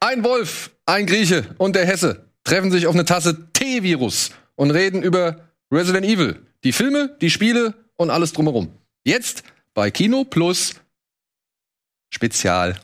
Ein Wolf, ein Grieche und der Hesse treffen sich auf eine Tasse T-Virus und reden über Resident Evil. Die Filme, die Spiele und alles drumherum. Jetzt bei Kino Plus Spezial.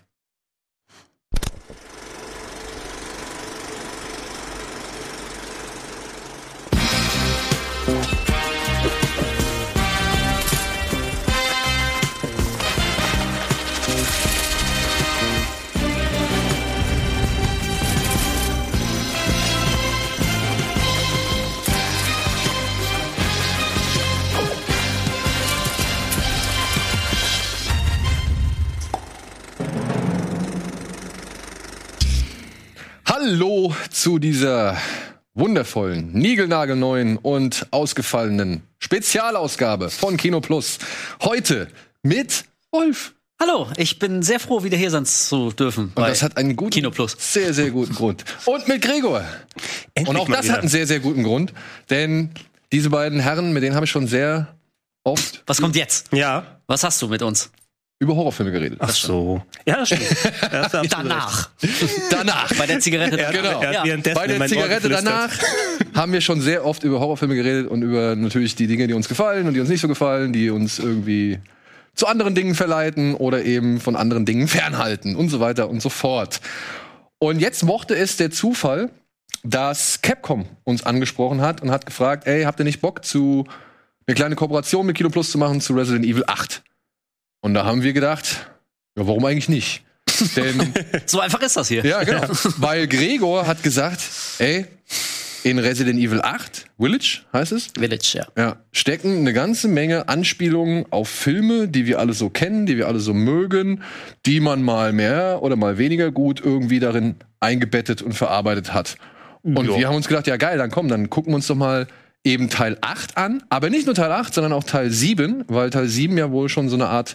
Hallo zu dieser wundervollen, niegelnagelneuen und ausgefallenen Spezialausgabe von Kino Plus. Heute mit Wolf. Hallo, ich bin sehr froh, wieder hier sein zu dürfen. Und das hat einen guten, Kino Plus. Sehr, sehr guten Grund. Und mit Gregor. Und auch das hat einen sehr, sehr guten Grund. Denn diese beiden Herren, mit denen habe ich schon sehr oft... Was kommt jetzt? Ja. Was hast du mit uns? Über Horrorfilme geredet. Ach so. Ja, das stimmt. Danach. Danach. Bei der Zigarette. Genau. Bei der Zigarette danach haben wir schon sehr oft über Horrorfilme geredet und über natürlich die Dinge, die uns gefallen und die uns nicht so gefallen, die uns irgendwie zu anderen Dingen verleiten oder eben von anderen Dingen fernhalten und so weiter und so fort. Und jetzt mochte es der Zufall, dass Capcom uns angesprochen hat und hat gefragt, ey, habt ihr nicht Bock, eine kleine Kooperation mit Kino Plus zu machen zu Resident Evil 8? Und da haben wir gedacht, ja, warum eigentlich nicht? Denn so einfach ist das hier. ja, genau. Weil Gregor hat gesagt, ey, in Resident Evil 8, Village heißt es? Village, ja. Ja, stecken eine ganze Menge Anspielungen auf Filme, die wir alle so kennen, die wir alle so mögen, die man mal mehr oder mal weniger gut irgendwie darin eingebettet und verarbeitet hat. Und wir haben uns gedacht, ja geil, dann komm, dann gucken wir uns doch mal eben Teil 8 an, aber nicht nur Teil 8, sondern auch Teil 7, weil Teil 7 ja wohl schon so eine Art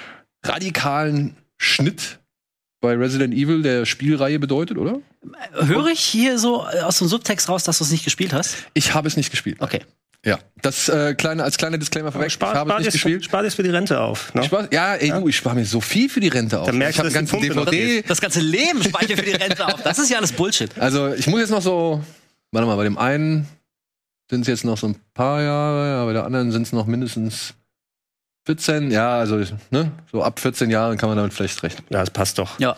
radikalen Schnitt bei Resident Evil der Spielreihe bedeutet, oder? Höre ich hier so aus dem Subtext raus, dass du es nicht gespielt hast? Ich habe es nicht gespielt. Okay. Ja, das als kleiner Disclaimer vorweg, ich habe es nicht gespielt. Spar dir für die Rente auf. Ne? Ich spare mir so viel für die Rente auf. Dann merkst ich habe du, ganzen DVD. Das ganze Leben spare ich mir für die Rente auf. Das ist ja alles Bullshit. Also ich muss jetzt noch so, warte mal, bei dem einen sind es jetzt noch so ein paar Jahre, aber bei der anderen sind es noch mindestens 14. Ja, also ne, so ab 14 Jahren kann man damit vielleicht rechnen. Ja, das passt doch. Ja.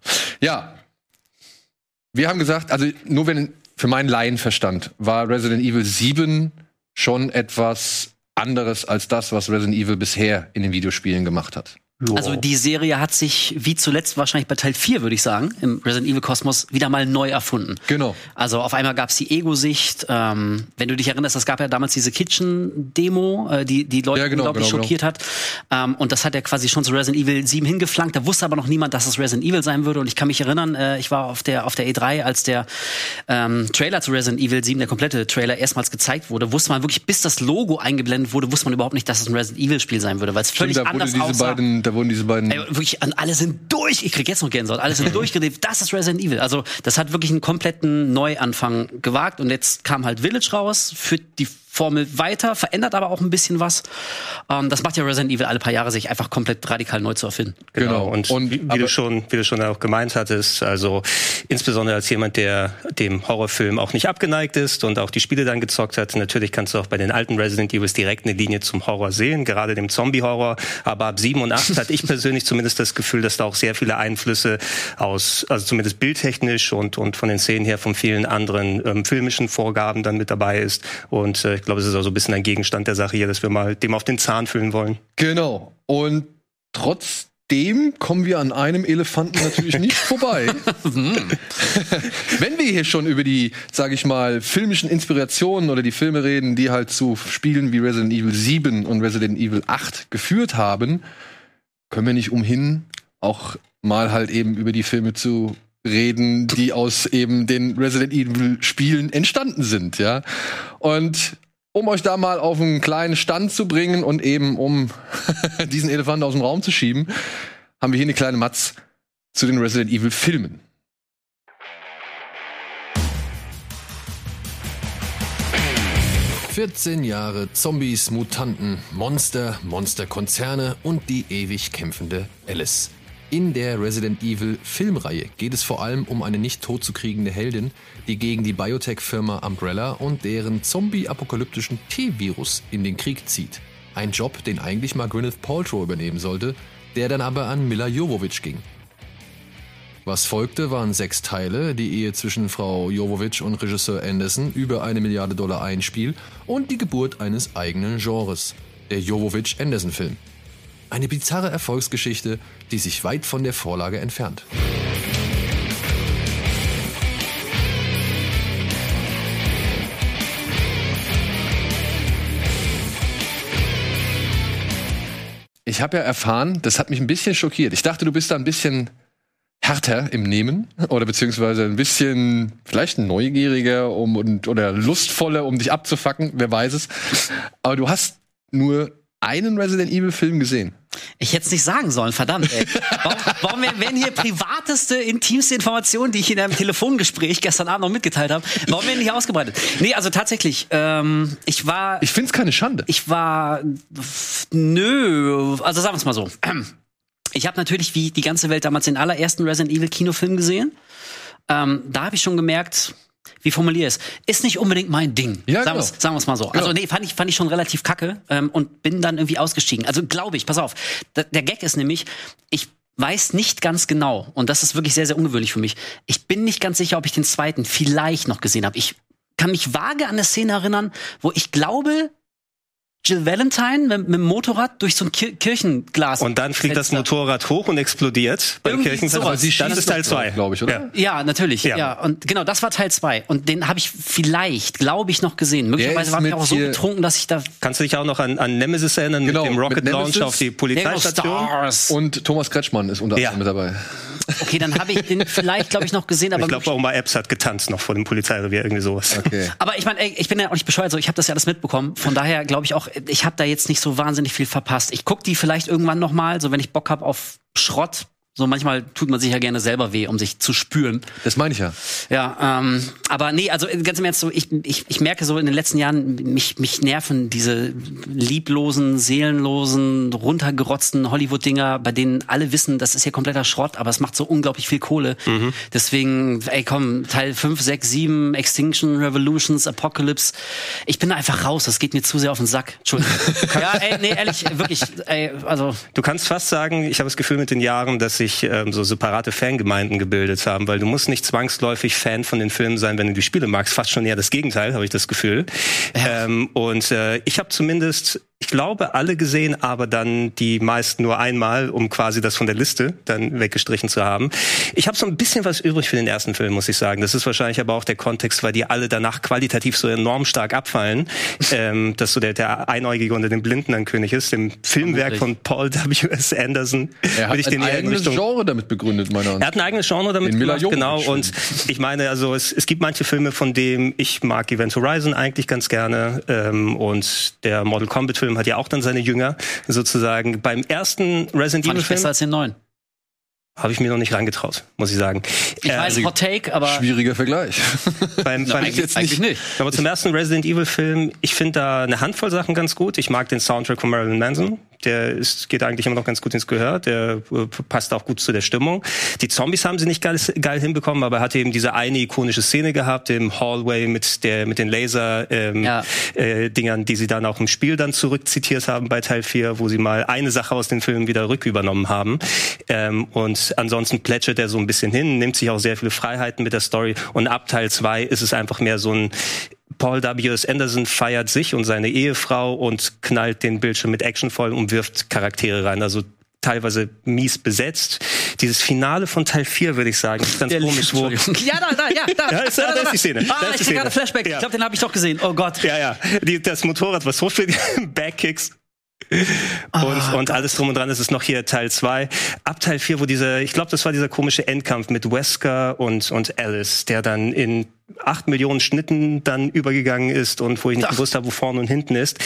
Wir haben gesagt, also nur wenn für meinen Laienverstand war Resident Evil 7 schon etwas anderes als das, was Resident Evil bisher in den Videospielen gemacht hat. Also die Serie hat sich, wie zuletzt wahrscheinlich bei Teil 4, würde ich sagen, im Resident Evil Kosmos wieder mal neu erfunden. Genau. Also auf einmal gab es die Ego-Sicht. Wenn du dich erinnerst, es gab ja damals diese Kitchen-Demo, die Leute unglaublich schockiert hat. Und das hat ja quasi schon zu Resident Evil 7 hingeflankt. Da wusste aber noch niemand, dass es Resident Evil sein würde. Und ich kann mich erinnern, ich war auf der E3, als der Trailer zu Resident Evil 7, der komplette Trailer, erstmals gezeigt wurde, wusste man wirklich, bis das Logo eingeblendet wurde, wusste man überhaupt nicht, dass es ein Resident Evil-Spiel sein würde, weil es völlig anders aussah. Da wurden diese beiden... Ey, wirklich, alle sind durch. Ich krieg jetzt noch Gänsehaut. Alle sind durchgedreht. Das ist Resident Evil. Also, das hat wirklich einen kompletten Neuanfang gewagt. Und jetzt kam halt Village raus, führt die Formel weiter, verändert aber auch ein bisschen was. Das macht ja Resident Evil alle paar Jahre, sich einfach komplett radikal neu zu erfinden. Genau. Und wie du schon auch gemeint hattest, also insbesondere als jemand, der dem Horrorfilm auch nicht abgeneigt ist und auch die Spiele dann gezockt hat, natürlich kannst du auch bei den alten Resident Evils direkt eine Linie zum Horror sehen, gerade dem Zombie-Horror. Aber ab 7 und 8 hatte ich persönlich zumindest das Gefühl, dass da auch sehr viele Einflüsse also zumindest bildtechnisch und von den Szenen her von vielen anderen filmischen Vorgaben dann mit dabei ist. Und ich glaube, es ist auch so ein bisschen ein Gegenstand der Sache hier, dass wir mal dem auf den Zahn fühlen wollen. Genau. Und trotzdem kommen wir an einem Elefanten natürlich nicht vorbei. Wenn wir hier schon über die, sage ich mal, filmischen Inspirationen oder die Filme reden, die halt zu Spielen wie Resident Evil 7 und Resident Evil 8 geführt haben, können wir nicht umhin, auch mal halt eben über die Filme zu reden, die aus eben den Resident Evil Spielen entstanden sind, ja. Und um euch da mal auf einen kleinen Stand zu bringen und eben um diesen Elefanten aus dem Raum zu schieben, haben wir hier eine kleine Matz zu den Resident Evil Filmen. ...14 Jahre Zombies, Mutanten, Monster, Monsterkonzerne und die ewig kämpfende Alice. In der Resident Evil Filmreihe geht es vor allem um eine nicht totzukriegende Heldin, die gegen die Biotech-Firma Umbrella und deren zombie-apokalyptischen T-Virus in den Krieg zieht. Ein Job, den eigentlich mal Gwyneth Paltrow übernehmen sollte, der dann aber an Milla Jovovich ging. Was folgte, waren 6 Teile, die Ehe zwischen Frau Jovovich und Regisseur Anderson, über $1 Milliarde Einspiel und die Geburt eines eigenen Genres, der Jovovich-Anderson-Film. Eine bizarre Erfolgsgeschichte, die sich weit von der Vorlage entfernt. Ich habe ja erfahren, das hat mich ein bisschen schockiert. Ich dachte, du bist da ein bisschen härter im Nehmen oder beziehungsweise ein bisschen vielleicht neugieriger oder lustvoller, um dich abzufacken, wer weiß es. Aber du hast nur einen Resident Evil Film gesehen. Ich hätte es nicht sagen sollen, verdammt, ey. Warum werden hier privateste, intimste Informationen, die ich in einem Telefongespräch gestern Abend noch mitgeteilt habe, warum werden die hier ausgebreitet? Nee, also tatsächlich, ich find's keine Schande. Also sagen wir es mal so. Ich habe natürlich, wie die ganze Welt damals, den allerersten Resident Evil Kinofilm gesehen. Da habe ich schon gemerkt, wie formuliere ich es? Ist nicht unbedingt mein Ding. Ja, sagen wir es mal so. Genau. Also nee, fand ich schon relativ kacke und bin dann irgendwie ausgestiegen. Also glaube ich, pass auf. Der Gag ist nämlich, ich weiß nicht ganz genau, und das ist wirklich sehr, sehr ungewöhnlich für mich, ich bin nicht ganz sicher, ob ich den zweiten vielleicht noch gesehen habe. Ich kann mich vage an eine Szene erinnern, wo ich glaube, Jill Valentine mit dem Motorrad durch so ein Kirchenglas. Und dann fliegt das Motorrad hoch und explodiert beim Kirchenglas. Das ist Teil 2, glaube ich, oder? Ja, natürlich. Ja. Und genau, das war Teil 2. Und den habe ich vielleicht, glaube ich, noch gesehen. Möglicherweise war ich auch so betrunken, dass ich da... Kannst du dich auch noch an Nemesis erinnern? Genau, mit dem Rocket Launch auf die Polizeistation? Und Thomas Kretschmann ist unter anderem mit dabei. Okay, dann habe ich den vielleicht, glaube ich, noch gesehen. Aber ich glaube, Oma Epps hat getanzt noch vor dem Polizeirevier, irgendwie sowas. Okay. Aber ich meine, ich bin ja auch nicht bescheuert, so ich habe das ja alles mitbekommen. Von daher glaube ich auch, ich habe da jetzt nicht so wahnsinnig viel verpasst. Ich gucke die vielleicht irgendwann noch mal, so wenn ich Bock habe auf Schrott. So manchmal tut man sich ja gerne selber weh, um sich zu spüren. Das meine ich ja. Ja, aber nee, also ganz im Ernst, so ich merke so in den letzten Jahren, mich nerven diese lieblosen, seelenlosen, runtergerotzten Hollywood-Dinger, bei denen alle wissen, das ist ja kompletter Schrott, aber es macht so unglaublich viel Kohle. Mhm. Deswegen, ey komm, Teil 5, 6, 7, Extinction, Revolutions, Apocalypse. Ich bin da einfach raus, das geht mir zu sehr auf den Sack. Entschuldigung. Ja, ey, nee, ehrlich, wirklich, ey, also. Du kannst fast sagen, ich habe das Gefühl mit den Jahren, dass sich so separate Fangemeinden gebildet haben, weil du musst nicht zwangsläufig Fan von den Filmen sein, wenn du die Spiele magst. Fast schon eher das Gegenteil, habe ich das Gefühl. Ja. Ich habe zumindest, ich glaube, alle gesehen, aber dann die meisten nur einmal, um quasi das von der Liste dann weggestrichen zu haben. Ich habe so ein bisschen was übrig für den ersten Film, muss ich sagen. Das ist wahrscheinlich aber auch der Kontext, weil die alle danach qualitativ so enorm stark abfallen, dass so der Einäugige unter den Blinden ein König ist. Dem Filmwerk von Paul W.S. Anderson. Er hat ein eigenes Genre damit begründet, meiner Ansicht. Er hat ein eigenes Genre damit gemacht, genau. Und ich meine, also es gibt manche Filme, von denen ich mag Event Horizon eigentlich ganz gerne. Und der Mortal Kombat Film hat ja auch dann seine Jünger, sozusagen. Beim ersten Resident Evil Film besser als den neuen. Habe ich mir noch nicht rangetraut, muss ich sagen. Ich weiß, Hot Take, aber... Schwieriger Vergleich. Eigentlich nicht. Aber zum ersten Resident Evil Film, ich finde da eine Handvoll Sachen ganz gut. Ich mag den Soundtrack von Marilyn Manson. Geht eigentlich immer noch ganz gut ins Gehör. Der passt auch gut zu der Stimmung. Die Zombies haben sie nicht geil hinbekommen, aber er hat eben diese eine ikonische Szene gehabt im Hallway mit den Laser-Dingern, die sie dann auch im Spiel dann zurückzitiert haben bei Teil 4, wo sie mal eine Sache aus den Filmen wieder rückübernommen haben. Und ansonsten plätschert er so ein bisschen hin, nimmt sich auch sehr viele Freiheiten mit der Story. Und ab Teil 2 ist es einfach mehr so ein Paul W.S. Anderson feiert sich und seine Ehefrau und knallt den Bildschirm mit Action voll und wirft Charaktere rein. Also teilweise mies besetzt. Dieses Finale von Teil 4, würde ich sagen, ist ganz komisch. Da ist die Szene. Ich krieg gerade Flashback. Ja. Ich glaube, den habe ich doch gesehen. Oh Gott. Ja. Das Motorrad, was hochfliegt, Backkicks. Und alles drum und dran, ist es noch hier Teil 2. Ab Teil 4, wo ich glaube, das war dieser komische Endkampf mit Wesker und Alice, der dann in 8 Millionen Schnitten dann übergegangen ist und wo ich nicht gewusst habe, wo vorne und hinten ist.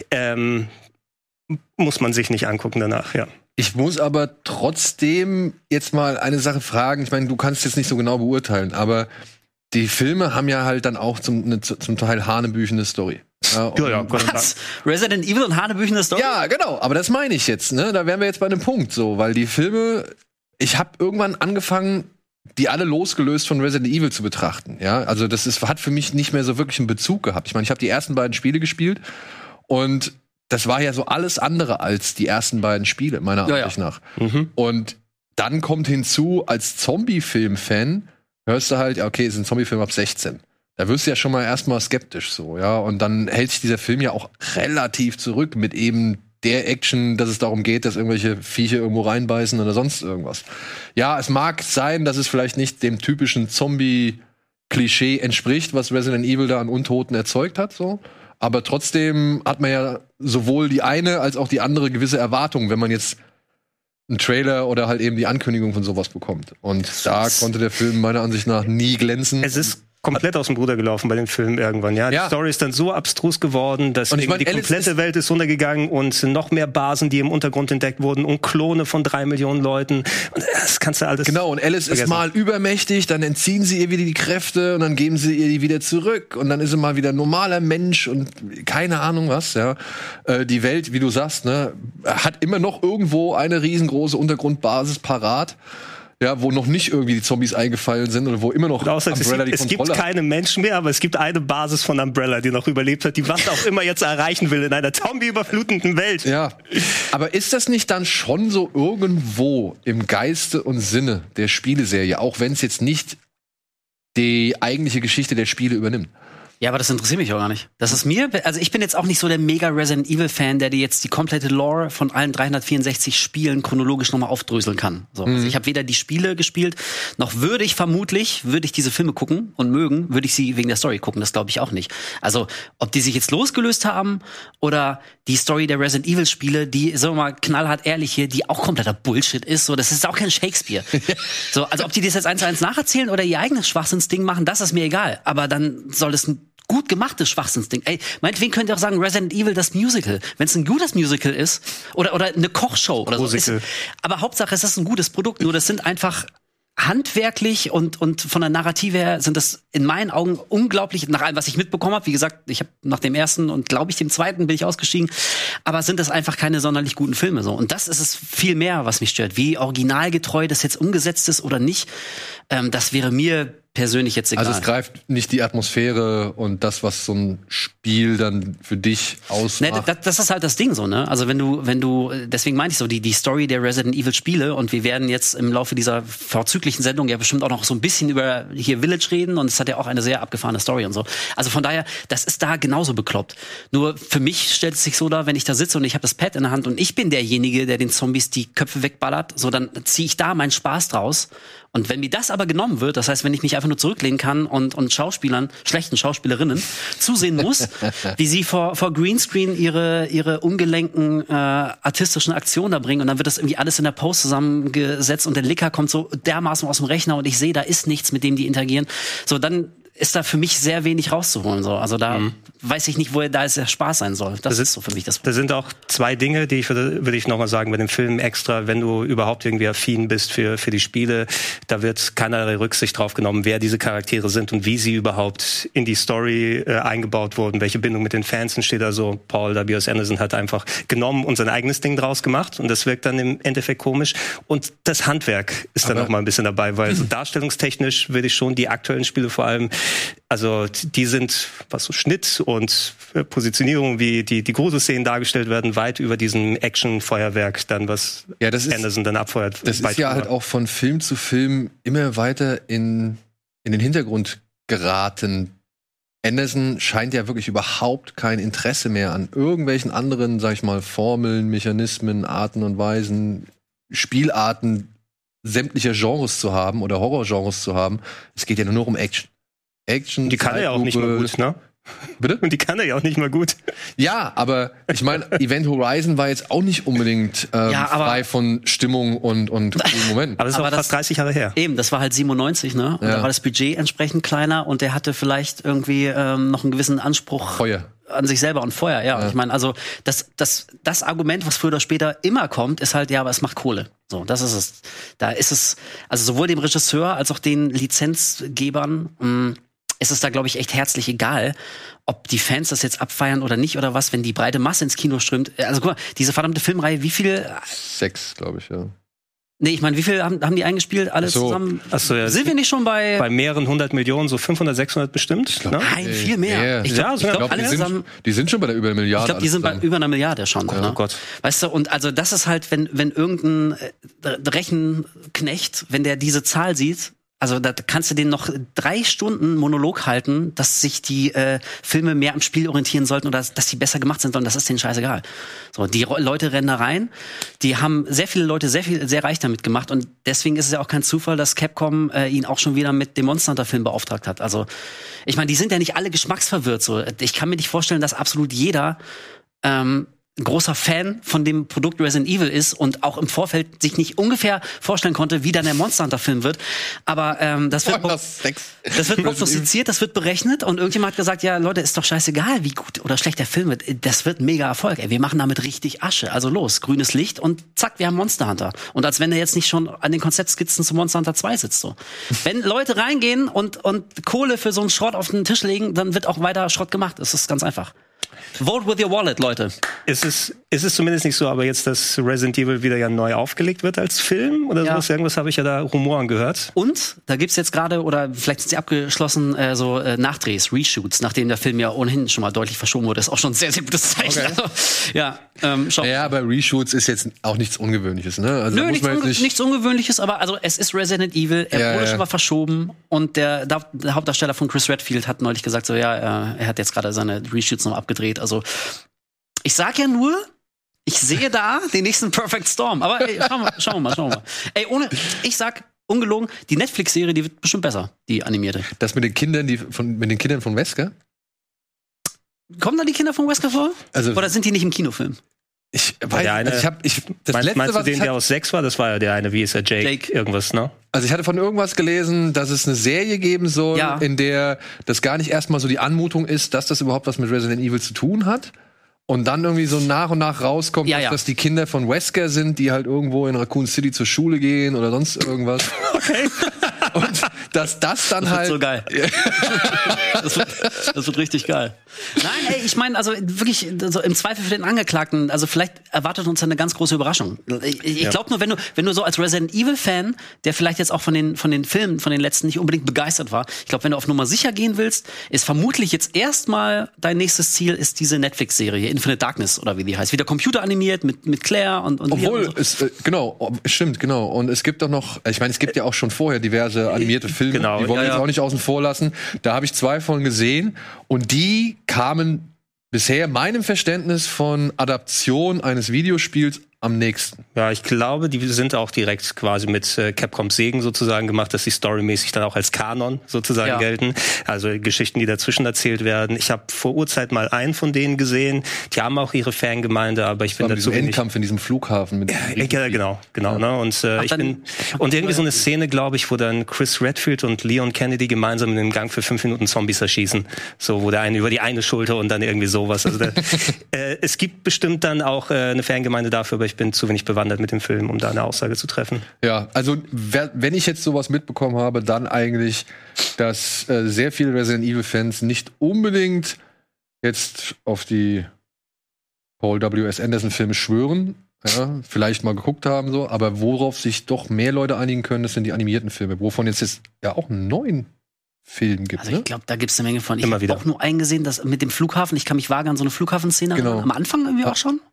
Muss man sich nicht angucken danach, ja. Ich muss aber trotzdem jetzt mal eine Sache fragen. Ich meine, du kannst jetzt nicht so genau beurteilen, aber die Filme haben ja halt dann auch zum Teil hanebüchene Story. Ja, was? Resident Evil und hanebüchene Story? Ja, genau. Aber das meine ich jetzt. Ne? Da wären wir jetzt bei einem Punkt so, weil die Filme ich habe irgendwann angefangen, die alle losgelöst von Resident Evil zu betrachten. Ja, also hat für mich nicht mehr so wirklich einen Bezug gehabt. Ich meine, ich habe die ersten beiden Spiele gespielt und das war ja so alles andere als die ersten beiden Spiele, meiner Ansicht nach. Und dann kommt hinzu, als Zombie-Film-Fan hörst du halt, okay, es ist ein Zombie-Film ab 16. Da wirst du ja schon mal erstmal skeptisch so, ja. Und dann hält sich dieser Film ja auch relativ zurück mit eben der Action, dass es darum geht, dass irgendwelche Viecher irgendwo reinbeißen oder sonst irgendwas. Ja, es mag sein, dass es vielleicht nicht dem typischen Zombie-Klischee entspricht, was Resident Evil da an Untoten erzeugt hat, so. Aber trotzdem hat man ja sowohl die eine als auch die andere gewisse Erwartungen, wenn man jetzt einen Trailer oder halt eben die Ankündigung von sowas bekommt. Und da konnte der Film meiner Ansicht nach nie glänzen. Es ist komplett aus dem Ruder gelaufen bei dem Film irgendwann, ja. Die Story ist dann so abstrus geworden, dass die komplette Welt ist untergegangen und noch mehr Basen, die im Untergrund entdeckt wurden und Klone von 3 Millionen Leuten. Und das kannst du alles Genau, und Alice ist mal übermächtig, dann entziehen sie ihr wieder die Kräfte und dann geben sie ihr die wieder zurück und dann ist sie mal wieder ein normaler Mensch und keine Ahnung was, ja. Die Welt, wie du sagst, ne, hat immer noch irgendwo eine riesengroße Untergrundbasis parat. Ja, wo noch nicht irgendwie die Zombies eingefallen sind oder wo immer noch Umbrella die Kontrolle hat. Es gibt keine Menschen mehr, aber es gibt eine Basis von Umbrella, die noch überlebt hat, die was auch immer jetzt erreichen will in einer zombie-überflutenden Welt. Ja, aber ist das nicht dann schon so irgendwo im Geiste und Sinne der Spieleserie, auch wenn es jetzt nicht die eigentliche Geschichte der Spiele übernimmt? Ja, aber das interessiert mich auch gar nicht. Das ist also ich bin jetzt auch nicht so der mega Resident Evil Fan, der dir jetzt die komplette Lore von allen 364 Spielen chronologisch nochmal aufdröseln kann. So, also ich habe weder die Spiele gespielt, noch würde ich diese Filme gucken und mögen, würde ich sie wegen der Story gucken, das glaube ich auch nicht. Also, ob die sich jetzt losgelöst haben oder die Story der Resident Evil Spiele, die, sagen wir mal, knallhart ehrlich hier, die auch kompletter Bullshit ist, so, das ist auch kein Shakespeare. So, also ob die das jetzt 1:1 nacherzählen oder ihr eigenes Schwachsinnsding machen, das ist mir egal. Aber dann soll es ein gut gemachtes Schwachsinnsding. Ey, meinetwegen könnt ihr auch sagen, Resident Evil, das Musical. Wenn es ein gutes Musical ist, oder eine Kochshow oder so. Ist, aber Hauptsache, es ist ein gutes Produkt. Nur das sind einfach handwerklich und von der Narrative her sind das in meinen Augen unglaublich, nach allem, was ich mitbekommen habe. Wie gesagt, ich habe nach dem ersten und glaube ich dem zweiten bin ich ausgestiegen. Aber sind das einfach keine sonderlich guten Filme so. Und das ist es viel mehr, was mich stört. Wie originalgetreu das jetzt umgesetzt ist oder nicht, das wäre mir persönlich jetzt egal. Also es greift nicht die Atmosphäre und das, was so ein Spiel dann für dich ausmacht. Nee, das ist halt das Ding so, ne? Also wenn du, deswegen meinte ich so, die Story der Resident Evil Spiele und wir werden jetzt im Laufe dieser vorzüglichen Sendung ja bestimmt auch noch so ein bisschen über hier Village reden und es hat ja auch eine sehr abgefahrene Story und so. Also von daher, das ist da genauso bekloppt. Nur für mich stellt es sich so dar, wenn ich da sitze und ich habe das Pad in der Hand und ich bin derjenige, der den Zombies die Köpfe wegballert, so dann ziehe ich da meinen Spaß draus. Und wenn mir das aber genommen wird, das heißt, wenn ich mich einfach nur zurücklehnen kann und Schauspielern, schlechten Schauspielerinnen, zusehen muss, wie sie vor Greenscreen ihre ungelenken artistischen Aktionen da bringen und dann wird das irgendwie alles in der Post zusammengesetzt und der Licker kommt so dermaßen aus dem Rechner und ich sehe, da ist nichts, mit dem die interagieren. So, dann ist da für mich sehr wenig rauszuholen. So. Also da weiß ich nicht, wo da der Spaß sein soll. Das ist so für mich das Problem. Da sind auch zwei Dinge, die würde ich nochmal sagen, bei dem Film extra, wenn du überhaupt irgendwie affin bist für die Spiele, da wird keinerlei Rücksicht drauf genommen, wer diese Charaktere sind und wie sie überhaupt in die Story eingebaut wurden, welche Bindung mit den Fans entsteht. Also Paul W.S. Anderson hat einfach genommen und sein eigenes Ding draus gemacht und das wirkt dann im Endeffekt komisch. Und das Handwerk ist dann noch mal ein bisschen dabei, weil so darstellungstechnisch würde ich schon die aktuellen Spiele vor allem, also die sind, was so Schnitt und Positionierung, wie die Gruselszenen dargestellt werden, weit über diesem Action-Feuerwerk dann, was Anderson dann abfeuert. Das ist ja halt auch von Film zu Film immer weiter in den Hintergrund geraten. Anderson scheint ja wirklich überhaupt kein Interesse mehr an irgendwelchen anderen, sag ich mal, Formeln, Mechanismen, Arten und Weisen, Spielarten sämtlicher Genres zu haben oder Horrorgenres zu haben. Es geht ja nur um Action. Die kann er ja auch nicht mal gut, ne? Bitte? Und die kann er ja auch nicht mal gut. Ja, aber ich meine, Event Horizon war jetzt auch nicht unbedingt frei von Stimmung und coolen Momenten. Aber das ist auch fast 30 Jahre her. Eben, das war halt 97, ne? Und da war das Budget entsprechend kleiner und der hatte vielleicht irgendwie noch einen gewissen Anspruch an sich selber und Feuer. Ja. Ich meine, also das Argument, was früher oder später immer kommt, ist halt, ja, aber es macht Kohle. So, das ist es. Da ist es, also sowohl dem Regisseur als auch den Lizenzgebern ist es da, glaube ich, echt herzlich egal, ob die Fans das jetzt abfeiern oder nicht oder was, wenn die breite Masse ins Kino strömt. Also guck mal, diese verdammte Filmreihe, wie viel? 6, glaube ich, ja. Nee, ich meine, wie viel haben die eingespielt? Alle zusammen? Achso, ja. Sind wir nicht schon bei mehreren 100 Millionen, so 500, 600 bestimmt? Nein, viel mehr. Ich glaube, alle zusammen. Die sind schon bei der über 1 Milliarde. Ich glaube, die sind bei über 1 Milliarde schon. Oh Gott. Weißt du, und also das ist halt, wenn irgendein Rechenknecht, wenn der diese Zahl sieht, also da kannst du denen noch 3 Stunden Monolog halten, dass sich die Filme mehr am Spiel orientieren sollten oder dass die besser gemacht sind, und das ist denen scheißegal. So, die Leute rennen da rein, die haben sehr viele Leute sehr reich damit gemacht, und deswegen ist es ja auch kein Zufall, dass Capcom ihn auch schon wieder mit dem Monster Hunter Film beauftragt hat. Also, ich meine, die sind ja nicht alle geschmacksverwirrt. So, ich kann mir nicht vorstellen, dass absolut jeder ein großer Fan von dem Produkt Resident Evil ist und auch im Vorfeld sich nicht ungefähr vorstellen konnte, wie dann der Monster Hunter Film wird. Aber das wird prognostiziert, das wird berechnet, und irgendjemand hat gesagt, ja Leute, ist doch scheißegal, wie gut oder schlecht der Film wird. Das wird ein mega Erfolg. Ey, wir machen damit richtig Asche. Also los, grünes Licht und zack, wir haben Monster Hunter. Und als wenn er jetzt nicht schon an den Konzeptskizzen zu Monster Hunter 2 sitzt. So. Wenn Leute reingehen und Kohle für so einen Schrott auf den Tisch legen, dann wird auch weiter Schrott gemacht. Das ist ganz einfach. Vote with your wallet, Leute. Ist es zumindest nicht so, aber jetzt, dass Resident Evil wieder ja neu aufgelegt wird als Film oder sowas? Irgendwas habe ich ja da Rumoren gehört. Und da gibt's jetzt gerade, oder vielleicht sind sie abgeschlossen, Nachdrehs, Reshoots, nachdem der Film ja ohnehin schon mal deutlich verschoben wurde. Das ist auch schon ein sehr, sehr gutes Zeichen. Okay. Also, ja, aber Reshoots ist jetzt auch nichts Ungewöhnliches, ne? Also, nö, nichts Ungewöhnliches, aber also es ist Resident Evil, er wurde schon mal verschoben, und der Hauptdarsteller von Chris Redfield hat neulich gesagt, so er hat jetzt gerade seine Reshoots noch abgedreht. Also ich sag ja nur, ich sehe da den nächsten Perfect Storm. Aber ey, schauen wir mal. Ey, ich sag ungelogen, die Netflix-Serie, die wird bestimmt besser, die animierte. Das mit den Kindern, von Wesker? Kommen da die Kinder von Wesker vor? Also, oder sind die nicht im Kinofilm? Meinst du den, der aus 6 war? Das war ja der eine, wie ist er? Jake irgendwas, ne? Also ich hatte von irgendwas gelesen, dass es eine Serie geben soll, in der das gar nicht erstmal so die Anmutung ist, dass das überhaupt was mit Resident Evil zu tun hat. Und dann irgendwie so nach und nach rauskommt, dass das die Kinder von Wesker sind, die halt irgendwo in Raccoon City zur Schule gehen oder sonst irgendwas. Okay. Und dass das dann das halt... wird so geil. Das wird richtig geil. Nein, ey, ich meine, also wirklich, so im Zweifel für den Angeklagten, also vielleicht erwartet uns eine ganz große Überraschung. Ich glaube nur, wenn du so als Resident Evil Fan, der vielleicht jetzt auch von den Filmen, von den letzten nicht unbedingt begeistert war, ich glaube, wenn du auf Nummer sicher gehen willst, ist vermutlich jetzt erstmal dein nächstes Ziel ist diese Netflix-Serie, Infinite Darkness oder wie die heißt. Wieder computeranimiert mit Claire und obwohl, und so. Stimmt, genau. Und es gibt doch noch, ich meine, es gibt ja auch schon vorher diverse animierte Filme, genau, die wollen wir jetzt auch nicht außen vor lassen. Da habe ich 2 von gesehen, und die kamen bisher meinem Verständnis von Adaption eines Videospiels am nächsten. Ja, ich glaube, die sind auch direkt quasi mit Capcoms Segen sozusagen gemacht, dass sie storymäßig dann auch als Kanon sozusagen gelten. Also Geschichten, die dazwischen erzählt werden. Ich habe vor Urzeit mal einen von denen gesehen. Die haben auch ihre Fangemeinde, aber ich bin dazu wenig... Endkampf in diesem Flughafen. Mit genau. Ne? Und und irgendwie so eine Szene, glaube ich, wo dann Chris Redfield und Leon Kennedy gemeinsam in einem Gang für 5 Minuten Zombies erschießen. So, wo der eine über die eine Schulter und dann irgendwie sowas. Also es gibt bestimmt dann auch eine Fangemeinde dafür, aber ich bin zu wenig bewandert mit dem Film, um da eine Aussage zu treffen. Ja, also wenn ich jetzt sowas mitbekommen habe, dann eigentlich, dass sehr viele Resident Evil Fans nicht unbedingt jetzt auf die Paul W.S. Anderson Filme schwören, vielleicht mal geguckt haben, so, aber worauf sich doch mehr Leute einigen können, das sind die animierten Filme, wovon jetzt ja auch einen neuen Film gibt. Also ich glaube, da gibt es eine Menge von. Ich habe auch nur eingesehen, dass mit dem Flughafen, ich kann mich vage an so eine Flughafenszene erinnern. Am Anfang irgendwie auch schon?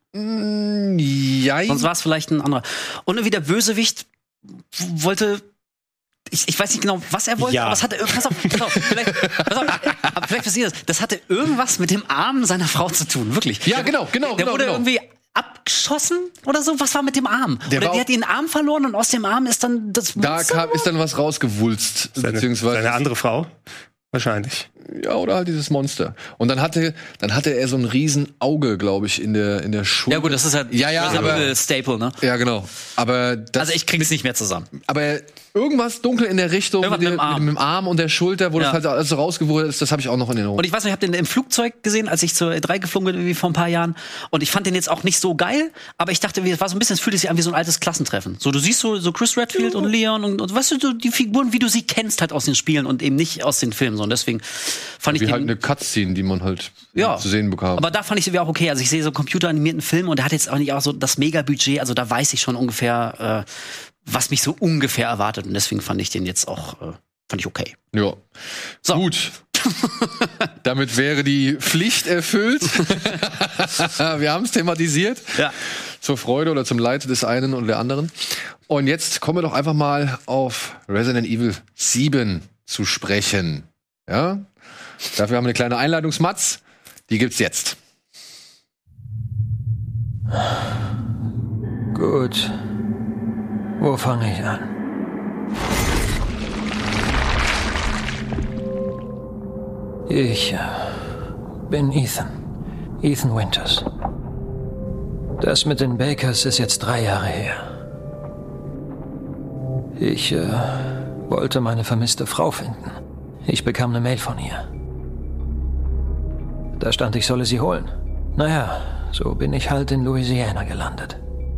Ja. Sonst war es vielleicht ein anderer. Und irgendwie der Bösewicht wollte, ich weiß nicht genau, was er wollte, aber es hatte pass auf, vielleicht passiert das hatte irgendwas mit dem Arm seiner Frau zu tun, wirklich. Ja, genau. Der wurde irgendwie abgeschossen oder so? Was war mit dem Arm? Die hat den Arm verloren, und aus dem Arm ist dann das Monster? Ist dann was rausgewulst. Beziehungsweise eine andere Frau? Wahrscheinlich. Ja, oder halt dieses Monster. Und dann hatte er so ein riesen Auge, glaube ich, in der Schulter. Ja gut, das ist halt aber Staple, ne? Ja, genau. Aber also ich krieg's nicht mehr zusammen. Aber irgendwas dunkel in der Richtung mit dem Arm und der Schulter, wo das halt also rausgewurzelt ist, das habe ich auch noch in Erinnerung. Und ich weiß nicht, ich habe den im Flugzeug gesehen, als ich zur E3 geflogen bin, irgendwie vor ein paar Jahren. Und ich fand den jetzt auch nicht so geil, aber ich dachte, es war so ein bisschen, es fühlt sich an wie so ein altes Klassentreffen. So, du siehst so Chris Redfield und Leon und weißt du, so die Figuren, wie du sie kennst, halt aus den Spielen und eben nicht aus den Filmen. So. Und deswegen fand ich wie halt eine Cutscene, die man halt zu sehen bekam. Aber da fand ich sie auch okay. Also ich sehe so computeranimierten Film, und der hat jetzt auch nicht auch so das Mega-Budget, also da weiß ich schon ungefähr, was mich so ungefähr erwartet. Und deswegen fand ich den jetzt auch okay. Ja, so. Gut. Damit wäre die Pflicht erfüllt. Wir haben es thematisiert. Ja. Zur Freude oder zum Leid des einen und der anderen. Und jetzt kommen wir doch einfach mal auf Resident Evil 7 zu sprechen. Ja? Dafür haben wir eine kleine Einleitungsmatz. Die gibt's jetzt. Gut. Wo fange ich an? Ich bin Ethan. Ethan Winters. Das mit den Bakers ist jetzt 3 Jahre her. Ich wollte meine vermisste Frau finden. Ich bekam eine Mail von ihr. Da stand, ich solle sie holen. Naja, so bin ich halt in Louisiana gelandet.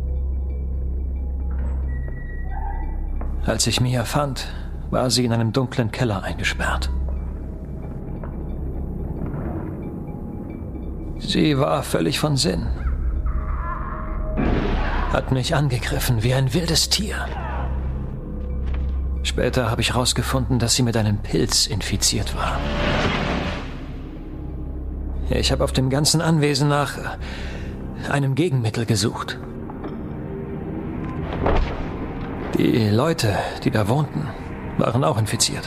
Als ich Mia fand, war sie in einem dunklen Keller eingesperrt. Sie war völlig von Sinn. Hat mich angegriffen wie ein wildes Tier. Später habe ich herausgefunden, dass sie mit einem Pilz infiziert war. Ich habe auf dem ganzen Anwesen nach einem Gegenmittel gesucht. Die Leute, die da wohnten, waren auch infiziert.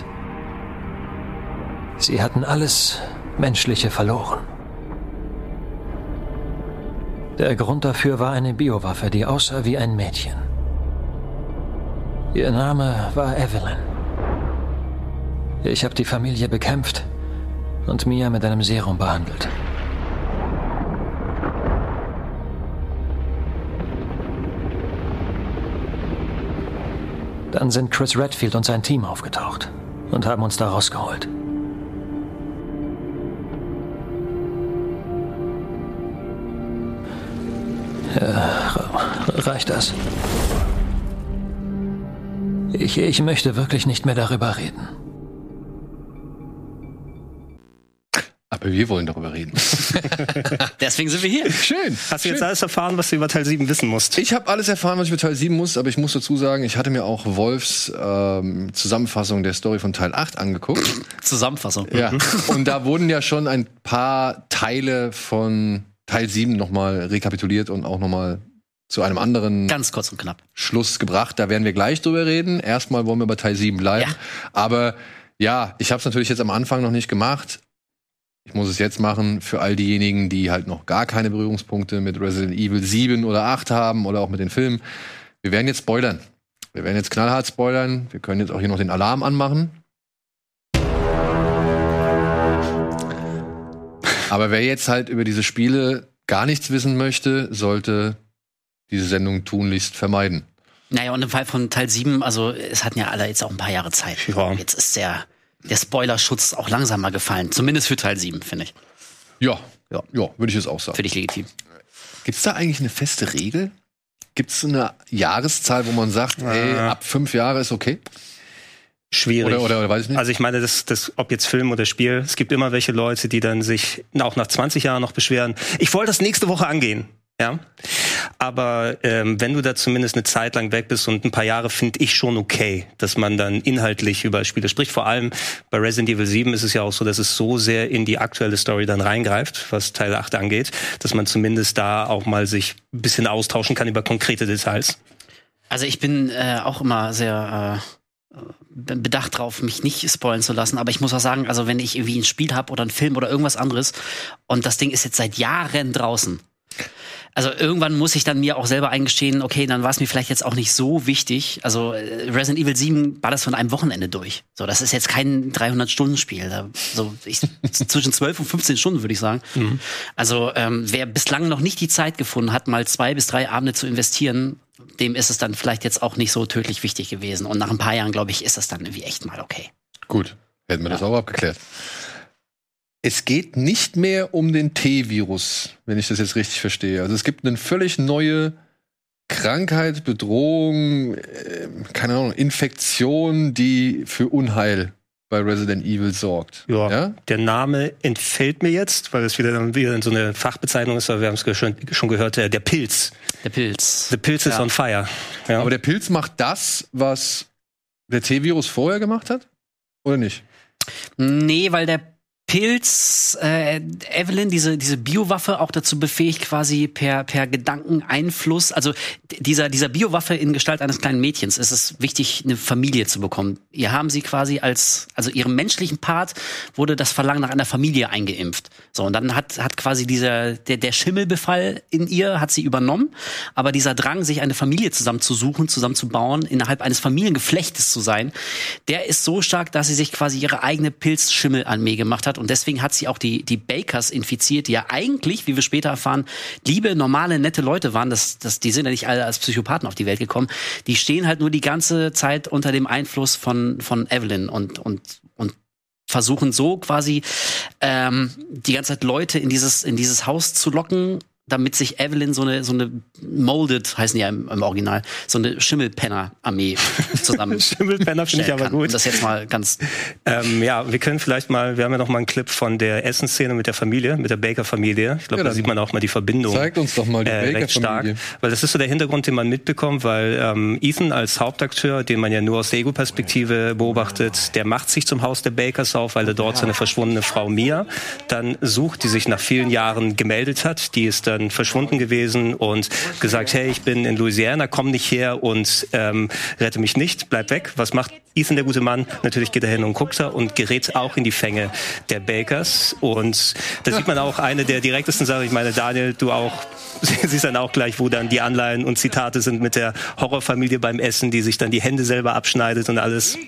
Sie hatten alles Menschliche verloren. Der Grund dafür war eine Biowaffe, die aussah wie ein Mädchen. Ihr Name war Evelyn. Ich habe die Familie bekämpft und Mia mit einem Serum behandelt. Dann sind Chris Redfield und sein Team aufgetaucht und haben uns da rausgeholt. Reicht das? Ich möchte wirklich nicht mehr darüber reden. Aber wir wollen darüber reden. Deswegen sind wir hier. Schön. Hast du jetzt alles erfahren, was du über Teil 7 wissen musst? Ich habe alles erfahren, was ich über Teil 7 muss, aber ich muss dazu sagen, ich hatte mir auch Wolfs Zusammenfassung der Story von Teil 8 angeguckt. Zusammenfassung. Ja. Und da wurden ja schon ein paar Teile von Teil 7 nochmal rekapituliert und auch nochmal zu einem anderen ganz kurz und knapp Schluss gebracht. Da werden wir gleich drüber reden. Erstmal wollen wir bei Teil 7 bleiben. Ja. Aber ja, ich habe es natürlich jetzt am Anfang noch nicht gemacht. Ich muss es jetzt machen für all diejenigen, die halt noch gar keine Berührungspunkte mit Resident Evil 7 oder 8 haben oder auch mit den Filmen. Wir werden jetzt spoilern. Wir werden jetzt knallhart spoilern. Wir können jetzt auch hier noch den Alarm anmachen. Aber wer jetzt halt über diese Spiele gar nichts wissen möchte, sollte diese Sendung tunlichst vermeiden. Naja, und im Fall von Teil 7, also es hatten ja alle jetzt auch ein paar Jahre Zeit. Ja. Jetzt ist der Spoilerschutz auch langsam mal gefallen. Zumindest für Teil 7, finde ich. Ja, würde ich jetzt auch sagen. Finde ich legitim. Gibt's da eigentlich eine feste Regel? Gibt's eine Jahreszahl, wo man sagt, ey, ab 5 Jahre ist okay? Schwierig. Oder weiß ich nicht. Also ich meine, das, ob jetzt Film oder Spiel, es gibt immer welche Leute, die dann sich auch nach 20 Jahren noch beschweren, ich wollte das nächste Woche angehen. Ja, aber wenn du da zumindest eine Zeit lang weg bist und ein paar Jahre, finde ich schon okay, dass man dann inhaltlich über Spiele spricht. Vor allem bei Resident Evil 7 ist es ja auch so, dass es so sehr in die aktuelle Story dann reingreift, was Teil 8 angeht, dass man zumindest da auch mal sich ein bisschen austauschen kann über konkrete Details. Also ich bin auch immer sehr bedacht drauf, mich nicht spoilen zu lassen, aber ich muss auch sagen, also wenn ich irgendwie ein Spiel habe oder einen Film oder irgendwas anderes und das Ding ist jetzt seit Jahren draußen, also irgendwann muss ich dann mir auch selber eingestehen, okay, dann war es mir vielleicht jetzt auch nicht so wichtig. Also Resident Evil 7 war das von einem Wochenende durch. So, das ist jetzt kein 300-Stunden-Spiel. Zwischen 12 und 15 Stunden, würde ich sagen. Mhm. Also wer bislang noch nicht die Zeit gefunden hat, mal 2 bis 3 Abende zu investieren, dem ist es dann vielleicht jetzt auch nicht so tödlich wichtig gewesen. Und nach ein paar Jahren, glaube ich, ist das dann irgendwie echt mal okay. Gut, hätten wir das auch abgeklärt. Es geht nicht mehr um den T-Virus, wenn ich das jetzt richtig verstehe. Also es gibt eine völlig neue Krankheit, Bedrohung, keine Ahnung, Infektion, die für Unheil bei Resident Evil sorgt. Ja? Der Name entfällt mir jetzt, weil es wieder in so eine Fachbezeichnung ist, aber wir haben es schon gehört, der Pilz. Der Pilz. The Pilz is on fire. Ja. Aber der Pilz macht das, was der T-Virus vorher gemacht hat? Oder nicht? Nee, weil der Pilz Evelyn diese Biowaffe auch dazu befähigt, quasi per Gedankeneinfluss, also dieser Biowaffe in Gestalt eines kleinen Mädchens ist es wichtig, eine Familie zu bekommen. Ihr haben sie quasi also ihrem menschlichen Part wurde das Verlangen nach einer Familie eingeimpft. So, und dann hat quasi der Schimmelbefall in ihr hat sie übernommen, aber dieser Drang, sich eine Familie zusammenzusuchen, zusammenzubauen, innerhalb eines Familiengeflechtes zu sein, der ist so stark, dass sie sich quasi ihre eigene Pilzschimmelarmee gemacht hat. Und deswegen hat sie auch die Bakers infiziert, die ja eigentlich, wie wir später erfahren, liebe, normale, nette Leute waren. Die sind ja nicht alle als Psychopathen auf die Welt gekommen. Die stehen halt nur die ganze Zeit unter dem Einfluss von Evelyn und versuchen so quasi die ganze Zeit Leute in dieses Haus zu locken, damit sich Evelyn so eine Molded, heißen die ja im Original, so eine Schimmelpenner-Armee zusammen. Schimmelpenner finde ich aber gut. Und das jetzt mal ganz. Ja, wir können vielleicht mal, wir haben ja noch mal einen Clip von der Essensszene mit der Familie, mit der Baker-Familie. Ich glaube, da sieht man auch mal die Verbindung. Zeigt uns doch mal die Baker-Familie. Weil das ist so der Hintergrund, den man mitbekommt, weil Ethan als Hauptakteur, den man ja nur aus der Ego-Perspektive beobachtet, der macht sich zum Haus der Bakers auf, weil er dort seine verschwundene Frau Mia dann sucht, die sich nach vielen Jahren gemeldet hat. Die ist dann verschwunden gewesen und gesagt, hey, ich bin in Louisiana, komm nicht her und rette mich nicht, bleib weg. Was macht Ethan, der gute Mann? Natürlich geht er hin und guckt er und gerät auch in die Fänge der Bakers. Und da sieht man auch eine der direktesten Sachen. Ich meine, Daniel, du auch, siehst dann auch gleich, wo dann die Anleihen und Zitate sind mit der Horrorfamilie beim Essen, die sich dann die Hände selber abschneidet und alles.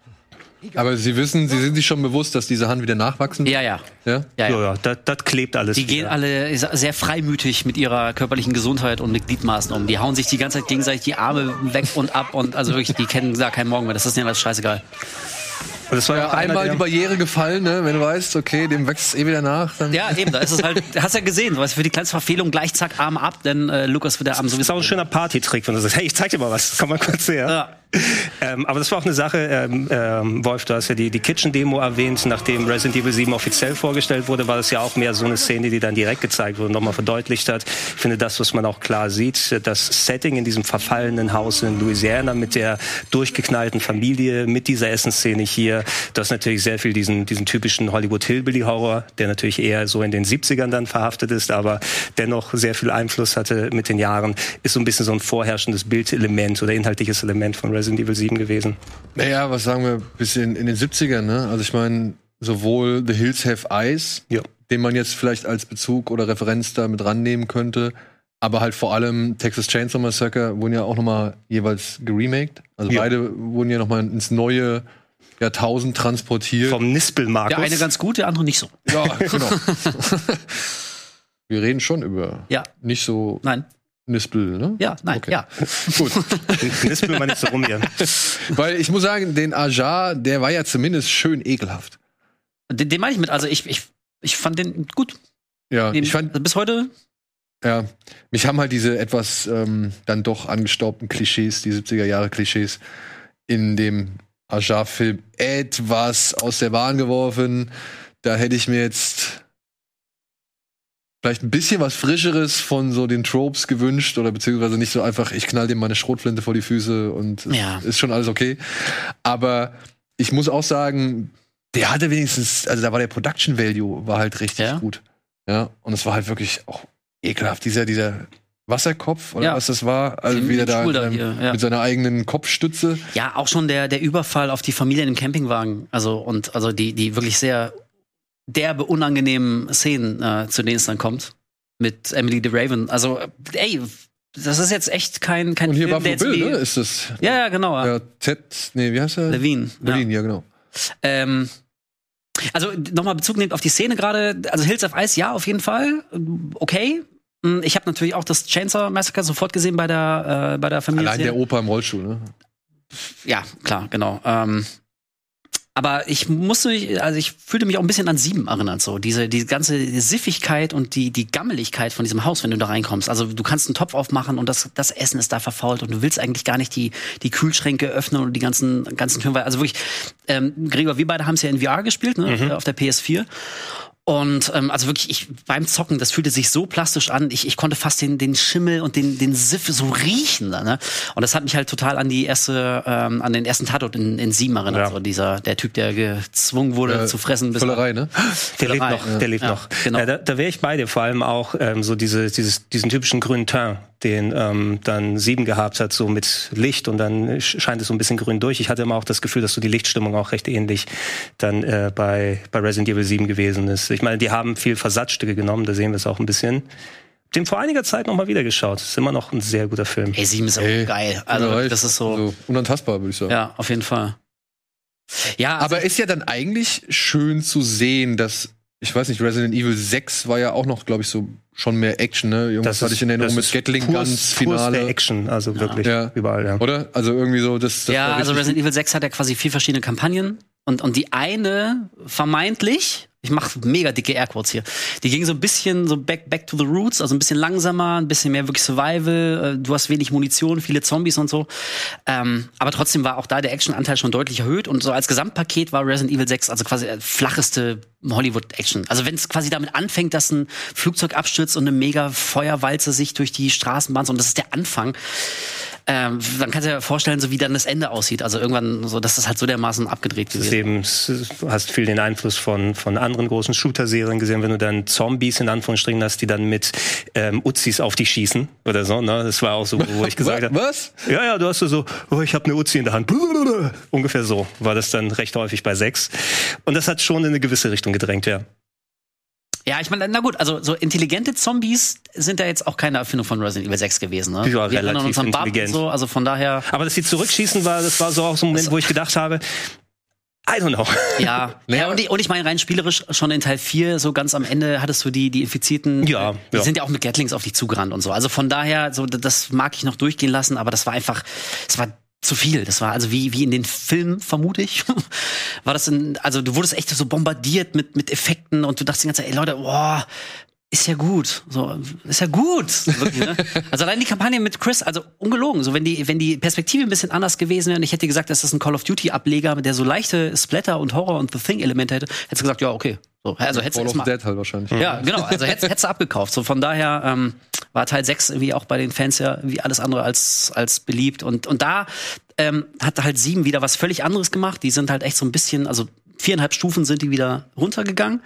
Aber Sie sind sich schon bewusst, dass diese Hand wieder nachwachsen? Ja. Ja, das klebt alles. Die gehen alle sehr freimütig mit ihrer körperlichen Gesundheit und mit Gliedmaßen um. Die hauen sich die ganze Zeit gegenseitig die Arme weg und ab und also wirklich, die kennen da keinen Morgen mehr. Das ist denen alles scheißegal. Und das war ja einmal die Barriere gefallen, ne? Wenn du weißt, okay, dem wächst es wieder nach. Dann ja, eben, da ist es halt, hast ja gesehen, du weißt, für die kleinste Verfehlung gleich zack, Arm ab, denn Lukas wird der Arm sowieso. Das ist auch ein schöner Partytrick, wenn du sagst, hey, ich zeig dir mal was, komm mal kurz her. Ja. Aber das war auch eine Sache, Wolf, du hast ja die Kitchen-Demo erwähnt, nachdem Resident Evil 7 offiziell vorgestellt wurde, war das ja auch mehr so eine Szene, die dann direkt gezeigt wurde und nochmal verdeutlicht hat. Ich finde das, was man auch klar sieht, das Setting in diesem verfallenen Haus in Louisiana mit der durchgeknallten Familie, mit dieser Essensszene hier, das ist natürlich sehr viel diesen typischen Hollywood-Hillbilly-Horror, der natürlich eher so in den 70ern dann verhaftet ist, aber dennoch sehr viel Einfluss hatte mit den Jahren, ist so ein bisschen so ein vorherrschendes Bildelement oder inhaltliches Element von Resident Evil 7 gewesen. Naja, was sagen wir, bis in den 70ern, ne? Also ich meine, sowohl The Hills Have Eyes, den man jetzt vielleicht als Bezug oder Referenz da mit rannehmen könnte, aber halt vor allem Texas Chainsaw Massacre wurden ja auch nochmal jeweils geremaked. Also beide wurden ja nochmal ins neue Jahrtausend transportiert. Vom Nispel-Markus. Der eine ganz gut, der andere nicht so. Ja, genau. Wir reden schon über nicht so... Nein. Nispel, ne? Ja, nein, okay. ja. Gut. Nispel mal nicht so rum hier. Weil ich muss sagen, den Ajar, der war ja zumindest schön ekelhaft. Den meine ich mit, also ich fand den gut. Ja, ich fand bis heute. Ja, mich haben halt diese etwas dann doch angestaubten Klischees, die 70er-Jahre-Klischees in dem Ajar-Film etwas aus der Bahn geworfen. Da hätte ich mir jetzt vielleicht ein bisschen was Frischeres von so den Tropes gewünscht oder beziehungsweise nicht so einfach, ich knall dem meine Schrotflinte vor die Füße und ist schon alles okay. Aber ich muss auch sagen, der hatte wenigstens, also da war der Production Value war halt richtig gut. Ja, und es war halt wirklich auch ekelhaft. Dieser Wasserkopf oder was das war, also wieder da mit seiner eigenen Kopfstütze. Ja, auch schon der Überfall auf die Familie in dem Campingwagen. Also die wirklich sehr derbe, unangenehmen Szenen, zu denen es dann kommt. Mit Emily the Raven. Also, ey, das ist jetzt echt kein und hier Film, Buffalo Bill, ne? Ist das? Ja, genau. Ja, wie heißt er? Levine, ja, genau. Also, nochmal Bezug nehmt auf die Szene gerade. Also, Hills of Ice, ja, auf jeden Fall. Okay. Ich habe natürlich auch das Chainsaw Massacre sofort gesehen bei der Familie. Allein der Opa im Rollstuhl, ne? Ja, klar, genau. Aber ich fühlte mich auch ein bisschen an 7 erinnert, so. Die ganze Siffigkeit und die Gammeligkeit von diesem Haus, wenn du da reinkommst. Also du kannst einen Topf aufmachen und das Essen ist da verfault und du willst eigentlich gar nicht die Kühlschränke öffnen und die ganzen Türen. Also wirklich, Gregor, wir beide haben es ja in VR gespielt, ne, auf der PS4. Und also wirklich, beim Zocken, das fühlte sich so plastisch an. Ich konnte fast den Schimmel und den Siff so riechen. Ne? Und das hat mich halt total an den ersten Tatort in 7 erinnert. So der Typ, der gezwungen wurde zu fressen. Völlerei, ne? Der lebt noch. Genau. Da wäre ich bei dir. Vor allem auch so diesen typischen grünen Teint, den dann 7 gehabt hat, so mit Licht. Und dann scheint es so ein bisschen grün durch. Ich hatte immer auch das Gefühl, dass so die Lichtstimmung auch recht ähnlich dann bei Resident Evil 7 gewesen ist. Ich meine, die haben viel Versatzstücke genommen, da sehen wir es auch ein bisschen. Dem vor einiger Zeit noch mal wieder geschaut. Ist immer noch ein sehr guter Film. 7 ist auch geil. Also das ist so unantastbar, würde ich sagen. Ja, auf jeden Fall. Ja, also aber ist ja dann eigentlich schön zu sehen, dass, ich weiß nicht, Resident Evil 6 war ja auch noch, glaube ich, so schon mehr Action, ne? Irgendwas hatte ich in Erinnerung mit Gatling Guns, Finale. Action, also wirklich überall, ja. Oder? Also irgendwie so, das ja, also Resident Evil 6 hat ja quasi 4 verschiedene Kampagnen und die eine vermeintlich, ich mache mega dicke Airquotes hier, die ging so ein bisschen so back to the roots, also ein bisschen langsamer, ein bisschen mehr wirklich Survival, du hast wenig Munition, viele Zombies und so, aber trotzdem war auch da der Actionanteil schon deutlich erhöht und so als Gesamtpaket war Resident Evil 6 also quasi flacheste Hollywood-Action. Also wenn es quasi damit anfängt, dass ein Flugzeug abstürzt und eine mega Feuerwalze sich durch die Straßenbahn, und das ist der Anfang, dann kannst du dir vorstellen, so wie dann das Ende aussieht. Also irgendwann so, dass das halt so dermaßen abgedreht gewesen. Du hast viel den Einfluss von anderen großen Shooter-Serien gesehen, wenn du dann Zombies in Anführungsstrichen hast, die dann mit Uzis auf dich schießen oder so. Ne? Das war auch so, wo ich gesagt habe. Was? Ja, du hast so, ich habe eine Uzi in der Hand. Ungefähr so war das dann recht häufig bei 6. Und das hat schon in eine gewisse Richtung gedrängt, ja. Ja, ich meine, na gut, also so intelligente Zombies sind ja jetzt auch keine Erfindung von Resident Evil 6 gewesen, ne? Die war relativ intelligent. So, also von daher. Aber dass sie zurückschießen das war so auch so ein Moment, wo ich gedacht habe, I don't know. Ja, und ich meine rein spielerisch schon in Teil 4, so ganz am Ende hattest du die Infizierten, die sind ja auch mit Gatlings auf dich zugerannt und so. Also von daher, so das mag ich noch durchgehen lassen, aber das war zu viel. Das war also wie in den Filmen, vermute ich. War das also du wurdest echt so bombardiert mit Effekten und du dachtest die ganze Zeit, ey Leute, ist ja gut. So, ist ja gut. Wirklich, ne? Also allein die Kampagne mit Chris, also ungelogen, so wenn die Perspektive ein bisschen anders gewesen wäre und ich hätte gesagt, das ist ein Call of Duty Ableger, der so leichte Splatter und Horror und The Thing Elemente hätte, hättest du gesagt, ja, okay. So, also hättest du Call of Dead halt wahrscheinlich. Ja, genau, also hättest du abgekauft. So von daher war Teil 6 irgendwie auch bei den Fans ja wie alles andere als beliebt und da hat halt 7 wieder was völlig anderes gemacht. Die sind halt echt so ein bisschen, also 4,5 Stufen sind die wieder runtergegangen.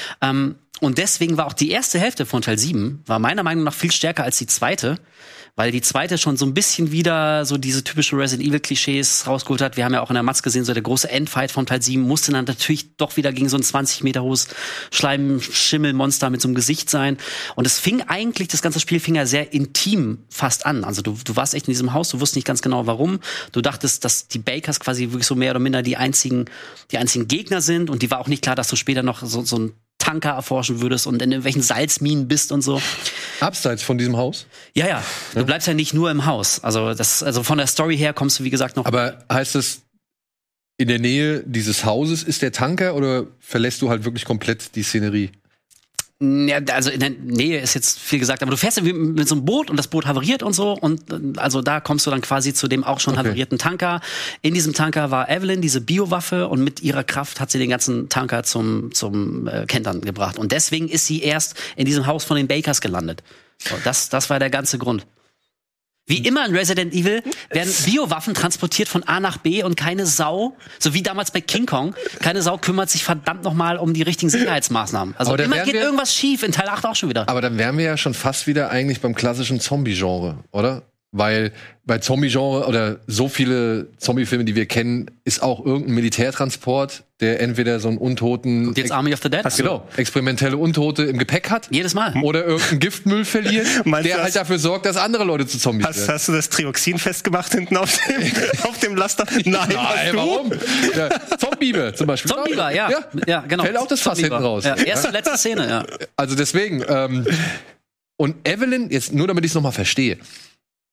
Und deswegen war auch die erste Hälfte von Teil 7 war meiner Meinung nach viel stärker als die zweite, weil die zweite schon so ein bisschen wieder so diese typische Resident Evil Klischees rausgeholt hat. Wir haben ja auch in der Matz gesehen, so der große Endfight von Teil 7 musste dann natürlich doch wieder gegen so ein 20 Meter hohes Schleimschimmelmonster mit so einem Gesicht sein. Und das ganze Spiel fing ja sehr intim fast an. Also du warst echt in diesem Haus, du wusstest nicht ganz genau warum. Du dachtest, dass die Bakers quasi wirklich so mehr oder minder die einzigen Gegner sind und die war auch nicht klar, dass du später noch so ein Tanker erforschen würdest und in irgendwelchen Salzminen bist und so. Abseits von diesem Haus? Ja. Du bleibst ja nicht nur im Haus. Also von der Story her kommst du, wie gesagt, noch. Aber heißt es, in der Nähe dieses Hauses ist der Tanker oder verlässt du halt wirklich komplett die Szenerie? Ja, also in der Nähe ist jetzt viel gesagt, aber du fährst ja mit so einem Boot und das Boot havariert und so und also da kommst du dann quasi zu dem auch schon havarierten Tanker. In diesem Tanker war Evelyn, diese Biowaffe, und mit ihrer Kraft hat sie den ganzen Tanker zum Kentern gebracht und deswegen ist sie erst in diesem Haus von den Bakers gelandet. So, das war der ganze Grund. Wie immer in Resident Evil werden Biowaffen transportiert von A nach B und keine Sau, so wie damals bei King Kong, keine Sau kümmert sich verdammt nochmal um die richtigen Sicherheitsmaßnahmen. Also immer geht irgendwas schief, in Teil 8 auch schon wieder. Aber dann wären wir ja schon fast wieder eigentlich beim klassischen Zombie-Genre, oder? Weil bei Zombie-Genre oder so viele Zombie-Filme, die wir kennen, ist auch irgendein Militärtransport, der entweder so einen Untoten... Und jetzt Army of the Dead? Genau, experimentelle Untote im Gepäck hat. Jedes Mal. Oder irgendeinen Giftmüll verliert, der halt dafür sorgt, dass andere Leute zu Zombies werden. Hast du das Trioxin festgemacht hinten auf dem Laster? Nein, warum? Ja, Zombie zum Beispiel. Zombie, ja, genau. Fällt auch das Fass hinten raus. Ja, erste und letzte Szene, ja. Also deswegen, und Evelyn, jetzt nur damit ich es nochmal verstehe,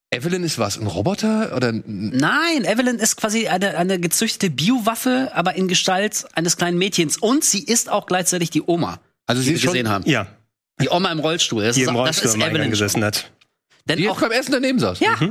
Evelyn ist was? Ein Roboter? Oder Nein, Evelyn ist quasi eine gezüchtete Biowaffe, aber in Gestalt eines kleinen Mädchens. Und sie ist auch gleichzeitig die Oma, also sie die wir gesehen haben. Ja. Die Oma im Rollstuhl. Die im Rollstuhl am Eingang gesessen hat. Denn die auch beim Essen daneben saß. Ja.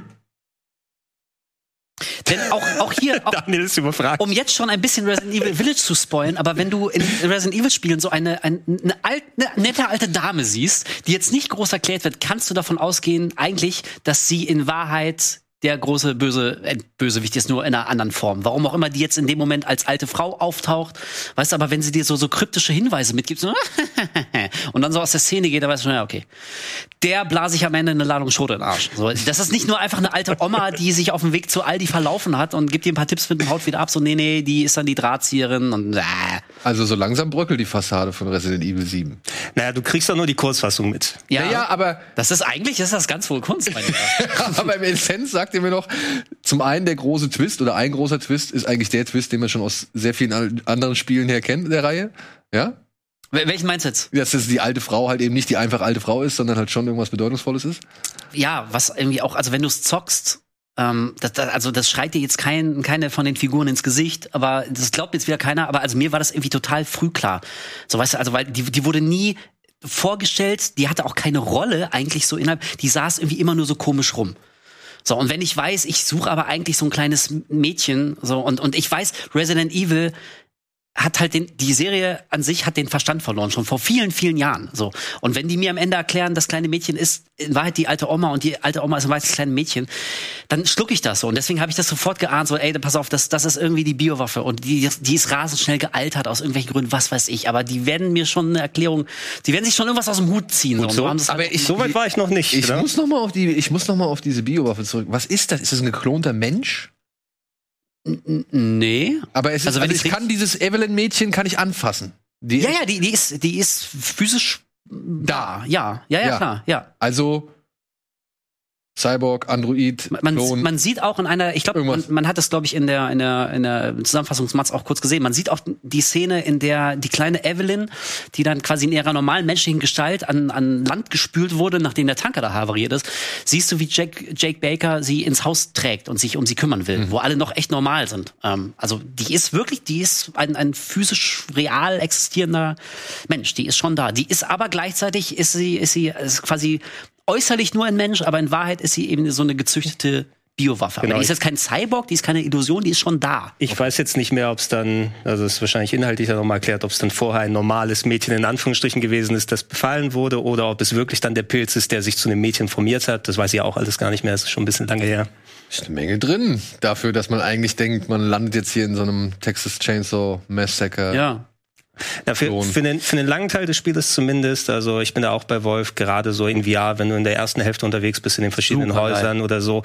Denn auch hier, Daniel ist überfragt. Um jetzt schon ein bisschen Resident Evil Village zu spoilen, aber wenn du in Resident Evil Spielen so eine nette alte Dame siehst, die jetzt nicht groß erklärt wird, kannst du davon ausgehen, eigentlich, dass sie in Wahrheit der große Bösewicht ist, nur in einer anderen Form. Warum auch immer die jetzt in dem Moment als alte Frau auftaucht. Weißt du, aber wenn sie dir so kryptische Hinweise mitgibt, so und dann so aus der Szene geht, dann weißt du schon, ja, okay. Der blase ich am Ende eine Ladung Schote in den Arsch. So, das ist nicht nur einfach eine alte Oma, die sich auf dem Weg zu Aldi verlaufen hat und gibt dir ein paar Tipps mit dem Haut wieder ab. So, nee, die ist dann die Drahtzieherin und Also so langsam bröckelt die Fassade von Resident Evil 7. Naja, du kriegst doch nur die Kurzfassung mit. Ja, aber das ist ganz wohl Kunst, meine ich. Aber im Essenz sagt ihr mir noch, zum einen der große Twist oder ein großer Twist ist eigentlich der Twist, den man schon aus sehr vielen anderen Spielen her kennt in der Reihe. Ja? Welchen meinst du jetzt? Dass die alte Frau halt eben nicht die einfach alte Frau ist, sondern halt schon irgendwas Bedeutungsvolles ist? Ja, was irgendwie auch, also wenn du es zockst, das schreit dir jetzt keine von den Figuren ins Gesicht, aber das glaubt jetzt wieder keiner, aber also mir war das irgendwie total früh klar. So, weißt du, also weil die wurde nie vorgestellt, die hatte auch keine Rolle eigentlich so innerhalb, die saß irgendwie immer nur so komisch rum. So, und wenn ich weiß, ich suche aber eigentlich so ein kleines Mädchen, so, und ich weiß, Resident Evil hat halt die Serie an sich hat den Verstand verloren, schon vor vielen, vielen Jahren, so. Und wenn die mir am Ende erklären, das kleine Mädchen ist in Wahrheit die alte Oma und die alte Oma ist in Wahrheit das kleine Mädchen, dann schluck ich das so. Und deswegen habe ich das sofort geahnt, so, ey, pass auf, das ist irgendwie die Biowaffe und die ist rasend schnell gealtert aus irgendwelchen Gründen, was weiß ich. Aber die werden mir schon eine Erklärung, die werden sich schon irgendwas aus dem Hut ziehen. So. Aber so weit war ich noch nicht. Ich muss noch mal auf diese Biowaffe zurück. Was ist das? Ist das ein geklonter Mensch? Nee. Aber es ist, also ich kann dieses Evelyn-Mädchen kann ich anfassen. Die ist physisch da. Ja, klar, ja. Also Cyborg, Android, man sieht auch in einer, ich glaube, man hat das, glaube ich, in der Zusammenfassungsmatz auch kurz gesehen. Man sieht auch die Szene, in der die kleine Evelyn, die dann quasi in ihrer normalen menschlichen Gestalt an Land gespült wurde, nachdem der Tanker da havariert ist, siehst du, wie Jake Baker sie ins Haus trägt und sich um sie kümmern will, wo alle noch echt normal sind. Also die ist ein physisch real existierender Mensch. Die ist schon da. Die ist aber gleichzeitig ist quasi äußerlich nur ein Mensch, aber in Wahrheit ist sie eben so eine gezüchtete Biowaffe. Genau. Aber die ist jetzt kein Cyborg, die ist keine Illusion, die ist schon da. Ich weiß jetzt nicht mehr, ob es dann, also es ist wahrscheinlich inhaltlich noch mal erklärt, ob es dann vorher ein normales Mädchen in Anführungsstrichen gewesen ist, das befallen wurde, oder ob es wirklich dann der Pilz ist, der sich zu einem Mädchen formiert hat. Das weiß ich auch alles gar nicht mehr, das ist schon ein bisschen lange her. Ist eine Menge drin, dafür, dass man eigentlich denkt, man landet jetzt hier in so einem Texas Chainsaw Massacre. Ja. Ja, für den langen Teil des Spieles zumindest, also ich bin da auch bei Wolf, gerade so in VR, wenn du in der ersten Hälfte unterwegs bist in den verschiedenen Häusern oder so,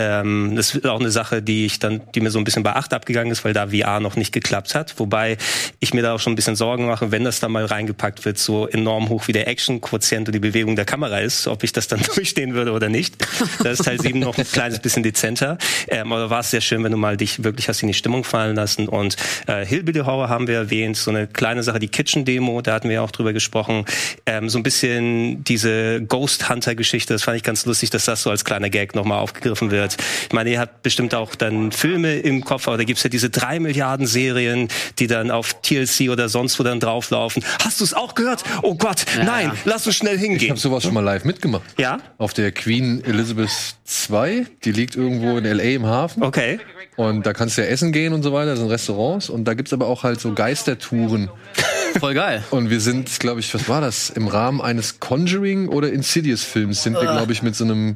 das ist auch eine Sache, die mir so ein bisschen bei 8 abgegangen ist, weil da VR noch nicht geklappt hat, wobei ich mir da auch schon ein bisschen Sorgen mache, wenn das da mal reingepackt wird, so enorm hoch wie der Action-Quotient und die Bewegung der Kamera ist, ob ich das dann durchstehen würde oder nicht. Da ist Teil 7 noch ein kleines bisschen dezenter, aber war es sehr schön, wenn du mal dich wirklich hast in die Stimmung fallen lassen. Und Hillbilly Horror haben wir erwähnt, so eine kleine Sache, die Kitchen-Demo, da hatten wir ja auch drüber gesprochen. So ein bisschen diese Ghost Hunter-Geschichte, das fand ich ganz lustig, dass das so als kleiner Gag nochmal aufgegriffen wird. Ich meine, ihr habt bestimmt auch dann Filme im Kopf, aber da gibt's ja diese 3 Milliarden Serien, die dann auf TLC oder sonst wo dann drauflaufen. Hast du es auch gehört? Oh Gott, nein, lass uns schnell hingehen. Ich habe sowas schon mal live mitgemacht. Ja? Auf der Queen Elizabeth II, die liegt irgendwo in L.A. im Hafen. Okay. Und da kannst du ja essen gehen und so weiter, das sind Restaurants. Und da gibt's aber auch halt so Geistertouren. Voll geil. Und wir sind, glaube ich, was war das? Im Rahmen eines Conjuring oder Insidious-Films sind wir, glaube ich, mit so einem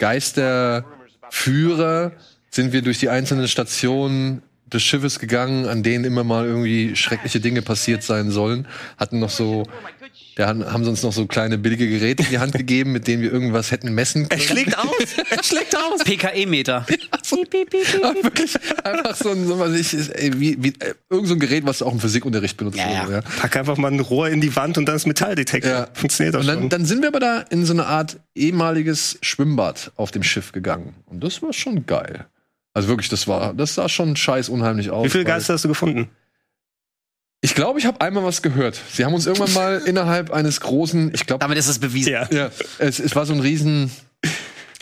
Geisterführer sind wir durch die einzelnen Stationen des Schiffes gegangen, an denen immer mal irgendwie schreckliche Dinge passiert sein sollen. Haben sie uns noch so kleine billige Geräte in die Hand gegeben, mit denen wir irgendwas hätten messen können. Er schlägt aus! PKE-Meter. Wirklich einfach irgend so ein Gerät, was du auch im Physikunterricht benutzt. Ja. Pack einfach mal ein Rohr in die Wand und dann ist Metalldetektor. Ja. Funktioniert auch schon. Dann sind wir aber da in so eine Art ehemaliges Schwimmbad auf dem Schiff gegangen. Und das war schon geil. Also wirklich, das sah schon scheiß unheimlich aus. Wie viele Geister hast du gefunden? Ich glaube, ich habe einmal was gehört. Sie haben uns irgendwann mal innerhalb eines großen, Damit ist es bewiesen. Ja, es war so ein riesen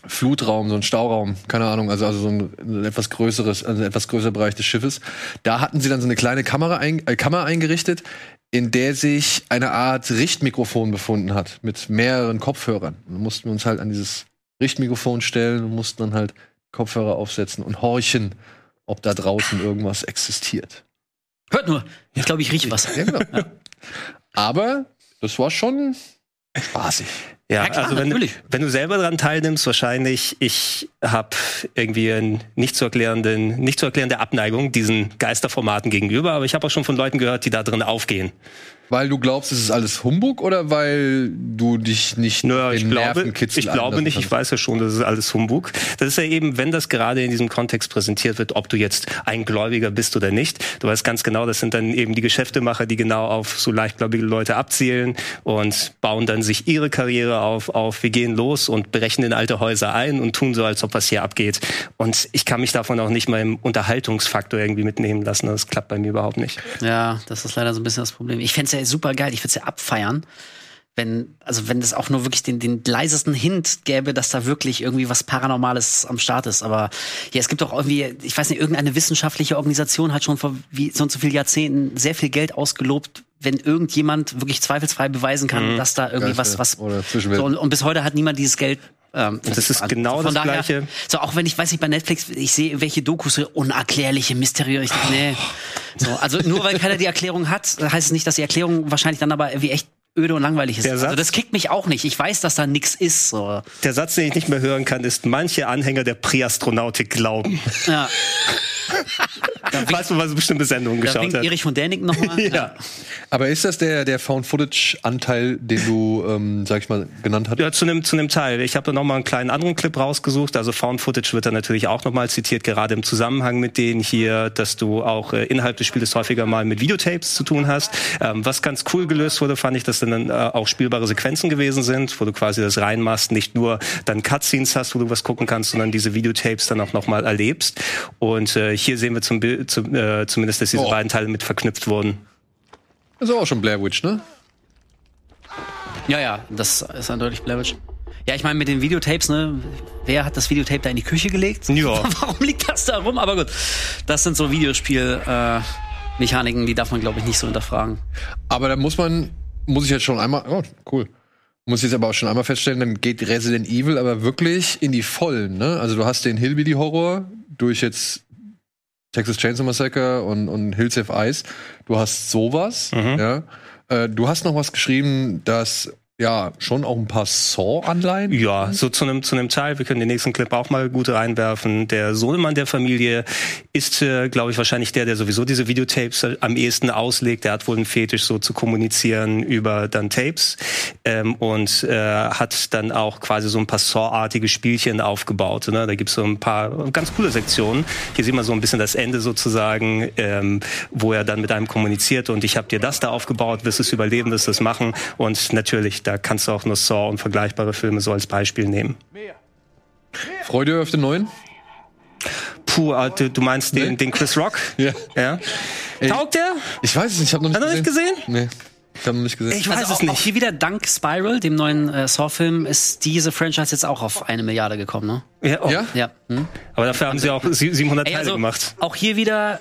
Flutraum, so ein Stauraum, keine Ahnung, also so ein etwas größerer Bereich des Schiffes. Da hatten sie dann so eine kleine Kammer eingerichtet, in der sich eine Art Richtmikrofon befunden hat, mit mehreren Kopfhörern. Dann mussten wir uns halt an dieses Richtmikrofon stellen und mussten dann halt Kopfhörer aufsetzen und horchen, ob da draußen irgendwas existiert. Hört nur, ich glaube, ich rieche was. Ja, genau. Ja. Aber das war schon spaßig. Ja, klar, also wenn du selber daran teilnimmst, wahrscheinlich, ich habe irgendwie eine nicht zu erklärende Abneigung diesen Geisterformaten gegenüber, aber ich habe auch schon von Leuten gehört, die da drin aufgehen. Weil du glaubst, es ist alles Humbug oder weil du dich nicht Ich glaube nicht, ich weiß ja schon, das ist alles Humbug. Das ist ja eben, wenn das gerade in diesem Kontext präsentiert wird, ob du jetzt ein Gläubiger bist oder nicht. Du weißt ganz genau, das sind dann eben die Geschäftemacher, die genau auf so leichtgläubige Leute abzielen und bauen dann sich ihre Karriere auf, wir gehen los und brechen in alte Häuser ein und tun so, als ob was hier abgeht. Und ich kann mich davon auch nicht mal im Unterhaltungsfaktor irgendwie mitnehmen lassen. Das klappt bei mir überhaupt nicht. Ja, das ist leider so ein bisschen das Problem. Ich fände es ja super geil, ich würde es ja abfeiern, wenn das auch nur wirklich den leisesten Hint gäbe, dass da wirklich irgendwie was Paranormales am Start ist. Aber ja, es gibt doch irgendwie, ich weiß nicht, irgendeine wissenschaftliche Organisation hat schon vor so und so vielen Jahrzehnten sehr viel Geld ausgelobt, wenn irgendjemand wirklich zweifelsfrei beweisen kann, dass da irgendwie was so, und bis heute hat niemand dieses Geld. Das ist genau das Gleiche. So, auch wenn ich weiß nicht, bei Netflix, ich sehe welche Dokus, so unerklärliche, mysteriöse, nee. So, also nur weil keiner die Erklärung hat, heißt es nicht, dass die Erklärung wahrscheinlich dann aber irgendwie echt öde und langweilig ist. Also das kickt mich auch nicht. Ich weiß, dass da nichts ist. So. Der Satz, den ich nicht mehr hören kann, ist: Manche Anhänger der Präastronautik glauben. Ja. Weißt du, was eine bestimmte Sendung geschaut hat? Erich von Däniken nochmal. Ja. Aber ist das der Found-Footage-Anteil, den du, sag ich mal, genannt hast? Ja, zu einem Teil. Ich habe da nochmal einen kleinen anderen Clip rausgesucht. Also Found-Footage wird da natürlich auch nochmal zitiert, gerade im Zusammenhang mit denen hier, dass du auch innerhalb des Spiels häufiger mal mit Videotapes zu tun hast. Was ganz cool gelöst wurde, fand ich, dass dann auch spielbare Sequenzen gewesen sind, wo du quasi das reinmachst, nicht nur dann Cutscenes hast, wo du was gucken kannst, sondern diese Videotapes dann auch nochmal erlebst. Und hier sehen wir zumindest, dass diese beiden Teile mit verknüpft wurden. Das ist auch schon Blair Witch, ne? Ja, das ist eindeutig Blair Witch. Ja, ich meine, mit den Videotapes, ne? Wer hat das Videotape da in die Küche gelegt? Ja. Warum liegt das da rum? Aber gut, das sind so Videospiel-Mechaniken, die darf man, glaube ich, nicht so hinterfragen. Aber da muss ich jetzt schon einmal, muss ich jetzt aber auch schon einmal feststellen, dann geht Resident Evil aber wirklich in die Vollen, ne? Also du hast den Hillbilly-Horror durch jetzt Texas Chainsaw Massacre und Hills Have Eyes. Du hast sowas, ja. Du hast noch was geschrieben, das ja schon auch ein paar Saw-Anleihen. Ja, so zu einem Teil. Wir können den nächsten Clip auch mal gut reinwerfen. Der Sohnemann der Familie ist, glaube ich, wahrscheinlich der sowieso diese Videotapes am ehesten auslegt. Der hat wohl einen Fetisch, so zu kommunizieren über dann Tapes. Und hat dann auch quasi so ein paar Saw-artige Spielchen aufgebaut. Ne? Da gibt's so ein paar ganz coole Sektionen. Hier sieht man so ein bisschen das Ende sozusagen, wo er dann mit einem kommuniziert. Und ich habe dir das da aufgebaut, wirst es überleben, wirst es machen. Und natürlich, da kannst du auch nur Saw und vergleichbare Filme so als Beispiel nehmen. Freude auf den neuen? Puh, du meinst den Chris Rock? Ja. Taugt der? Ich weiß es nicht, ich habe noch nicht gesehen. Nee, ich habe noch nicht gesehen. Ich weiß es nicht. Auch hier wieder dank Spiral, dem neuen Saw-Film, ist diese Franchise jetzt auch auf 1 Milliarde gekommen, ne? Ja? Ja. Aber dafür haben sie auch 700 Teile gemacht. Auch hier wieder,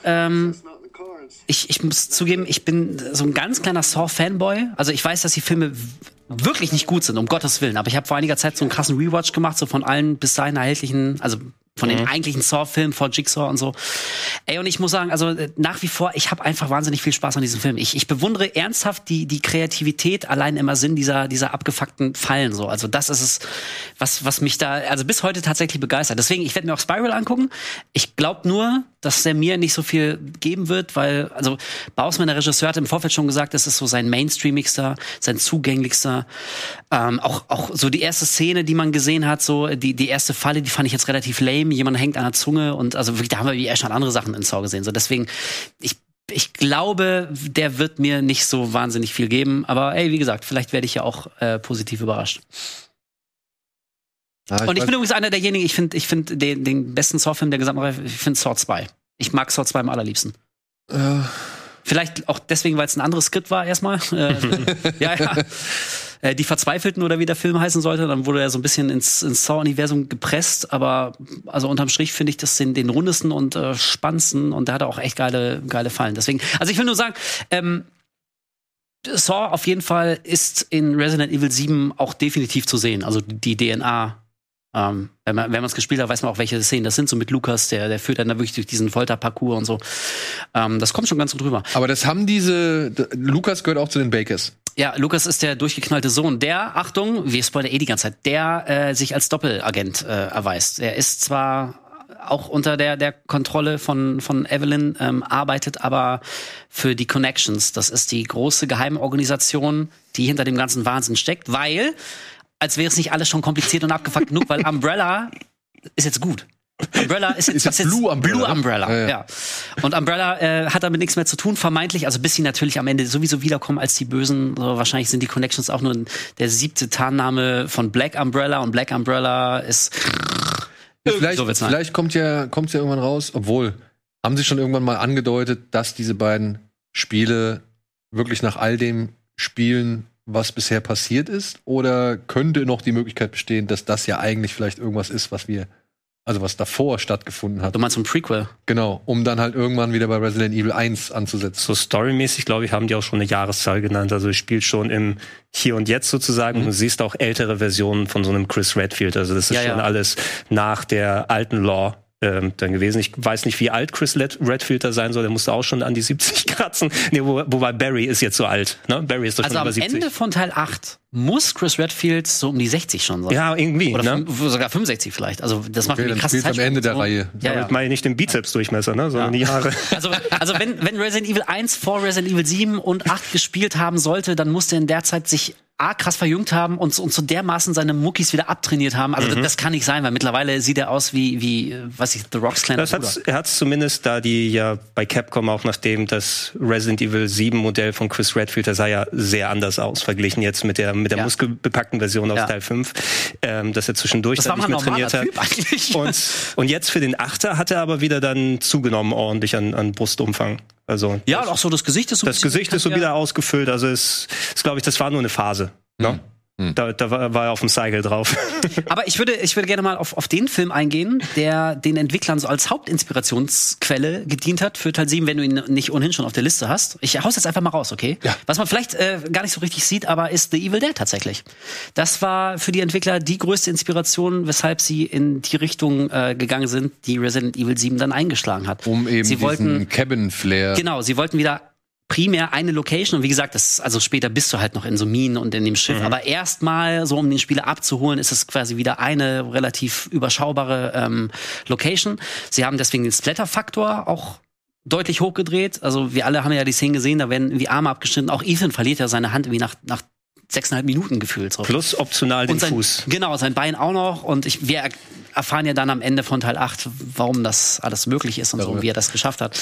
ich muss zugeben, ich bin so ein ganz kleiner Saw-Fanboy. Also ich weiß, dass die Filme wirklich nicht gut sind, um Gottes Willen. Aber ich habe vor einiger Zeit so einen krassen Rewatch gemacht, so von allen bis dahin erhältlichen, also von den eigentlichen Saw-Filmen vor Jigsaw und so. Und ich muss sagen, also nach wie vor, ich habe einfach wahnsinnig viel Spaß an diesem Film. Ich bewundere ernsthaft die Kreativität allein im Sinn dieser abgefuckten Fallen so. Also das ist es, was mich da also bis heute tatsächlich begeistert. Deswegen, ich werde mir auch Spiral angucken. Ich glaube nur, dass der mir nicht so viel geben wird, weil, also Bausman, der Regisseur, hat im Vorfeld schon gesagt, das ist so sein mainstreamigster, sein zugänglichster. Auch so die erste Szene, die man gesehen hat, so die erste Falle, die fand ich jetzt relativ lame. Jemand hängt an der Zunge und also wirklich, da haben wir eher schon andere Sachen in Saw gesehen. So deswegen, ich glaube, der wird mir nicht so wahnsinnig viel geben. Aber wie gesagt, vielleicht werde ich ja auch positiv überrascht. Und ich bin übrigens einer derjenigen, ich finde den besten Saw-Film der gesamten Reihe, ich finde Saw 2. Ich mag Saw 2 am allerliebsten. Vielleicht auch deswegen, weil es ein anderes Skript war erstmal. Ja. Die Verzweifelten oder wie der Film heißen sollte. Dann wurde er so ein bisschen ins Saw-Universum gepresst, aber also unterm Strich finde ich das den rundesten und spannendsten und der hatte auch echt geile Fallen. Deswegen, also ich will nur sagen, Saw auf jeden Fall ist in Resident Evil 7 auch definitiv zu sehen. Also die DNA, wenn man es gespielt hat, weiß man auch, welche Szenen das sind. So mit Lucas, der führt dann da wirklich durch diesen Folterparcours und so. Das kommt schon ganz gut rüber. Aber das haben Lucas gehört auch zu den Bakers. Ja, Lucas ist der durchgeknallte Sohn, der, Achtung, wir spoilern die ganze Zeit, der sich als Doppelagent erweist. Er ist zwar auch unter der Kontrolle von Evelyn, arbeitet aber für die Connections. Das ist die große Geheimorganisation, die hinter dem ganzen Wahnsinn steckt, weil, als wäre es nicht alles schon kompliziert und abgefuckt genug, weil Umbrella ist jetzt gut. Umbrella ist jetzt Blue Umbrella. Ja. Und Umbrella hat damit nichts mehr zu tun, vermeintlich, also bis sie natürlich am Ende sowieso wiederkommen als die Bösen. So, wahrscheinlich sind die Connections auch nur der 7. Tarnname von Black Umbrella und Black Umbrella ist... Vielleicht kommt's ja irgendwann raus, obwohl, haben sie schon irgendwann mal angedeutet, dass diese beiden Spiele wirklich nach all dem spielen, was bisher passiert ist? Oder könnte noch die Möglichkeit bestehen, dass das ja eigentlich vielleicht irgendwas ist, was davor stattgefunden hat? Du meinst ein Prequel? Genau, um dann halt irgendwann wieder bei Resident Evil 1 anzusetzen. So storymäßig, glaube ich, haben die auch schon eine Jahreszahl genannt. Also es spielt schon im Hier und Jetzt sozusagen. Und du siehst auch ältere Versionen von so einem Chris Redfield. Also das ist schon alles nach der alten Lore dann gewesen. Ich weiß nicht, wie alt Chris Redfield da sein soll. Der musste auch schon an die 70 kratzen. Nee, wobei Barry ist jetzt so alt. Ne? Barry ist doch schon über 70. Also am Ende von Teil 8 muss Chris Redfield so um die 60 schon sein. Ja, irgendwie. Oder sogar 65 vielleicht. Also das macht einen krassen Zeitsprung am Ende der Reihe. Ja. Ich meine nicht den Bizeps-Durchmesser, ne? Sondern die Jahre. Also wenn Resident Evil 1 vor Resident Evil 7 und 8 gespielt haben sollte, dann musste er in der Zeit sich krass verjüngt haben und so dermaßen seine Muckis wieder abtrainiert haben. Also das kann nicht sein, weil mittlerweile sieht er aus wie The Rocks kleiner Bruder. Er hat's zumindest, da die ja bei Capcom auch nachdem das Resident Evil 7 Modell von Chris Redfield, der sah ja sehr anders aus, verglichen jetzt mit der muskelbepackten Version aus Teil 5, dass er zwischendurch das nicht mehr trainiert hat. Und jetzt für den 8er hat er aber wieder dann zugenommen ordentlich an Brustumfang. Also auch so das Gesicht ist so. Das Gesicht ist so wieder ausgefüllt. Also ist glaube ich, das war nur eine Phase. Ne? Da war er auf dem Cycle drauf. Aber ich würde gerne mal auf den Film eingehen, der den Entwicklern so als Hauptinspirationsquelle gedient hat für Teil 7, wenn du ihn nicht ohnehin schon auf der Liste hast. Ich hau's jetzt einfach mal raus, okay? Ja. Was man vielleicht gar nicht so richtig sieht, aber ist The Evil Dead tatsächlich. Das war für die Entwickler die größte Inspiration, weshalb sie in die Richtung gegangen sind, die Resident Evil 7 dann eingeschlagen hat. Um eben diesen Cabin-Flair. Genau, sie wollten wieder primär eine Location und wie gesagt, also später bist du halt noch in so Minen und in dem Schiff, aber erstmal so, um den Spieler abzuholen, ist es quasi wieder eine relativ überschaubare Location. Sie haben deswegen den Splatter-Faktor auch deutlich hochgedreht. Also wir alle haben ja die Szenen gesehen, da werden irgendwie Arme abgeschnitten. Auch Ethan verliert ja seine Hand irgendwie nach 6,5 Minuten gefühlt. So. Plus optional den Fuß. Genau, sein Bein auch noch. Und wir erfahren ja dann am Ende von Teil 8, warum das alles möglich ist und so, wie er das geschafft hat.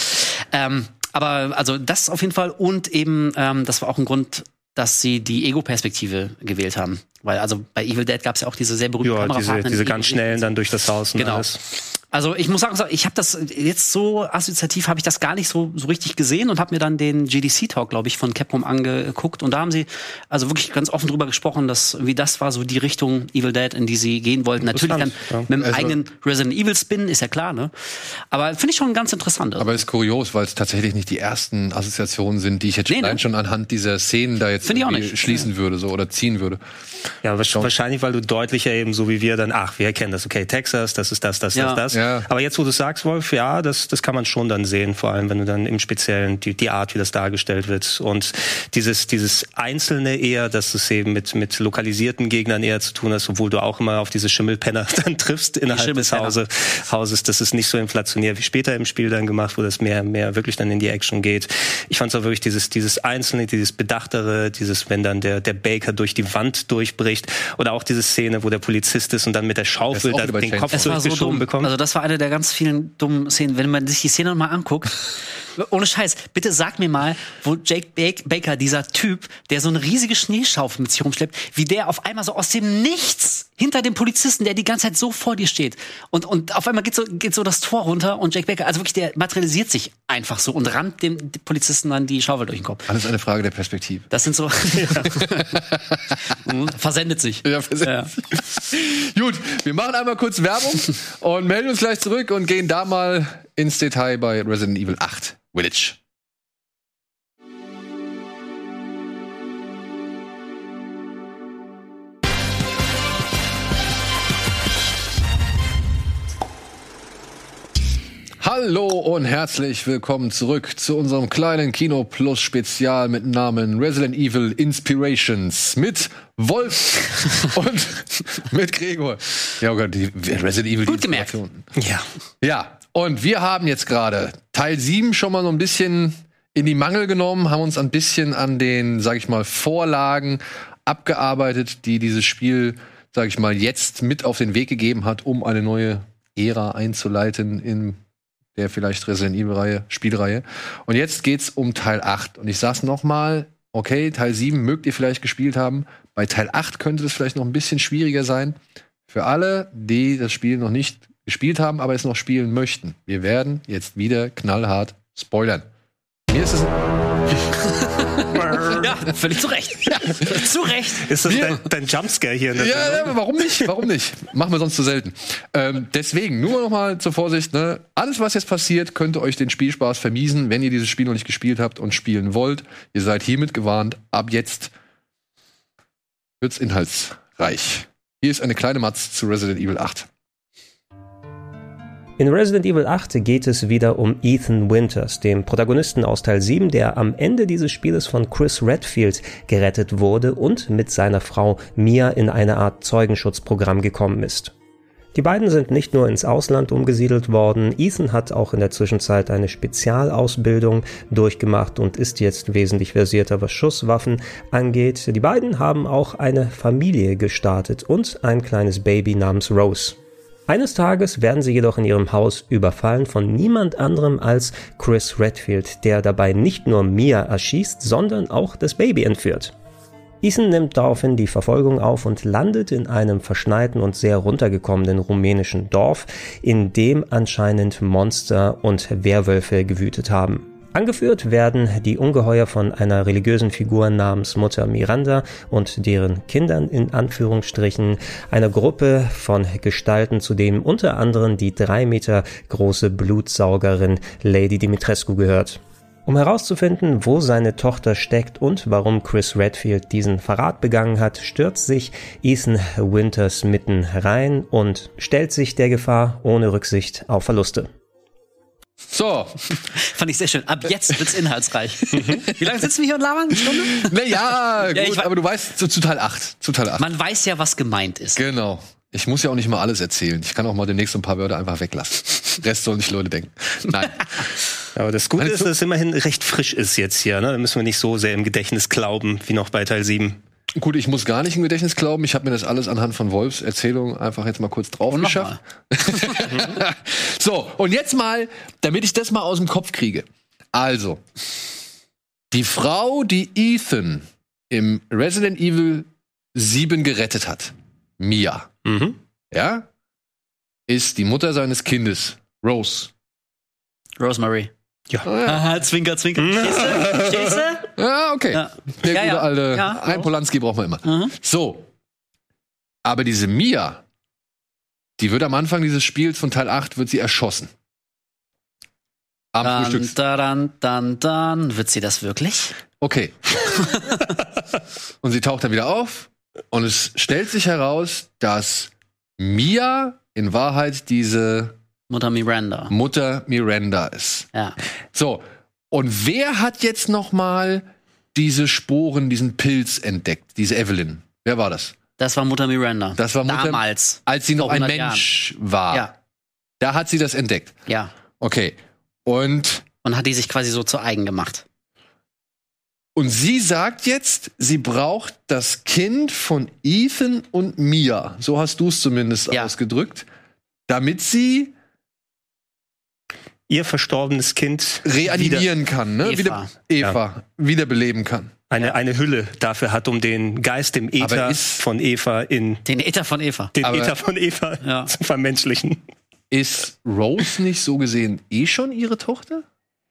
Aber also das auf jeden Fall. Und eben, das war auch ein Grund, dass sie die Ego-Perspektive gewählt haben. Weil also bei Evil Dead gab es ja auch diese sehr berühmten Kamerafahrten. Diese ganz schnellen dann durch das Haus. Genau. Alles. Also ich muss sagen, ich habe das jetzt so assoziativ habe ich das gar nicht so richtig gesehen und habe mir dann den GDC-Talk, glaube ich, von Capcom angeguckt und da haben sie also wirklich ganz offen drüber gesprochen, dass das war so die Richtung Evil Dead, in die sie gehen wollten. Natürlich dann mit dem eigenen Resident Evil Spin, ist ja klar, ne? Aber finde ich schon ganz interessant. Also. Aber ist kurios, weil es tatsächlich nicht die ersten Assoziationen sind, die ich jetzt allein schon anhand dieser Szenen da jetzt schließen würde so oder ziehen würde. Ja, wahrscheinlich, weil du deutlicher eben so wie wir dann, wir erkennen das, okay, Texas, das ist das. Ja. Aber jetzt, wo du sagst, Wolf, das kann man schon dann sehen, vor allem, wenn du dann im Speziellen die Art, wie das dargestellt wird und dieses Einzelne eher, dass du es eben mit lokalisierten Gegnern eher zu tun hast, obwohl du auch immer auf diese Schimmelpenner dann triffst innerhalb des Hauses. Das ist nicht so inflationär wie später im Spiel dann gemacht, wo das mehr wirklich dann in die Action geht. Ich fand es auch wirklich dieses Einzelne, dieses Bedachtere, wenn dann der Baker durch die Wand durchbricht oder auch diese Szene, wo der Polizist ist und dann mit der Schaufel den Kopf durchgeschoben bekommt. Also das war eine der ganz vielen dummen Szenen. Wenn man sich die Szene nochmal anguckt, Ohne Scheiß, bitte sag mir mal, wo Jake Baker, dieser Typ, der so eine riesige Schneeschaufel mit sich rumschleppt, wie der auf einmal so aus dem Nichts hinter dem Polizisten, der die ganze Zeit so vor dir steht. Und auf einmal geht so das Tor runter und Jake Baker, also wirklich, der materialisiert sich einfach so und rammt dem Polizisten dann die Schaufel durch den Kopf. Alles eine Frage der Perspektive. Das sind so... versendet sich. Ja, versendet sich. Gut, wir machen einmal kurz Werbung und melden uns gleich zurück und gehen da mal ins Detail bei Resident Evil 8 Village. Hallo und herzlich willkommen zurück zu unserem kleinen Kino Plus Spezial mit Namen Resident Evil Inspirations mit Wolf und mit Gregor. Ja, oh Gott, die Resident Evil gut gemerkt. Ja, und wir haben jetzt gerade Teil 7 schon mal so ein bisschen in die Mangel genommen, haben uns ein bisschen an den, sag ich mal, Vorlagen abgearbeitet, die dieses Spiel, sag ich mal, jetzt mit auf den Weg gegeben hat, um eine neue Ära einzuleiten in der vielleicht Resident Evil Spielreihe. Und jetzt geht's um Teil 8. Und ich sag's nochmal, okay, Teil 7 mögt ihr vielleicht gespielt haben. Bei Teil 8 könnte es vielleicht noch ein bisschen schwieriger sein. Für alle, die das Spiel noch nicht gespielt haben, aber es noch spielen möchten. Wir werden jetzt wieder knallhart spoilern. Mir ist es... Ja, völlig zu Recht. Ja. Zu Recht. Ist das dein Jumpscare hier? Ja, warum nicht? Warum nicht? Machen wir sonst zu selten. Deswegen, nur noch mal zur Vorsicht, ne? Alles, was jetzt passiert, könnte euch den Spielspaß vermiesen, wenn ihr dieses Spiel noch nicht gespielt habt und spielen wollt. Ihr seid hiermit gewarnt. Ab jetzt wird's inhaltsreich. Hier ist eine kleine Matz zu Resident Evil 8. In Resident Evil 8 geht es wieder um Ethan Winters, dem Protagonisten aus Teil 7, der am Ende dieses Spieles von Chris Redfield gerettet wurde und mit seiner Frau Mia in eine Art Zeugenschutzprogramm gekommen ist. Die beiden sind nicht nur ins Ausland umgesiedelt worden, Ethan hat auch in der Zwischenzeit eine Spezialausbildung durchgemacht und ist jetzt wesentlich versierter, was Schusswaffen angeht. Die beiden haben auch eine Familie gestartet und ein kleines Baby namens Rose. Eines Tages werden sie jedoch in ihrem Haus überfallen von niemand anderem als Chris Redfield, der dabei nicht nur Mia erschießt, sondern auch das Baby entführt. Ethan nimmt daraufhin die Verfolgung auf und landet in einem verschneiten und sehr runtergekommenen rumänischen Dorf, in dem anscheinend Monster und Werwölfe gewütet haben. Angeführt werden die Ungeheuer von einer religiösen Figur namens Mutter Miranda und deren Kindern in Anführungsstrichen, einer Gruppe von Gestalten, zu denen unter anderem die 3 Meter große Blutsaugerin Lady Dimitrescu gehört. Um herauszufinden, wo seine Tochter steckt und warum Chris Redfield diesen Verrat begangen hat, stürzt sich Ethan Winters mitten rein und stellt sich der Gefahr ohne Rücksicht auf Verluste. So. Fand ich sehr schön. Ab jetzt wird's inhaltsreich. Wie lange sitzen wir hier und labern? Eine Stunde? Naja, gut, aber du weißt, zu Teil 8. Man weiß ja, was gemeint ist. Genau. Ich muss ja auch nicht mal alles erzählen. Ich kann auch mal demnächst ein paar Wörter einfach weglassen. Rest sollen nicht Leute denken. Nein. Aber das Gute ist, dass es immerhin recht frisch ist jetzt hier. Ne? Da müssen wir nicht so sehr im Gedächtnis glauben, wie noch bei Teil 7. Gut, ich muss gar nicht im Gedächtnis glauben. Ich habe mir das alles anhand von Wolfs Erzählung einfach jetzt mal kurz drauf geschafft. So, und jetzt mal, damit ich das mal aus dem Kopf kriege. Also, die Frau, die Ethan im Resident Evil 7 gerettet hat, Mia, ja, ist die Mutter seines Kindes, Rose. Rosemary. Ja. Aha, Zwinker, Zwinker. Stehst du? Ja, okay. Ja. Der Ja, gute ja. alte, Ja. ein Polanski braucht man immer. Mhm. So. Aber diese Mia, die wird am Anfang dieses Spiels von Teil 8, wird sie erschossen. Am Frühstücks. Dann. Wird sie das wirklich? Okay. Und sie taucht dann wieder auf und es stellt sich heraus, dass Mia in Wahrheit diese Mutter Miranda ist. Ja. So, und wer hat jetzt noch mal diese Sporen, diesen Pilz entdeckt? Diese Evelyn. Wer war das? Das war Mutter Miranda. Das war Mutter, damals. als sie noch vor ein 100 Mensch war. Ja. Da hat sie das entdeckt. Ja. Okay. Und hat die sich quasi so zu eigen gemacht. Und sie sagt jetzt, sie braucht das Kind von Ethan und Mia. So hast du es zumindest ausgedrückt. Damit sie ihr verstorbenes Kind reanimieren kann, ne? Eva. Wiederbeleben kann. Eine Hülle dafür hat, um den Geist im Äther von Eva Den Äther von Eva zu vermenschlichen. Ist Rose nicht so gesehen schon ihre Tochter?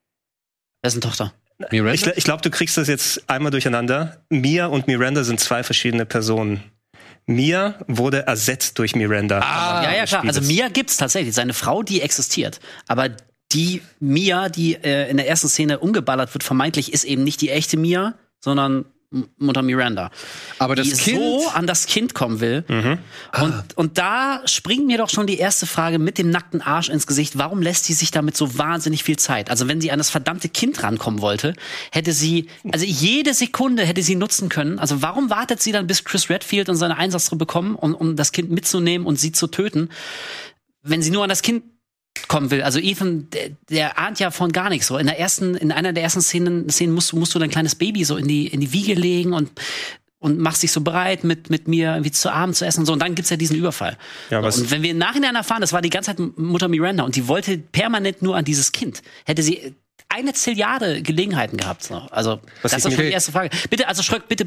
Dessen Tochter. Miranda? Ich glaube, du kriegst das jetzt einmal durcheinander. Mia und Miranda sind 2 verschiedene Personen. Mia wurde ersetzt durch Miranda. Ja, klar. Also Mia gibt's tatsächlich. Seine Frau, die existiert. Aber die Mia, die in der ersten Szene umgeballert wird, vermeintlich ist eben nicht die echte Mia, sondern Mutter Miranda. Aber das die Kind so an das Kind kommen will. Und da springt mir doch schon die erste Frage mit dem nackten Arsch ins Gesicht. Warum lässt sie sich damit so wahnsinnig viel Zeit? Also wenn sie an das verdammte Kind rankommen wollte, hätte sie, also jede Sekunde hätte sie nutzen können. Also warum wartet sie dann, bis Chris Redfield und seine Einsätze bekommen, um das Kind mitzunehmen und sie zu töten, wenn sie nur an das Kind kommen will? Also Ethan, der ahnt ja von gar nichts. So in einer der ersten Szenen musst du dein kleines Baby so in die Wiege legen und machst dich so bereit, mit mir irgendwie zu Abend zu essen und so. Und dann gibt's ja diesen Überfall. Ja, und wenn wir im Nachhinein erfahren, das war die ganze Zeit Mutter Miranda und die wollte permanent nur an dieses Kind, hätte sie eine Zilliarde Gelegenheiten gehabt. So. Also, das ist schon die erste Frage. Bitte, also Schröck, bitte,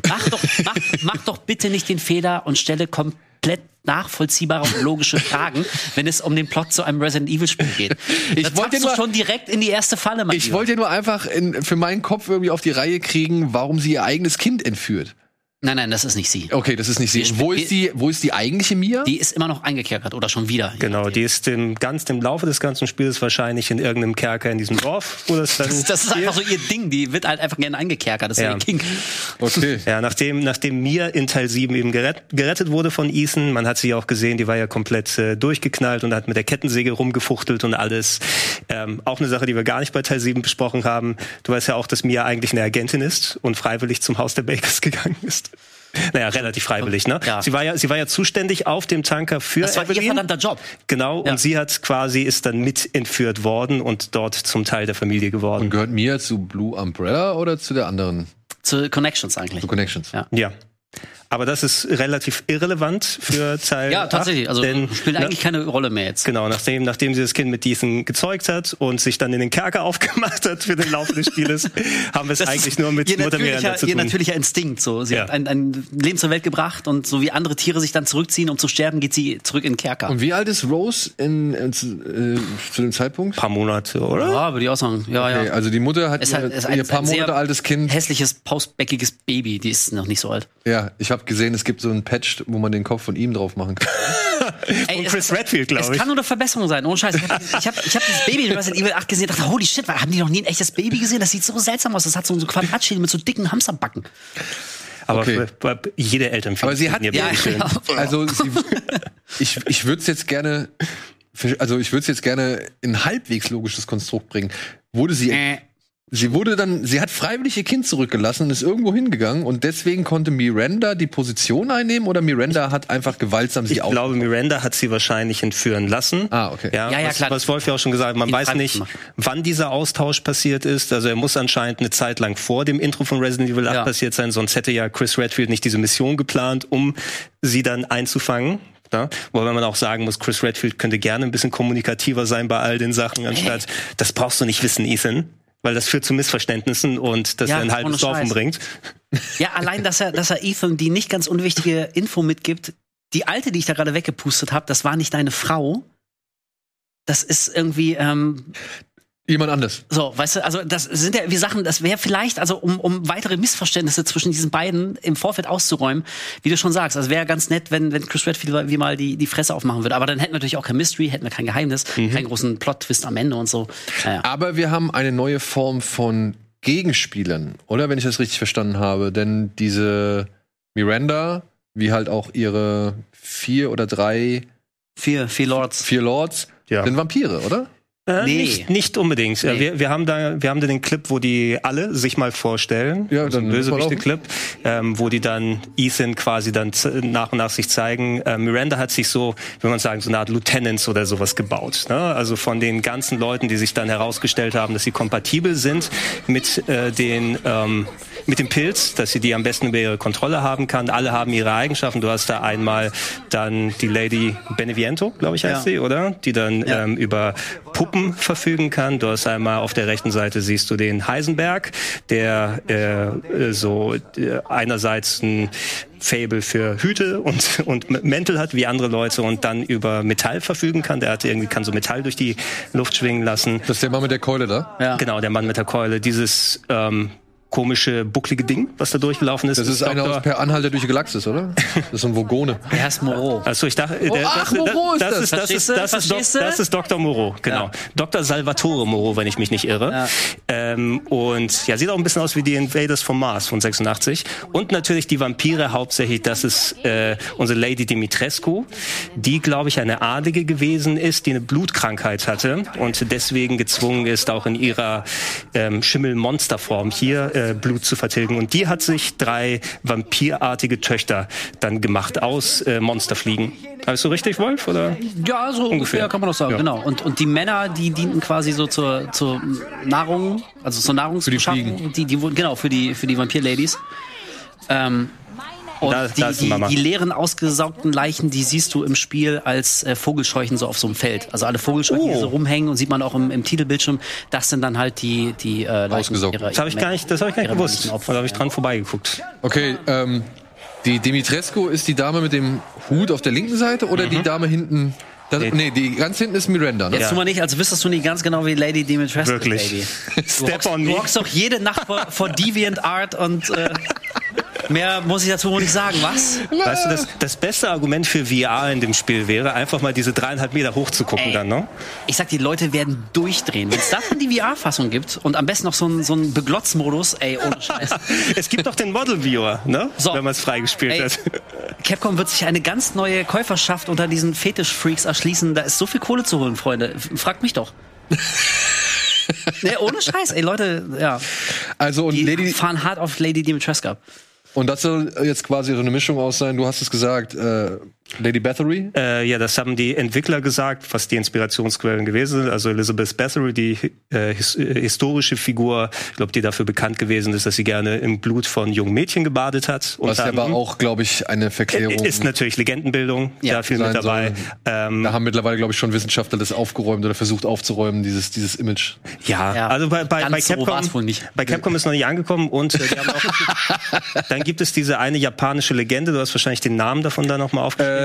mach doch bitte nicht den Fehler und stelle komplett nachvollziehbare und logische Fragen, wenn es um den Plot zu einem Resident Evil Spiel geht. Das wollte du schon direkt in die erste Falle, Ich wollte nur einfach für meinen Kopf irgendwie auf die Reihe kriegen, warum sie ihr eigenes Kind entführt. Nein, das ist nicht sie. Okay, das ist nicht sie. Wo ist die eigentliche Mia? Die ist immer noch eingekerkert oder schon wieder. Genau, die ist im Laufe des ganzen Spiels wahrscheinlich in irgendeinem Kerker in diesem Dorf. Wo das ist einfach so ihr Ding. Die wird halt einfach gerne eingekerkert. Das ist ihr King. Okay. Ja, nachdem Mia in Teil 7 eben gerettet wurde von Ethan, man hat sie auch gesehen, die war ja komplett durchgeknallt und hat mit der Kettensäge rumgefuchtelt und alles. Auch eine Sache, die wir gar nicht bei Teil 7 besprochen haben. Du weißt ja auch, dass Mia eigentlich eine Agentin ist und freiwillig zum Haus der Bakers gegangen ist. Naja, relativ freiwillig, ne? Ja. Sie war ja zuständig auf dem Tanker für Das war Evelyn. ihr verdammter Job. Genau, und sie ist dann mit entführt worden und dort zum Teil der Familie geworden. Und gehört Mia zu Blue Umbrella oder zu der anderen? Zu Connections eigentlich. Zu Connections. Ja. Aber das ist relativ irrelevant für Teil 8. Ja, tatsächlich. Also spielt eigentlich keine Rolle mehr jetzt. Genau, nachdem sie das Kind mit Ethan gezeugt hat und sich dann in den Kerker aufgemacht hat für den Laufe des Spieles, haben wir es eigentlich nur mit Mutter Miranda zu tun. Ihr natürlicher Instinkt. So. Sie hat ein Leben zur Welt gebracht und so wie andere Tiere sich dann zurückziehen, um zu sterben, geht sie zurück in den Kerker. Und wie alt ist Rose zu dem Zeitpunkt? Ein paar Monate, oder? Ja, würde ich auch sagen. Ja, okay, also die Mutter hat ihr paar Monate altes Kind. Hässliches, postbäckiges Baby, die ist noch nicht so alt. Ja, ich habe gesehen, es gibt so einen Patch, wo man den Kopf von ihm drauf machen kann. Und Chris Redfield, glaube ich. Es kann nur eine Verbesserung sein, ohne Scheiß. Ich hab dieses Baby in Resident Evil 8 gesehen und dachte, holy shit, haben die noch nie ein echtes Baby gesehen? Das sieht so seltsam aus. Das hat so Quadratschädel mit so dicken Hamsterbacken. Aber jede Eltern aber sie hat genau. Also ich würde es jetzt gerne in ein halbwegs logisches Konstrukt bringen. Sie hat freiwillig ihr Kind zurückgelassen und ist irgendwo hingegangen und deswegen konnte Miranda die Position einnehmen oder Miranda hat einfach gewaltsam sie Ich glaube, Miranda hat sie wahrscheinlich entführen lassen. Okay. Ja, klar. Was Wolf ja auch schon gesagt hat, man weiß nicht, wann dieser Austausch passiert ist. Also er muss anscheinend eine Zeit lang vor dem Intro von Resident Evil 8 passiert sein, sonst hätte ja Chris Redfield nicht diese Mission geplant, um sie dann einzufangen. Ja, wobei man auch sagen muss, Chris Redfield könnte gerne ein bisschen kommunikativer sein bei all den Sachen, anstatt, das brauchst du nicht wissen, Ethan. Weil das führt zu Missverständnissen und dass er ein halbes Dorf umbringt. Ja, allein, dass er Ethan die nicht ganz unwichtige Info mitgibt. Die alte, die ich da gerade weggepustet habe, das war nicht deine Frau. Das ist irgendwie jemand anders. So, weißt du, also das sind ja wie Sachen, das wäre vielleicht, also um weitere Missverständnisse zwischen diesen beiden im Vorfeld auszuräumen, wie du schon sagst, also wäre ganz nett, wenn Chris Redfield wie mal die Fresse aufmachen würde. Aber dann hätten wir natürlich auch kein Mystery, hätten wir kein Geheimnis, keinen großen Plot-Twist am Ende und so. Naja. Aber wir haben eine neue Form von Gegenspielern, oder? Wenn ich das richtig verstanden habe. Denn diese Miranda, wie halt auch ihre 4 Lords sind Vampire, oder? Nee. Nicht unbedingt. Nee. Wir haben da den Clip, wo die alle sich mal vorstellen. Ja, dann Bösewichte-Clip, wo die dann Ethan quasi dann nach und nach sich zeigen. Miranda hat sich so, wenn man sagen, so eine Art Lieutenants oder sowas gebaut. Ne? Also von den ganzen Leuten, die sich dann herausgestellt haben, dass sie kompatibel sind mit dem Pilz, dass sie die am besten über ihre Kontrolle haben kann. Alle haben ihre Eigenschaften. Du hast da einmal dann die Lady Beneviento, glaube ich, heißt sie, oder? Die dann über Puppen verfügen kann. Du hast einmal auf der rechten Seite siehst du den Heisenberg, der einerseits ein Faible für Hüte und Mäntel hat, wie andere Leute, und dann über Metall verfügen kann. Der kann so Metall durch die Luft schwingen lassen. Das ist der Mann mit der Keule da? Ja. Genau, der Mann mit der Keule. Dieses komische, bucklige Ding, was da durchgelaufen ist. Das ist einer aus Per Anhalter durch die Galaxis, oder? Das ist ein Vogone. Er ist Moreau. Also ich dachte, Moreau ist das ist Dr. Moreau, genau. Ja. Dr. Salvatore Moreau, wenn ich mich nicht irre. Ja. Und ja, sieht auch ein bisschen aus wie die Invaders vom Mars von 86. Und natürlich die Vampire hauptsächlich, das ist unsere Lady Dimitrescu, die, glaube ich, eine Adlige gewesen ist, die eine Blutkrankheit hatte und deswegen gezwungen ist, auch in ihrer Schimmel-Monsterform hier Blut zu vertilgen. Und die hat sich 3 vampirartige Töchter dann gemacht aus Monsterfliegen. Habe ich so richtig, Wolf? Oder? Ja, so ungefähr kann man das sagen, ja. Genau. Und die Männer, die dienten quasi so zur Nahrung, also zur Nahrungsbeschaffung. Genau, für die Vampir-Ladies. Und die leeren, ausgesaugten Leichen, die siehst du im Spiel als Vogelscheuchen so auf so einem Feld. Also alle Vogelscheuchen, die so rumhängen, und sieht man auch im Titelbildschirm. Das sind dann halt die ausgesaugt. Das habe ich gar nicht gewusst. Da habe ich dran vorbeigeguckt. Okay, die Dimitrescu ist die Dame mit dem Hut auf der linken Seite oder die Dame hinten? Die ganz hinten ist Miranda. Ne? Jetzt tu mal nicht, als wüsstest du nicht ganz genau, wie Lady Dimitrescu. Wirklich. Baby. Step on me. Du hockst doch jede Nacht vor DeviantArt und mehr muss ich dazu wohl nicht sagen, was? Weißt du, das beste Argument für VR in dem Spiel wäre, einfach mal diese 3,5 Meter hoch zu gucken dann, ne? Ich sag, die Leute werden durchdrehen. Wenn es davon die VR-Fassung gibt und am besten noch so einen Beglotzmodus, ohne Scheiß. Es gibt doch den Model Viewer, ne? So. Wenn man es freigespielt hat. Capcom wird sich eine ganz neue Käuferschaft unter diesen Fetisch-Freaks erschließen. Da ist so viel Kohle zu holen, Freunde. Fragt mich doch. Ohne Scheiß, Leute, ja. Also, und die fahren hart auf Lady Dimitrescu ab. Und das soll jetzt quasi so eine Mischung aus sein, du hast es gesagt, Lady Bathory? Ja, das haben die Entwickler gesagt, was die Inspirationsquellen gewesen sind. Also Elizabeth Bathory, die historische Figur, ich glaube, die dafür bekannt gewesen ist, dass sie gerne im Blut von jungen Mädchen gebadet hat. Was ja aber auch, glaube ich, eine Verklärung ist natürlich Legendenbildung, da viel mit dabei. Da haben mittlerweile, glaube ich, schon Wissenschaftler das aufgeräumt oder versucht aufzuräumen, dieses Image. Ja, also bei Capcom ist noch nicht angekommen und die haben auch, dann gibt es diese eine japanische Legende, du hast wahrscheinlich den Namen davon da nochmal aufgeschrieben.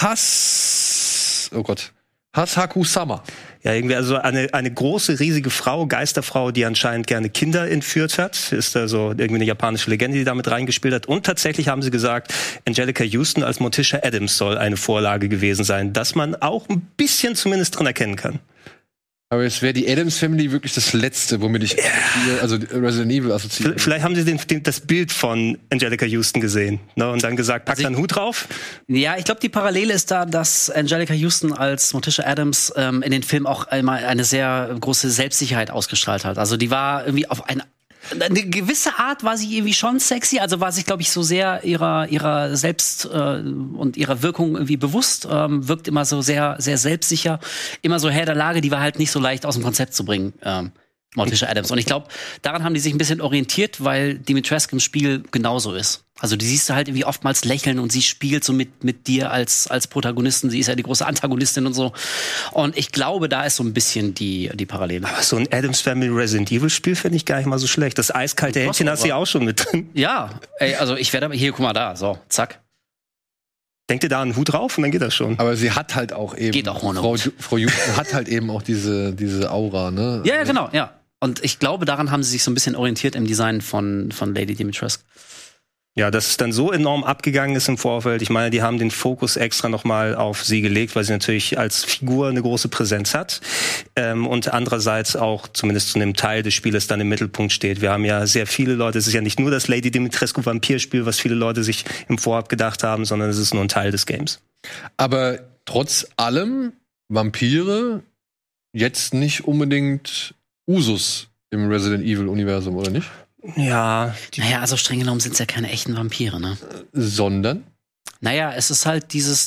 Hasaku-sama. Ja, irgendwie also eine große, riesige Frau, Geisterfrau, die anscheinend gerne Kinder entführt hat. Ist also irgendwie eine japanische Legende, die damit reingespielt hat. Und tatsächlich haben sie gesagt, Angelica Houston als Morticia Addams soll eine Vorlage gewesen sein, dass man auch ein bisschen zumindest dran erkennen kann. Aber es wäre die Addams Family wirklich das Letzte, womit ich Resident Evil assoziiere. Vielleicht haben sie das Bild von Angelica Houston gesehen, ne, und dann gesagt, pack da einen Hut drauf. Ja, ich glaube, die Parallele ist da, dass Angelica Houston als Morticia Addams in den Film auch einmal eine sehr große Selbstsicherheit ausgestrahlt hat. Also die war irgendwie auf eine gewisse Art war sie irgendwie schon sexy, also war sich, glaube ich, so sehr ihrer selbst und ihrer Wirkung irgendwie bewusst, wirkt immer so sehr, sehr selbstsicher, immer so Herr der Lage, die war halt nicht so leicht aus dem Konzept zu bringen, Morticia Addams. Und ich glaube, daran haben die sich ein bisschen orientiert, weil Dimitrescu im Spiel genauso ist. Also die siehst du halt irgendwie oftmals lächeln und sie spielt so mit dir als Protagonisten. Sie ist ja die große Antagonistin und so. Und ich glaube, da ist so ein bisschen die Parallele. Aber so ein Addams Family Resident Evil Spiel finde ich gar nicht mal so schlecht. Das eiskalte Händchen hast du ja auch schon mit drin. Ja, also ich werde aber hier, guck mal da, so, zack. Denkt ihr da einen Hut drauf und dann geht das schon. Aber sie hat halt auch eben, geht auch ohne Frau Houston hat halt eben auch diese Aura, ne? Ja, genau, ja. Und ich glaube, daran haben sie sich so ein bisschen orientiert im Design von Lady Dimitrescu. Ja, dass es dann so enorm abgegangen ist im Vorfeld. Ich meine, die haben den Fokus extra nochmal auf sie gelegt, weil sie natürlich als Figur eine große Präsenz hat. Und andererseits auch zumindest zu einem Teil des Spieles dann im Mittelpunkt steht. Wir haben ja sehr viele Leute, es ist ja nicht nur das Lady Dimitrescu Vampirspiel, was viele Leute sich im Vorab gedacht haben, sondern es ist nur ein Teil des Games. Aber trotz allem Vampire jetzt nicht unbedingt Usus im Resident Evil Universum, oder nicht? Ja. Naja, also streng genommen sind es ja keine echten Vampire, ne? Sondern? Naja, es ist halt diese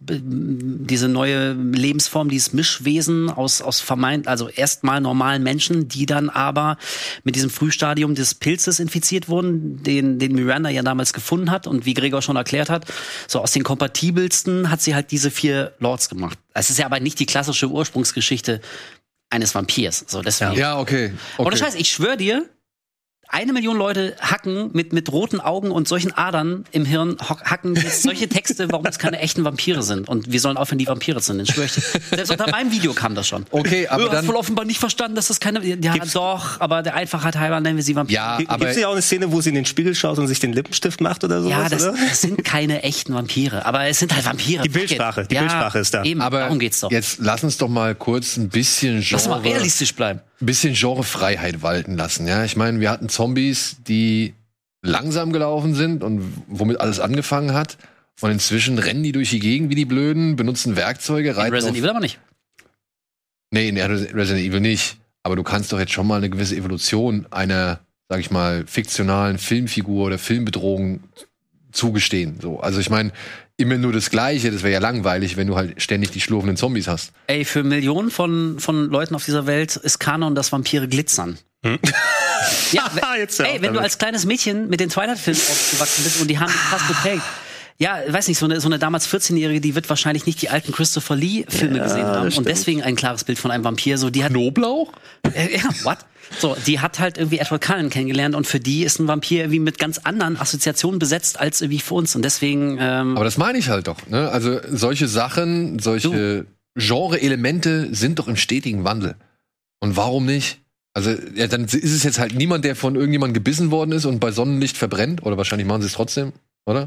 neue Lebensform, dieses Mischwesen aus also erstmal normalen Menschen, die dann aber mit diesem Frühstadium des Pilzes infiziert wurden, den Miranda ja damals gefunden hat und wie Gregor schon erklärt hat, so aus den kompatibelsten hat sie halt diese 4 Lords gemacht. Es ist ja aber nicht die klassische Ursprungsgeschichte. eines Vampirs. So, deswegen. Ja, okay. Ohne Scheiß, ich schwöre dir, 1 Million Leute hacken mit roten Augen und solchen Adern im Hirn, hacken jetzt solche Texte, warum es keine echten Vampire sind. Und wir sollen aufhören, die Vampire zu nennen. Schwör ich dir. Selbst unter meinem Video kam das schon. Okay, aber du hast wohl offenbar nicht verstanden, dass das keine... Ja, doch, aber der Einfachheit halber nennen wir sie Vampire. Ja, aber gibt's ja auch eine Szene, wo sie in den Spiegel schaut und sich den Lippenstift macht oder sowas? Ja, das sind keine echten Vampire. Aber es sind halt Vampire. Die Bildsprache ist da. Eben, aber darum geht's doch. Jetzt lass uns doch mal kurz ein bisschen Lass mal realistisch bleiben. Bisschen Genrefreiheit walten lassen. Ja, ich meine, wir hatten Zombies, die langsam gelaufen sind und womit alles angefangen hat. Und inzwischen rennen die durch die Gegend wie die Blöden, benutzen Werkzeuge, reiten Resident Evil aber nicht. Nee, in Resident Evil nicht. Aber du kannst doch jetzt schon mal eine gewisse Evolution einer, sag ich mal, fiktionalen Filmfigur oder Filmbedrohung zugestehen. So, also ich meine, immer nur das Gleiche, das wäre ja langweilig, wenn du halt ständig die schlurfenden Zombies hast. Ey, für Millionen von Leuten auf dieser Welt ist Kanon, dass Vampire glitzern. Ja, wenn du als kleines Mädchen mit den Twilight-Filmen aufgewachsen bist und die haben fast geprägt. Ja, weiß nicht, so eine damals 14-Jährige, die wird wahrscheinlich nicht die alten Christopher Lee-Filme gesehen haben und deswegen ein klares Bild von einem Vampir. So, die hat Knoblauch? What? So, die hat halt irgendwie Edward Cullen kennengelernt und für die ist ein Vampir irgendwie mit ganz anderen Assoziationen besetzt als irgendwie für uns und deswegen. Aber das meine ich halt doch. Ne? Also solche Sachen, solche Genre-Elemente sind doch im stetigen Wandel. Und warum nicht? Also ja, dann ist es jetzt halt niemand, der von irgendjemandem gebissen worden ist und bei Sonnenlicht verbrennt. Oder wahrscheinlich machen sie es trotzdem, oder?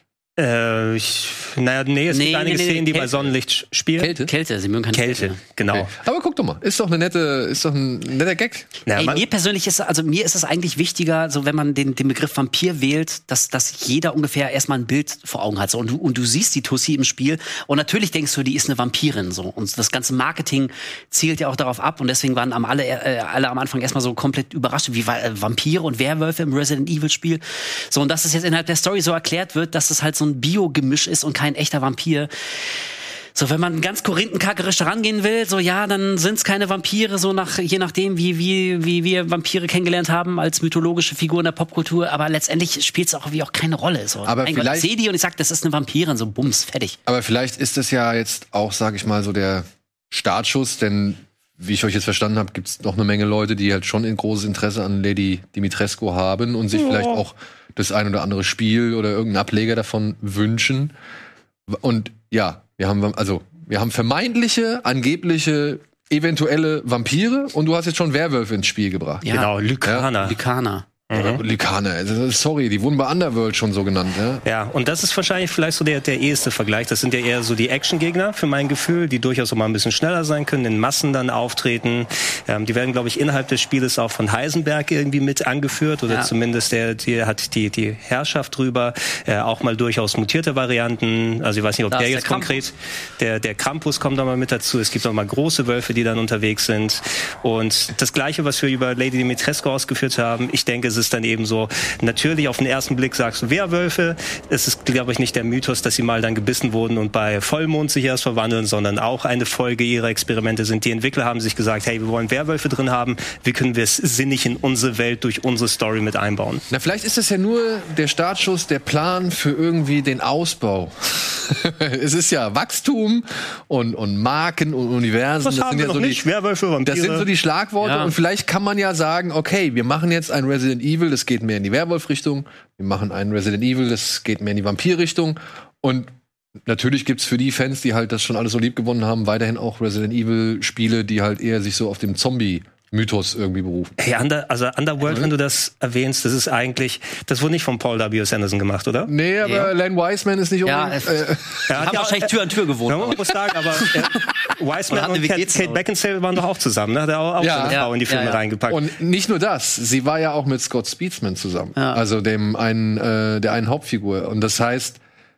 Es gibt einige Szenen, die bei Sonnenlicht spielen. Kälte, sie mögen keine Kälte, genau. Okay. Aber guck doch mal, ist doch ein netter Gag. Ja, ey, mir persönlich ist es eigentlich wichtiger, so wenn man den Begriff Vampir wählt, dass jeder ungefähr erstmal ein Bild vor Augen hat. So. Und du siehst die Tussi im Spiel und natürlich denkst du, die ist eine Vampirin. So. Und das ganze Marketing zielt ja auch darauf ab und deswegen waren alle am Anfang erstmal so komplett überrascht, wie Vampire und Werwölfe im Resident Evil Spiel. So, und dass es jetzt innerhalb der Story so erklärt wird, dass es halt so ein Bio-Gemisch ist und kein echter Vampir. So, wenn man ganz korinthenkackerisch rangehen will, so ja, dann sind's keine Vampire, so je nachdem, wie wir Vampire kennengelernt haben als mythologische Figur in der Popkultur, aber letztendlich spielt's auch irgendwie auch keine Rolle. So. Aber ich sehe die und ich sag, das ist eine Vampirin, so bums, fertig. Aber vielleicht ist das ja jetzt auch, sag ich mal, so der Startschuss, denn wie ich euch jetzt verstanden habe, gibt's noch eine Menge Leute, die halt schon ein großes Interesse an Lady Dimitrescu haben und sich vielleicht auch das ein oder andere Spiel oder irgendeinen Ableger davon wünschen. Und ja, wir haben vermeintliche, angebliche, eventuelle Vampire und du hast jetzt schon Werwölfe ins Spiel gebracht. Ja. Genau, Lykaner. Lykaner, also sorry, die wurden bei Underworld schon so genannt. Ja, und das ist wahrscheinlich vielleicht so der eheste Vergleich. Das sind ja eher so die Actiongegner, für mein Gefühl, die durchaus auch mal ein bisschen schneller sein können, in Massen dann auftreten. Die werden, glaube ich, innerhalb des Spieles auch von Heisenberg irgendwie mit angeführt oder zumindest der hat die Herrschaft drüber. Auch mal durchaus mutierte Varianten. Also ich weiß nicht, ob der jetzt konkret... Der Krampus kommt da mal mit dazu. Es gibt auch mal große Wölfe, die dann unterwegs sind. Und das Gleiche, was wir über Lady Dimitrescu ausgeführt haben, ich denke, es ist dann eben so, natürlich auf den ersten Blick sagst du Werwölfe. Es ist, glaube ich, nicht der Mythos, dass sie mal dann gebissen wurden und bei Vollmond sich erst verwandeln, sondern auch eine Folge ihrer Experimente sind. Die Entwickler haben sich gesagt, hey, wir wollen Werwölfe drin haben. Wie können wir es sinnig in unsere Welt durch unsere Story mit einbauen? Na, vielleicht ist das ja nur der Startschuss, der Plan für irgendwie den Ausbau. Es ist ja Wachstum und Marken und Universen. Das sind ja so Werwölfe, Vampire. Das sind so die Schlagworte und vielleicht kann man ja sagen, okay, wir machen jetzt ein Resident Evil, das geht mehr in die Werwolf-Richtung. Wir machen ein Resident Evil, das geht mehr in die Vampir-Richtung. Und natürlich gibt's für die Fans, die halt das schon alles so lieb gewonnen haben, weiterhin auch Resident Evil-Spiele, die halt eher sich so auf dem Zombie-Mythos irgendwie berufen. Hey, Underworld, wenn du das erwähnst, das wurde nicht von Paul W. Anderson gemacht, oder? Nee, aber Len Wiseman ist nicht unbedingt... Ja, haben wahrscheinlich Tür an Tür gewohnt. Ja, man muss sagen, aber Wiseman und Kate Beckinsale waren doch auch zusammen. Ne? Hat er auch so eine Frau in die Filme reingepackt. Und nicht nur das, sie war ja auch mit Scott Speedsman zusammen. Ja. Also der einen Hauptfigur. Und das heißt,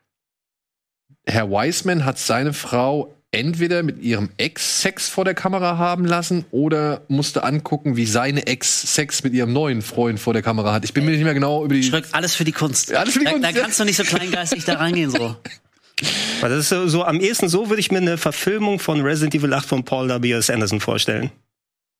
Herr Wiseman hat seine Frau entweder mit ihrem Ex Sex vor der Kamera haben lassen oder musste angucken, wie seine Ex Sex mit ihrem neuen Freund vor der Kamera hat. Ich bin mir nicht mehr genau über die... Schröck, alles für die Kunst. Alles für die Kunst. Da kannst du nicht so kleingeistig da reingehen, so. Weil das ist so am ehesten so würde ich mir eine Verfilmung von Resident Evil 8 von Paul W. Anderson vorstellen.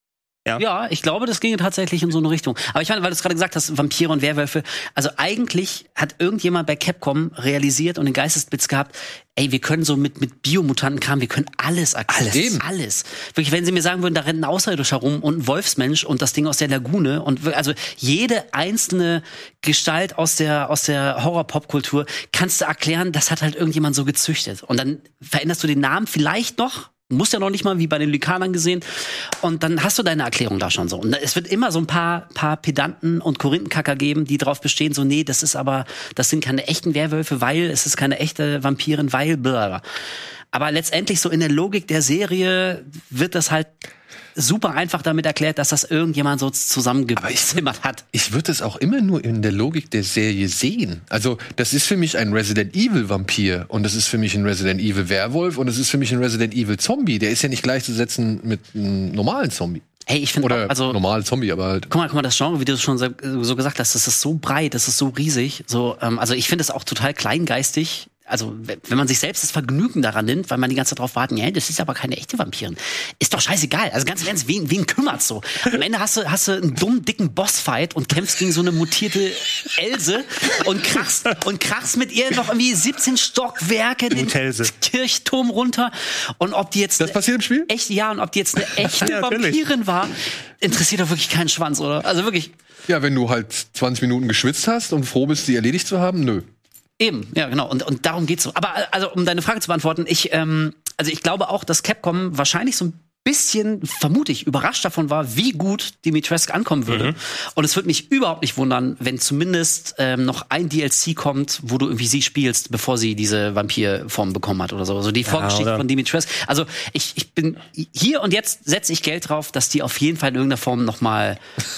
Ja, ich glaube, das ginge tatsächlich in so eine Richtung. Aber ich meine, weil du es gerade gesagt hast, Vampire und Werwölfe, also eigentlich hat irgendjemand bei Capcom realisiert und den Geistesblitz gehabt, ey, wir können so mit Biomutantenkram, wir können alles erklären. Alles. Wirklich, wenn sie mir sagen würden, da rennt ein Außerirdischer rum und ein Wolfsmensch und das Ding aus der Lagune und also jede einzelne Gestalt aus der Horror-Pop-Kultur kannst du erklären, das hat halt irgendjemand so gezüchtet. Und dann veränderst du den Namen vielleicht noch, muss ja noch nicht mal, wie bei den Lykanern gesehen. Und dann hast du deine Erklärung da schon so. Und es wird immer so ein paar Pedanten und Korinthenkacker geben, die darauf bestehen, so, nee, das sind keine echten Werwölfe, weil es ist keine echte Vampirin, weil blablabla. Aber letztendlich so in der Logik der Serie wird das halt super einfach damit erklärt, dass das irgendjemand so zusammengezimmert hat. Ich würde es auch immer nur in der Logik der Serie sehen. Also, das ist für mich ein Resident Evil Vampir und das ist für mich ein Resident Evil Werwolf und das ist für mich ein Resident Evil Zombie. Der ist ja nicht gleichzusetzen mit einem normalen Zombie. Hey, ich finde oder also normal Zombie, aber halt. Guck mal, das Genre, wie du schon so gesagt hast, das ist so breit, das ist so riesig. So, also ich finde es auch total kleingeistig. Also, wenn man sich selbst das Vergnügen daran nimmt, weil man die ganze Zeit drauf warten, ja, das ist aber keine echte Vampirin. Ist doch scheißegal. Also ganz im Ernst, wen kümmert's so? Am Ende hast du einen dummen, dicken Bossfight und kämpfst gegen so eine mutierte Else und krachst mit ihr noch irgendwie 17 Stockwerke den Kirchturm runter. Und ob die jetzt das passiert im Spiel? Und ob die jetzt eine echte Vampirin war, interessiert doch wirklich keinen Schwanz, oder? Also wirklich. Ja, wenn du halt 20 Minuten geschwitzt hast und froh bist, die erledigt zu haben, nö. Eben, ja, genau. Und darum geht's so. Aber also, um deine Frage zu beantworten, ich glaube auch, dass Capcom wahrscheinlich so ein bisschen, vermute ich, überrascht davon war, wie gut Dimitrescu ankommen würde. Mhm. Und es würde mich überhaupt nicht wundern, wenn zumindest noch ein DLC kommt, wo du irgendwie sie spielst, bevor sie diese Vampirform bekommen hat oder so. Also die Vorgeschichte von Dimitrescu. Also ich bin hier und jetzt setze ich Geld drauf, dass die auf jeden Fall in irgendeiner Form noch mal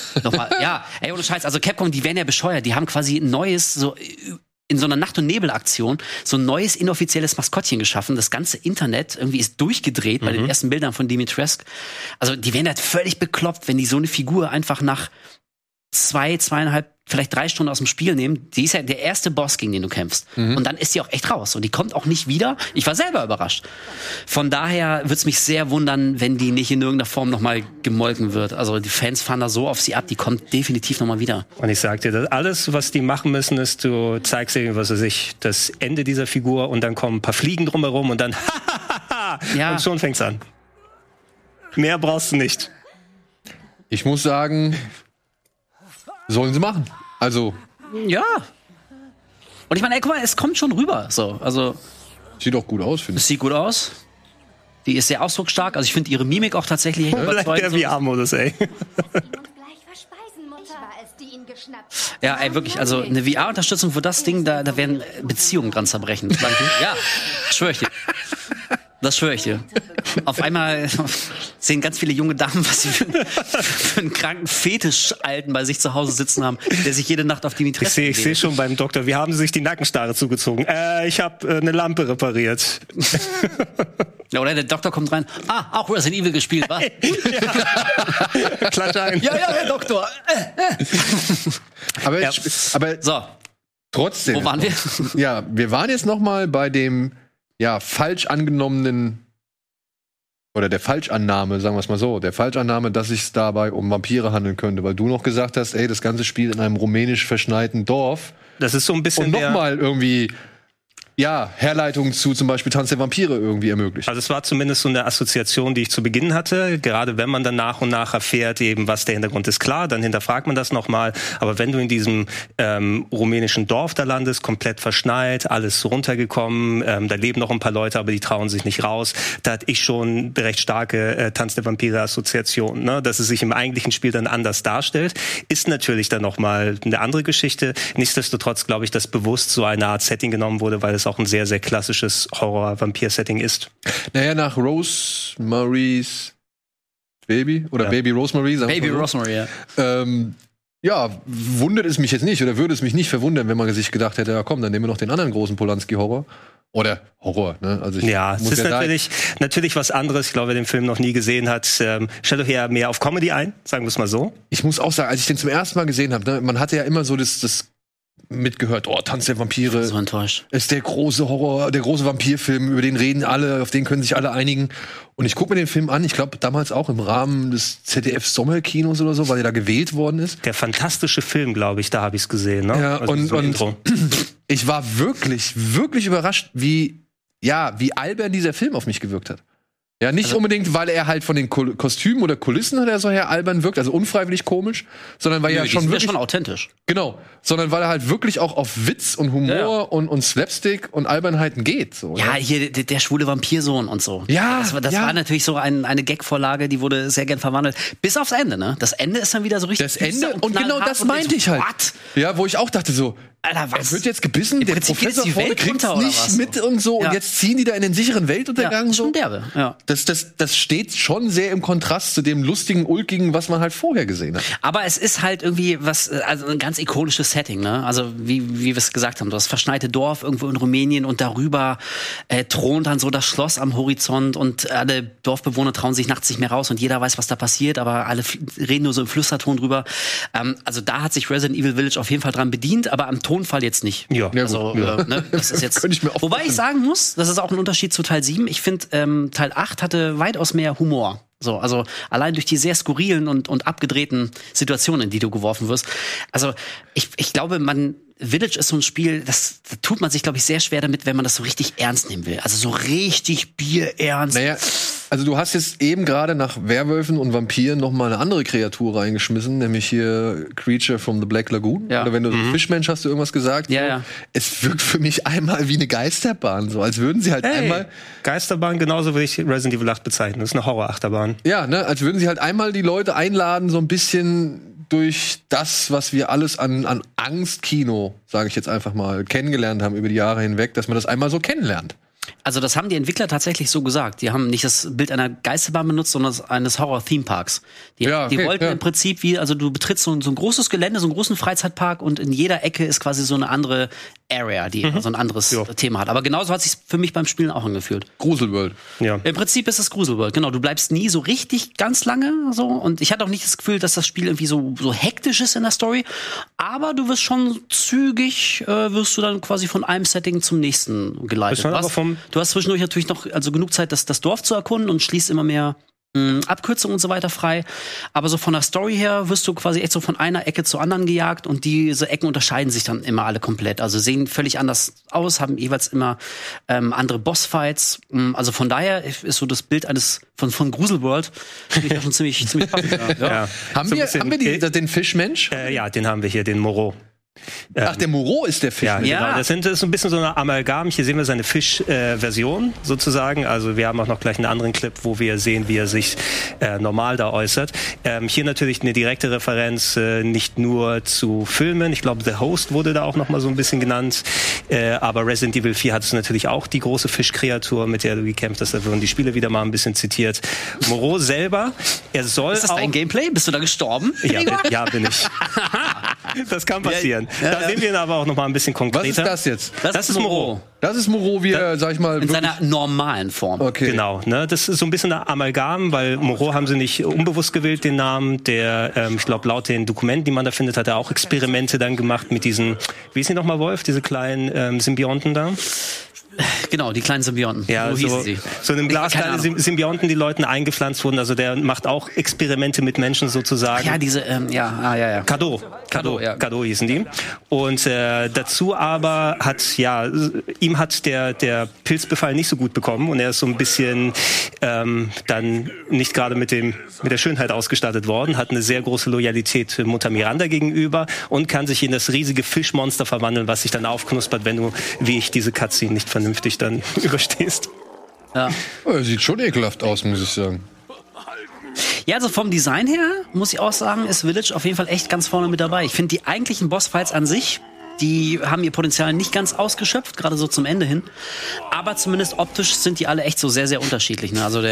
ja, ey, ohne Scheiß. Also Capcom, die wären ja bescheuert. Die haben quasi ein neues, so in so einer Nacht- und Nebel-Aktion so ein neues inoffizielles Maskottchen geschaffen. Das ganze Internet irgendwie ist durchgedreht bei den ersten Bildern von Dimitrescu. Also die wären halt völlig bekloppt, wenn die so eine Figur einfach nach 2,5, vielleicht 3 Stunden aus dem Spiel nehmen. Die ist ja der erste Boss, gegen den du kämpfst. Und dann ist die auch echt raus. Und die kommt auch nicht wieder. Ich war selber überrascht. Von daher würde es mich sehr wundern, wenn die nicht in irgendeiner Form nochmal gemolken wird. Also die Fans fahren da so auf sie ab, die kommt definitiv nochmal wieder. Und ich sag dir, das alles, was die machen müssen, ist, du zeigst ihnen, was weiß ich, das Ende dieser Figur und dann kommen ein paar Fliegen drumherum und dann und schon fängt's an. Mehr brauchst du nicht. Ich muss sagen, sollen sie machen. Also. Ja. Und ich meine, ey, guck mal, es kommt schon rüber. So, also. Sieht auch gut aus, finde ich. Es sieht gut aus. Die ist sehr ausdrucksstark. Also ich finde ihre Mimik auch tatsächlich überzeugend. Der VR-Modus, ey. Ja, ey, wirklich, also eine VR-Unterstützung für das Ding, da werden Beziehungen dran zerbrechen. Ja, schwöre ich dir. Das schwöre ich dir. Auf einmal sehen ganz viele junge Damen, was sie für einen kranken Fetisch-Alten bei sich zu Hause sitzen haben, der sich jede Nacht auf Dimitrescu Ich sehe schon beim Doktor, wie haben sie sich die Nackenstarre zugezogen? Ich habe eine Lampe repariert. Ja, oder der Doktor kommt rein. Auch Resident Evil gespielt, wa? Klatsch ein. Ja, Herr Doktor. Aber so. Trotzdem. Wo waren wir? Ja, wir waren jetzt noch mal bei dem falsch angenommenen oder der Falschannahme, sagen wir es mal so, der Falschannahme, dass es dabei um Vampire handeln könnte, weil du noch gesagt hast, ey, das Ganze spielt in einem rumänisch verschneiten Dorf. Das ist so ein bisschen und nochmal irgendwie Herleitungen zu zum Beispiel Tanz der Vampire irgendwie ermöglicht. Also es war zumindest so eine Assoziation, die ich zu Beginn hatte. Gerade wenn man dann nach und nach erfährt, eben was der Hintergrund ist, klar, dann hinterfragt man das nochmal. Aber wenn du in diesem rumänischen Dorf da landest, komplett verschneit, alles runtergekommen, da leben noch ein paar Leute, aber die trauen sich nicht raus, da hatte ich schon recht starke Tanz der Vampire-Assoziation. Ne? Dass es sich im eigentlichen Spiel dann anders darstellt, ist natürlich dann nochmal eine andere Geschichte. Nichtsdestotrotz glaube ich, dass bewusst so eine Art Setting genommen wurde, weil es auch ein sehr, sehr klassisches Horror-Vampir-Setting ist. Naja, nach Rosemary's Baby oder Baby Rosemary. Baby Rosemary, ja. Wundert es mich jetzt nicht oder würde es mich nicht verwundern, wenn man sich gedacht hätte, ja komm, dann nehmen wir noch den anderen großen Polanski-Horror. Oder Horror, ne? Also es ist natürlich was anderes. Ich glaube, wer den Film noch nie gesehen hat, stellt euch ja mehr auf Comedy ein, sagen wir es mal so. Ich muss auch sagen, als ich den zum ersten Mal gesehen habe, ne, man hatte ja immer so das mitgehört, Tanz der Vampire. So enttäuscht. Ist der große Horror, der große Vampirfilm, über den reden alle, auf den können sich alle einigen. Und ich gucke mir den Film an, ich glaube damals auch im Rahmen des ZDF-Sommerkinos oder so, weil er da gewählt worden ist. Der fantastische Film, glaube ich, da habe ich es gesehen. Ne? Ja, und ich war wirklich, wirklich überrascht, wie albern dieser Film auf mich gewirkt hat. Ja, nicht unbedingt, weil er halt von den Kostümen oder Kulissen oder so her albern wirkt, also unfreiwillig komisch, sondern weil er schon wirklich authentisch. Genau, sondern weil er halt wirklich auch auf Witz und Humor und Slapstick und Albernheiten geht. So, ja, hier der schwule Vampirsohn und so. Ja, das war natürlich so eine Gag-Vorlage, die wurde sehr gern verwandelt. Bis aufs Ende, ne? Das Ende ist dann wieder so richtig. Das Ende und genau das meinte ich halt. What? Ja, wo ich auch dachte so, Alter, was? Er wird jetzt gebissen, der Professor vorne kriegt's nicht mit und so. Ja. Und jetzt ziehen die da in den sicheren Weltuntergang. Schon derbe. Ja. Das steht schon sehr im Kontrast zu dem lustigen, ulkigen, was man halt vorher gesehen hat. Aber es ist halt irgendwie also ein ganz ikonisches Setting, ne? Also wie wir es gesagt haben, das verschneite Dorf irgendwo in Rumänien und darüber thront dann so das Schloss am Horizont und alle Dorfbewohner trauen sich nachts nicht mehr raus und jeder weiß, was da passiert, aber alle reden nur so im Flüsterton drüber. Also da hat sich Resident Evil Village auf jeden Fall dran bedient, aber am Tonfall jetzt nicht. Ja. Also, ne, das ist jetzt. Wobei ich sagen muss, das ist auch ein Unterschied zu Teil 7. Ich finde, Teil 8 hatte weitaus mehr Humor. So, also allein durch die sehr skurrilen und abgedrehten Situationen, in die du geworfen wirst. Also ich glaube, Village ist so ein Spiel, da tut man sich, glaube ich, sehr schwer damit, wenn man das so richtig ernst nehmen will. Also so richtig bierernst. Naja, also du hast jetzt eben gerade nach Werwölfen und Vampiren noch mal eine andere Kreatur reingeschmissen, nämlich hier Creature from the Black Lagoon. Ja. Oder wenn du Fischmensch hast du irgendwas gesagt. Ja, so. ja. Es wirkt für mich einmal wie eine Geisterbahn, so als würden sie halt einmal Geisterbahn, genauso würde ich Resident Evil 8 bezeichnen. Das ist eine Horrorachterbahn. Ja, ne, als würden sie halt einmal die Leute einladen, so ein bisschen durch das, was wir alles an Angstkino, sage ich jetzt einfach mal, kennengelernt haben über die Jahre hinweg, dass man das einmal so kennenlernt. Also das haben die Entwickler tatsächlich so gesagt. Die haben nicht das Bild einer Geisterbahn benutzt, sondern eines Horror-Theme-Parks. Die wollten im Prinzip also du betrittst so ein großes Gelände, so einen großen Freizeitpark und in jeder Ecke ist quasi so eine andere Area, die so ein anderes Thema hat. Aber genauso hat es sich für mich beim Spielen auch angefühlt. Gruselworld. Ja. Im Prinzip ist es Gruselworld, genau. Du bleibst nie so richtig ganz lange so. Und ich hatte auch nicht das Gefühl, dass das Spiel irgendwie so hektisch ist in der Story. Aber du wirst schon zügig, wirst du dann quasi von einem Setting zum nächsten geleitet. Du hast zwischendurch natürlich noch genug Zeit, das Dorf zu erkunden und schließt immer mehr Abkürzungen und so weiter frei. Aber so von der Story her wirst du quasi echt so von einer Ecke zur anderen gejagt und diese Ecken unterscheiden sich dann immer alle komplett. Also sehen völlig anders aus, haben jeweils immer andere Bossfights. Also von daher ist so das Bild von Gruselworld finde ich schon ziemlich passend. Ja. Haben wir den Fischmensch? Ja, den haben wir hier, den Moreau. Ach, der Moreau ist der Fisch. Ja, genau. Das ist ein bisschen so eine Amalgam. Hier sehen wir seine Fisch-Version sozusagen. Also wir haben auch noch gleich einen anderen Clip, wo wir sehen, wie er sich normal da äußert. Hier natürlich eine direkte Referenz, nicht nur zu Filmen. Ich glaube, The Host wurde da auch noch mal so ein bisschen genannt. Aber Resident Evil 4 hat es natürlich auch die große Fischkreatur, mit der du gekämpft hast. Da wurden die Spiele wieder mal ein bisschen zitiert. Moreau selber, er soll Ist das dein Gameplay? Bist du da gestorben? Ja, bin ich. Das kann passieren. Da sehen wir ihn aber auch noch mal ein bisschen konkreter. Was ist das jetzt? Das ist Moreau. Das ist Moreau, wie er, sag ich mal, in seiner normalen Form. Okay. Genau, ne? Das ist so ein bisschen ein Amalgam, weil Moreau haben sie nicht unbewusst gewählt, den Namen. Ich glaube, laut den Dokumenten, die man da findet, hat er auch Experimente dann gemacht mit diesen, wie ist die nochmal, Wolf? Diese kleinen Symbionten da? Genau, die kleinen Symbionten. Ja, so in einem Glas kleine Symbionten, die Leuten eingepflanzt wurden. Also der macht auch Experimente mit Menschen sozusagen. Ach ja, diese, ja. Cadeau hießen die. Und dazu aber ihm hat der Pilzbefall nicht so gut bekommen und er ist so ein bisschen dann nicht gerade mit der Schönheit ausgestattet worden, hat eine sehr große Loyalität Mutter Miranda gegenüber und kann sich in das riesige Fischmonster verwandeln, was sich dann aufknuspert, wenn du, wie ich, diese Cutscene nicht vernünftig dann überstehst. Ja. Sieht schon ekelhaft aus, muss ich sagen. Ja, also vom Design her, muss ich auch sagen, ist Village auf jeden Fall echt ganz vorne mit dabei. Ich finde die eigentlichen Bossfights an sich, die haben ihr Potenzial nicht ganz ausgeschöpft, gerade so zum Ende hin. Aber zumindest optisch sind die alle echt so sehr, sehr unterschiedlich. Ne? Also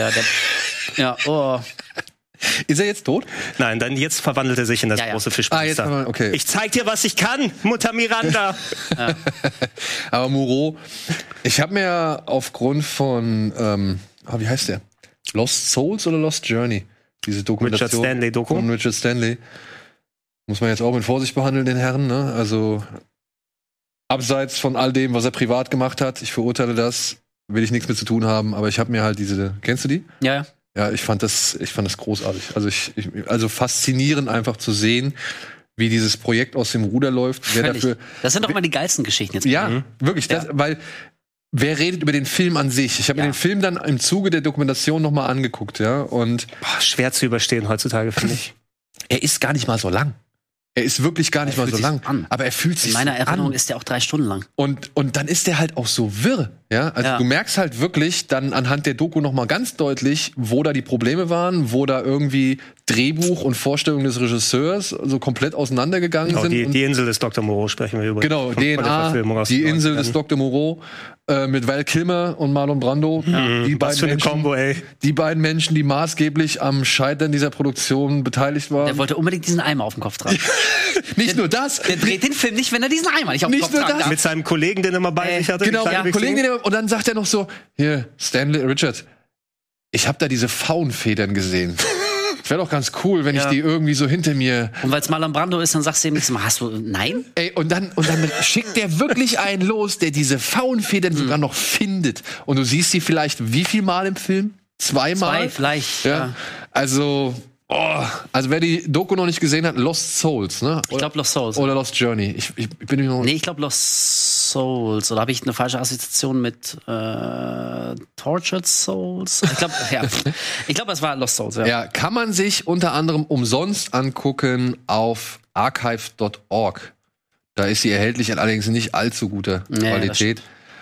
Ist er jetzt tot? Nein, dann jetzt verwandelt er sich in das große Fischmonster. Okay. Ich zeig dir, was ich kann, Mutter Miranda. Aber Moreau, ich habe mir aufgrund von, wie heißt der? Lost Souls oder Lost Journey? Diese Dokumentation Richard Stanley-Doku. Von Richard Stanley. Muss man jetzt auch mit Vorsicht behandeln, den Herren, ne? Also abseits von all dem, was er privat gemacht hat, ich verurteile das, will ich nichts mit zu tun haben, aber ich habe mir halt kennst du die? Ja. Ja, ich fand das großartig. Also faszinierend einfach zu sehen, wie dieses Projekt aus dem Ruder läuft. Das sind doch immer die geilsten Geschichten jetzt. Ja, wirklich, weil wer redet über den Film an sich? Ich habe mir den Film dann im Zuge der Dokumentation nochmal angeguckt, ja, und schwer zu überstehen heutzutage, finde ich. Er ist gar nicht mal so lang. Er ist wirklich gar nicht mal so lang. Aber er fühlt sich in meiner Erinnerung ist der auch 3 Stunden lang. Und dann ist der halt auch so wirr. Ja? Also du merkst halt wirklich dann anhand der Doku noch mal ganz deutlich, wo da die Probleme waren, wo da irgendwie Drehbuch und Vorstellung des Regisseurs so komplett auseinandergegangen sind. Die Insel des Dr. Moreau sprechen wir übrigens. Genau, DNA, die Insel des Dr. Moreau mit Val Kilmer und Marlon Brando. Die beiden Menschen, die maßgeblich am Scheitern dieser Produktion beteiligt waren. Der wollte unbedingt diesen Eimer auf dem Kopf tragen. Nicht nur das. Der dreht den Film nicht, wenn er diesen Eimer nicht auf dem Kopf tragen darf. Mit seinem Kollegen, den er mal bei sich hatte. Genau, und dann sagt er noch so, hier, Richard, ich habe da diese Faunfedern gesehen. Wäre doch ganz cool, wenn ich die irgendwie so hinter mir... Und weil es Marlon Brando ist, dann sagst du ihm nichts mal, hast du... Nein? Ey, und dann schickt der wirklich einen los, der diese Faunfedern sogar noch findet. Und du siehst sie vielleicht wie viel Mal im Film? 2 Mal? 2 vielleicht, ja. Also wer die Doku noch nicht gesehen hat, Lost Souls, ne? Ich glaube Lost Souls. Oder Lost Journey. Ich bin mir noch... Nee, ich glaube Lost Souls. Oder habe ich eine falsche Assoziation mit Tortured Souls? Ich glaube, das war Lost Souls, ja. Ja, kann man sich unter anderem umsonst angucken auf archive.org. Da ist sie erhältlich, allerdings in nicht allzu guter Qualität.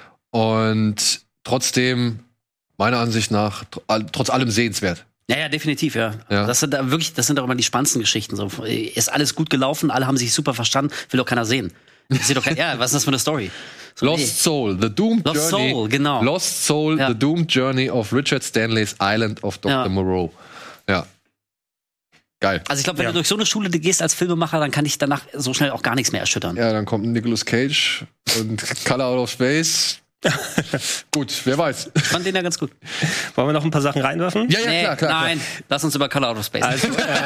Und trotzdem, meiner Ansicht nach, trotz allem sehenswert. Ja, definitiv, ja. Das sind auch immer die spannendsten Geschichten. So, ist alles gut gelaufen, alle haben sich super verstanden, will doch keiner sehen. Was ist das für eine Story? So, Lost Soul, The Doomed Journey. Genau. Lost Soul, The Doomed Journey of Richard Stanley's Island of Dr. Moreau. Ja. Geil. Also ich glaube, wenn du durch so eine Schule gehst als Filmemacher, dann kann ich danach so schnell auch gar nichts mehr erschüttern. Ja, dann kommt Nicolas Cage und Color Out of Space. Gut, wer weiß. Ich fand den ja ganz gut. Wollen wir noch ein paar Sachen reinwerfen? Ja, klar. Nein, lass uns über Color Out of Space. Also,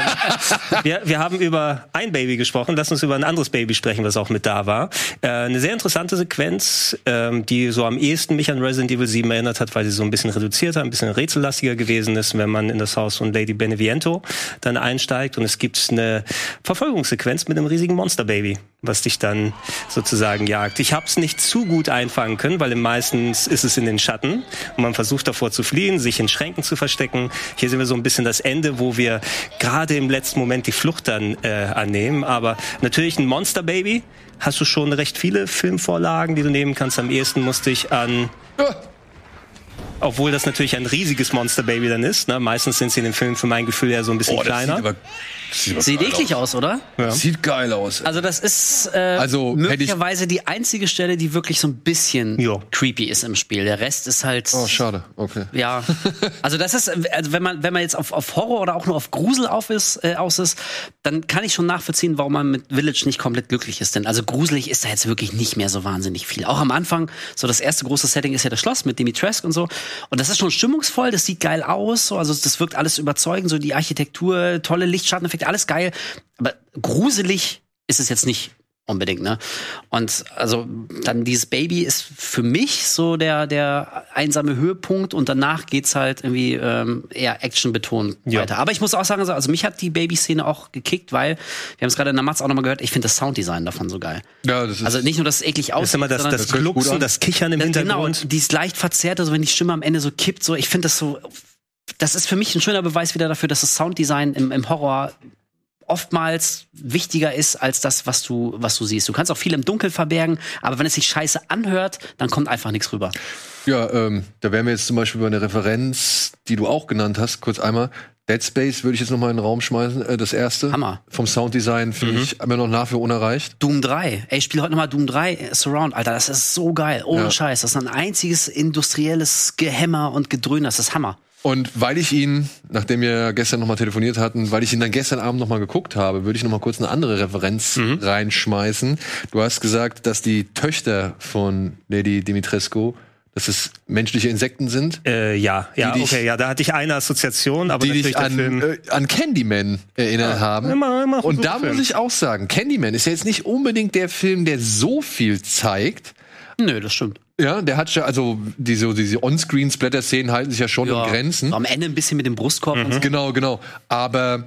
wir haben über ein Baby gesprochen, lass uns über ein anderes Baby sprechen, was auch mit da war. Eine sehr interessante Sequenz, die so am ehesten mich an Resident Evil 7 erinnert hat, weil sie so ein bisschen reduzierter, ein bisschen rätsellastiger gewesen ist, wenn man in das Haus von Lady Beneviento dann einsteigt und es gibt eine Verfolgungssequenz mit einem riesigen Monsterbaby, was dich dann sozusagen jagt. Ich habe es nicht zu gut einfangen können, weil meistens ist es in den Schatten und man versucht davor zu fliehen, sich in Schränken zu verstecken. Hier sehen wir so ein bisschen das Ende, wo wir gerade im letzten Moment die Flucht dann annehmen. Aber natürlich ein Monsterbaby. Hast du schon recht viele Filmvorlagen, die du nehmen kannst. Am ehesten musste ich an... Obwohl das natürlich ein riesiges Monsterbaby dann ist. Ne? Meistens sind sie in den Filmen für mein Gefühl ja so ein bisschen kleiner. Sieht eklig aus, oder? Ja. Sieht geil aus. Also das ist möglicherweise die einzige Stelle, die wirklich so ein bisschen creepy ist im Spiel. Der Rest ist halt... Oh, schade. Okay. Ja. Also das ist, also wenn man jetzt auf Horror oder auch nur auf Grusel aus ist, dann kann ich schon nachvollziehen, warum man mit Village nicht komplett glücklich ist. Denn also gruselig ist da jetzt wirklich nicht mehr so wahnsinnig viel. Auch am Anfang, so das erste große Setting ist ja das Schloss mit Dimitrescu und so. Und das ist schon stimmungsvoll, das sieht geil aus, so, also das wirkt alles überzeugend, so die Architektur, tolle Lichtschatteneffekte, alles geil. Aber gruselig ist es jetzt nicht unbedingt, ne? Und also dann dieses Baby ist für mich so der einsame Höhepunkt und danach geht's halt irgendwie eher actionbetont weiter. Aber ich muss auch sagen, also mich hat die Baby-Szene auch gekickt, weil, wir haben es gerade in der Matz auch nochmal gehört, ich finde das Sounddesign davon so geil. Ja, das ist also nicht nur, dass es eklig aussieht, ist immer das Glucksen, das Kichern im Hintergrund. Genau, die ist leicht verzerrt, also wenn die Stimme am Ende so kippt, so, ich finde das so, das ist für mich ein schöner Beweis wieder dafür, dass das Sounddesign im Horror oftmals wichtiger ist als das, was du siehst. Du kannst auch viel im Dunkeln verbergen, aber wenn es sich scheiße anhört, dann kommt einfach nichts rüber. Ja, da wären wir jetzt zum Beispiel bei einer Referenz, die du auch genannt hast, kurz einmal. Dead Space würde ich jetzt noch mal in den Raum schmeißen, das erste. Hammer. Vom Sounddesign finde ich immer noch nach wie unerreicht. Doom 3. Ey, ich spiele heute noch mal Doom 3 Surround, Alter, das ist so geil. Ohne Scheiß. Das ist ein einziges industrielles Gehämmer und Gedröhn, das ist Hammer. Und weil ich ihn, nachdem wir gestern noch mal telefoniert hatten, weil ich ihn dann gestern Abend noch mal geguckt habe, würde ich noch mal kurz eine andere Referenz reinschmeißen. Du hast gesagt, dass die Töchter von Lady Dimitrescu dass es menschliche Insekten sind. Ja, da hatte ich eine Assoziation, aber die dich an Candyman erinnert haben. Immer und da muss ich auch sagen, Candyman ist ja jetzt nicht unbedingt der Film, der so viel zeigt. Nö, das stimmt. Ja, der hat ja, also diese On-Screen-Splatter-Szenen halten sich ja schon in Grenzen. Am Ende ein bisschen mit dem Brustkorb und so. Genau. Aber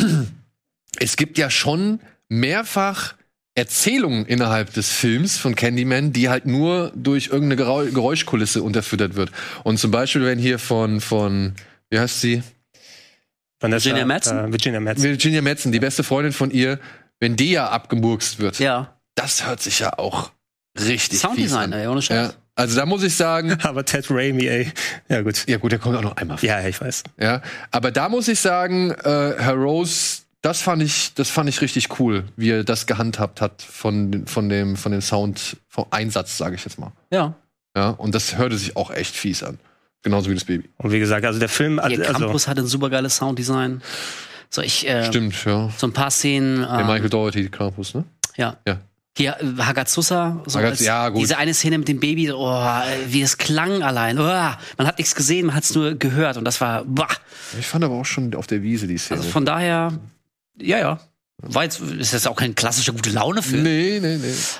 es gibt ja schon mehrfach Erzählungen innerhalb des Films von Candyman, die halt nur durch irgendeine Geräuschkulisse unterfüttert wird. Und zum Beispiel, wenn hier von wie heißt sie? Virginia Madsen? Virginia Madsen, die beste Freundin von ihr, wenn die ja abgemurkst wird. Ja. Das hört sich ja auch richtig Sounddesign, ey, ohne Scheiß. Ja, also da muss ich sagen. Aber Ted Raimi, ey. Ja, gut. Ja, gut, der kommt auch noch einmal vor. Ja, ich weiß. Ja, aber da muss ich sagen, Herr Rose, das fand ich richtig cool, wie er das gehandhabt hat von dem Sound, vom Einsatz, sage ich jetzt mal. Ja. Ja, und das hörte sich auch echt fies an. Genauso wie das Baby. Und wie gesagt, also der Film... Der Campus hat ein supergeiles Sounddesign. So, stimmt, ja. So ein paar Szenen... Der Michael Dougherty Campus, ne? Ja. Hier, Hagazusa, gut. Diese eine Szene mit dem Baby, wie es klang allein. Man hat nichts gesehen, man hat es nur gehört und das war... Ich fand aber auch schon auf der Wiese die Szene. Also von daher... Ja. Ist das auch kein klassischer Gute-Laune-Film. Nee.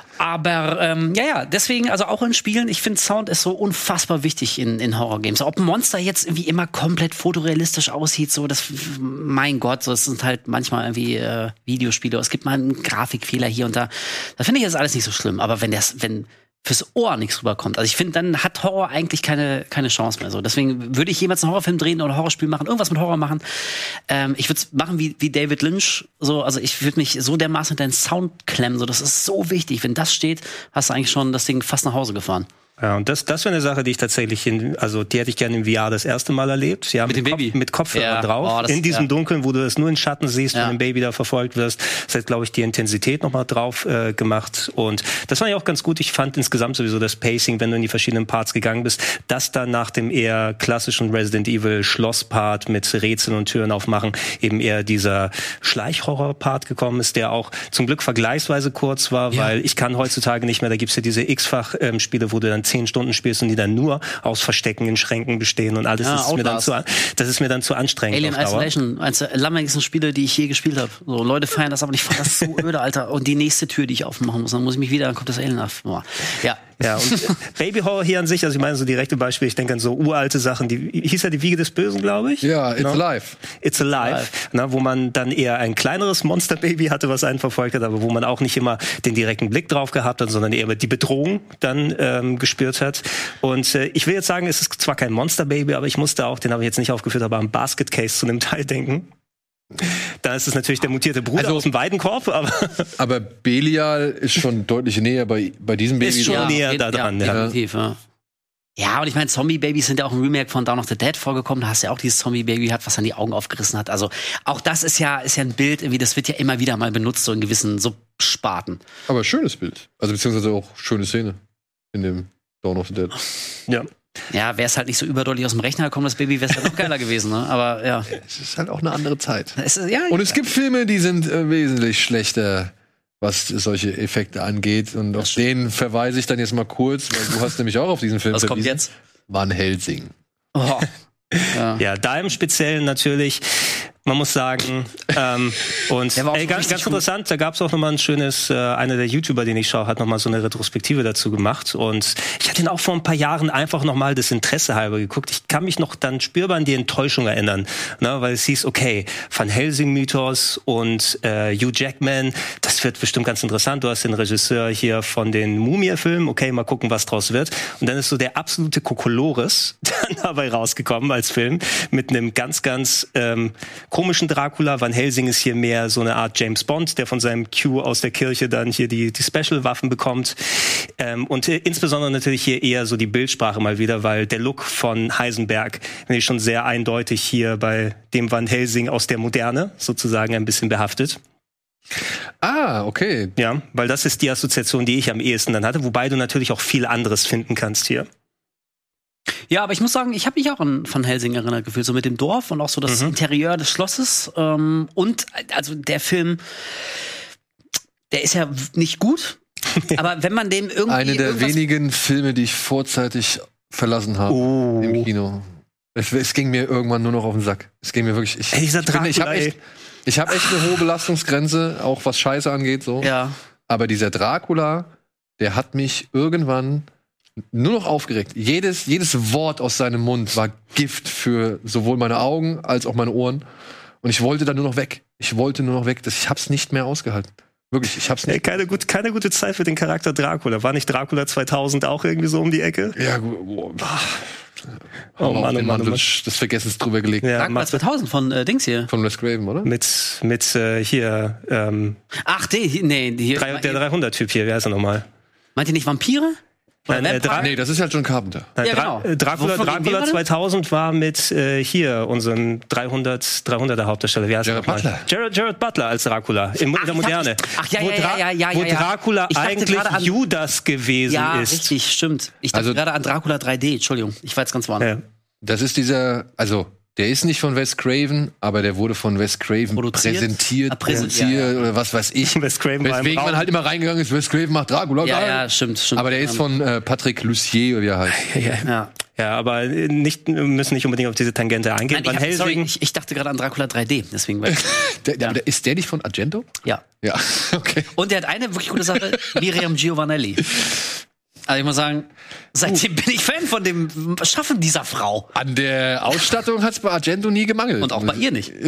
Aber deswegen, also auch in Spielen, ich finde, Sound ist so unfassbar wichtig in Horror-Games. Ob ein Monster jetzt irgendwie immer komplett fotorealistisch aussieht, so, mein Gott, so, das sind halt manchmal irgendwie Videospiele. Es gibt mal einen Grafikfehler hier und da. Da finde ich das alles nicht so schlimm. Aber wenn fürs Ohr nichts rüberkommt. Also ich finde, dann hat Horror eigentlich keine Chance mehr. So. Deswegen würde ich jemals einen Horrorfilm drehen oder ein Horrorspiel machen, irgendwas mit Horror machen. Ich würde es machen wie David Lynch. So, also ich würde mich so dermaßen in deinen Sound klemmen. So, das ist so wichtig. Wenn das steht, hast du eigentlich schon das Ding fast nach Hause gefahren. Ja, und das wäre eine Sache, die ich tatsächlich die hätte ich gerne im VR das erste Mal erlebt. Ja, mit dem Baby. Mit Kopfhörer drauf. In diesem Dunkeln, wo du es nur in Schatten siehst, wenn ein Baby da verfolgt wirst. Das hat, glaube ich, die Intensität nochmal drauf gemacht. Und das war ja auch ganz gut. Ich fand insgesamt sowieso das Pacing, wenn du in die verschiedenen Parts gegangen bist, dass dann nach dem eher klassischen Resident Evil Schloss-Part mit Rätseln und Türen aufmachen, eben eher dieser Schleichhorror-Part gekommen ist, der auch zum Glück vergleichsweise kurz war, weil ich kann heutzutage nicht mehr, da gibt's ja diese X-Fach-Spiele, wo du dann 10 Stunden spielst und die dann nur aus Verstecken in Schränken bestehen und alles. Das ist mir dann zu anstrengend. Alien Isolation, eines der langweiligsten Spiele, die ich je gespielt habe. So, Leute feiern das, aber ich fand das so öde, Alter. Und die nächste Tür, die ich aufmachen muss, dann muss ich mich wieder, dann kommt das Alien auf. Ja, und Baby-Horror hier an sich, also ich meine so direkte Beispiele, ich denke an so uralte Sachen, hieß ja die Wiege des Bösen, glaube ich. Ja, It's Alive. It's Alive, wo man dann eher ein kleineres Monster-Baby hatte, was einen verfolgt hat, aber wo man auch nicht immer den direkten Blick drauf gehabt hat, sondern eher die Bedrohung dann gespürt hat. Und ich will jetzt sagen, es ist zwar kein Monster-Baby, aber ich musste auch, den habe ich jetzt nicht aufgeführt, aber am Basket Case zu einem Teil denken. Da ist es natürlich der mutierte Bruder aus dem Weidenkorb, aber Belial ist schon deutlich näher bei diesem Baby. Ist schon näher da dran, definitiv, Ja, und ich meine, Zombie-Babys sind ja auch im Remake von Dawn of the Dead vorgekommen. Da hast du ja auch dieses Zombie-Baby gehabt, was dann die Augen aufgerissen hat. Also auch das ist ja ein Bild, irgendwie, das wird ja immer wieder mal benutzt, so in gewissen Subsparten. Aber schönes Bild. Also beziehungsweise auch schöne Szene in dem Dawn of the Dead. Ja, wäre es halt nicht so überdeutlich aus dem Rechner gekommen, das Baby, wäre es halt noch geiler gewesen, ne? Aber ja. Es ist halt auch eine andere Zeit. Und es gibt Filme, die sind wesentlich schlechter, was solche Effekte angeht. Und auf den verweise ich dann jetzt mal kurz, weil du hast nämlich auch auf diesen Film verwiesen. Was kommt jetzt? Van Helsing. Oh. Ja, da im Speziellen natürlich, man muss sagen, und ganz interessant, da gab es auch nochmal ein schönes, einer der YouTuber, den ich schaue, hat nochmal so eine Retrospektive dazu gemacht und ich hatte ihn auch vor ein paar Jahren einfach nochmal das Interesse halber geguckt. Ich kann mich noch dann spürbar an die Enttäuschung erinnern, ne, weil es hieß, okay, Van Helsing-Mythos und Hugh Jackman, das wird bestimmt ganz interessant. Du hast den Regisseur hier von den Mumie-Filmen, okay, mal gucken, was draus wird. Und dann ist so der absolute Kokolores dann dabei rausgekommen als Film mit einem ganz, ganz komischen Dracula. Van Helsing ist hier mehr so eine Art James Bond, der von seinem Q aus der Kirche dann hier die Special-Waffen bekommt. Und insbesondere natürlich hier eher so die Bildsprache mal wieder, weil der Look von Heisenberg finde ich schon sehr eindeutig hier bei dem Van Helsing aus der Moderne sozusagen ein bisschen behaftet. Ah, okay. Ja, weil das ist die Assoziation, die ich am ehesten dann hatte, wobei du natürlich auch viel anderes finden kannst hier. Ja, aber ich muss sagen, ich habe mich auch an Van Helsing erinnert gefühlt, so mit dem Dorf und auch so das Interieur des Schlosses. Und also der Film, der ist ja nicht gut, aber wenn man dem irgendwie Eine der wenigen Filme, die ich vorzeitig verlassen habe im Kino. Es ging mir irgendwann nur noch auf den Sack. Es ging mir wirklich. Ich habe echt eine hohe Belastungsgrenze, auch was Scheiße angeht. So. Ja. Aber dieser Dracula, der hat mich irgendwann nur noch aufgeregt. Jedes Wort aus seinem Mund war Gift für sowohl meine Augen als auch meine Ohren. Und ich wollte da nur noch weg. Ich hab's nicht mehr ausgehalten. Wirklich, ich hab's nicht. Keine gute Zeit für den Charakter Dracula. War nicht Dracula 2000 auch irgendwie so um die Ecke? Ja, gut. Oh Mann. Das Vergessens drüber gelegt. Ja, Dracula 2000 von Dings hier. Von Wes Craven, oder? Mit hier. Der 300-Typ hier, wie heißt er nochmal? Meint ihr nicht Vampire? Nee, das ist ja John Carpenter. Ja, genau. Dracula 2000 war mit hier unserem 300er Hauptdarsteller. Wie heißt Jared Butler. Jared Butler als Dracula in der Moderne. Wo Dracula eigentlich Judas gewesen ist. Ja, richtig, stimmt. Ich dachte gerade an Dracula 3D. Entschuldigung, ich war jetzt ganz woanders. Ja. Das ist der ist nicht von Wes Craven, aber der wurde von Wes Craven präsentiert oder was weiß ich. Wes Craven weswegen man halt immer reingegangen ist, Wes Craven macht Dracula. Ja, stimmt. Aber der ist von Patrick Lussier, wie er heißt. Ja, aber müssen nicht unbedingt auf diese Tangente eingehen. Nein, ich dachte gerade an Dracula 3D, deswegen. Ist der nicht von Argento? Ja. Ja, okay. Und der hat eine wirklich gute Sache, Miriam Giovanelli. Also ich muss sagen, seitdem bin ich Fan von dem Schaffen dieser Frau. An der Ausstattung hat es bei Argento nie gemangelt. Und auch bei ihr nicht.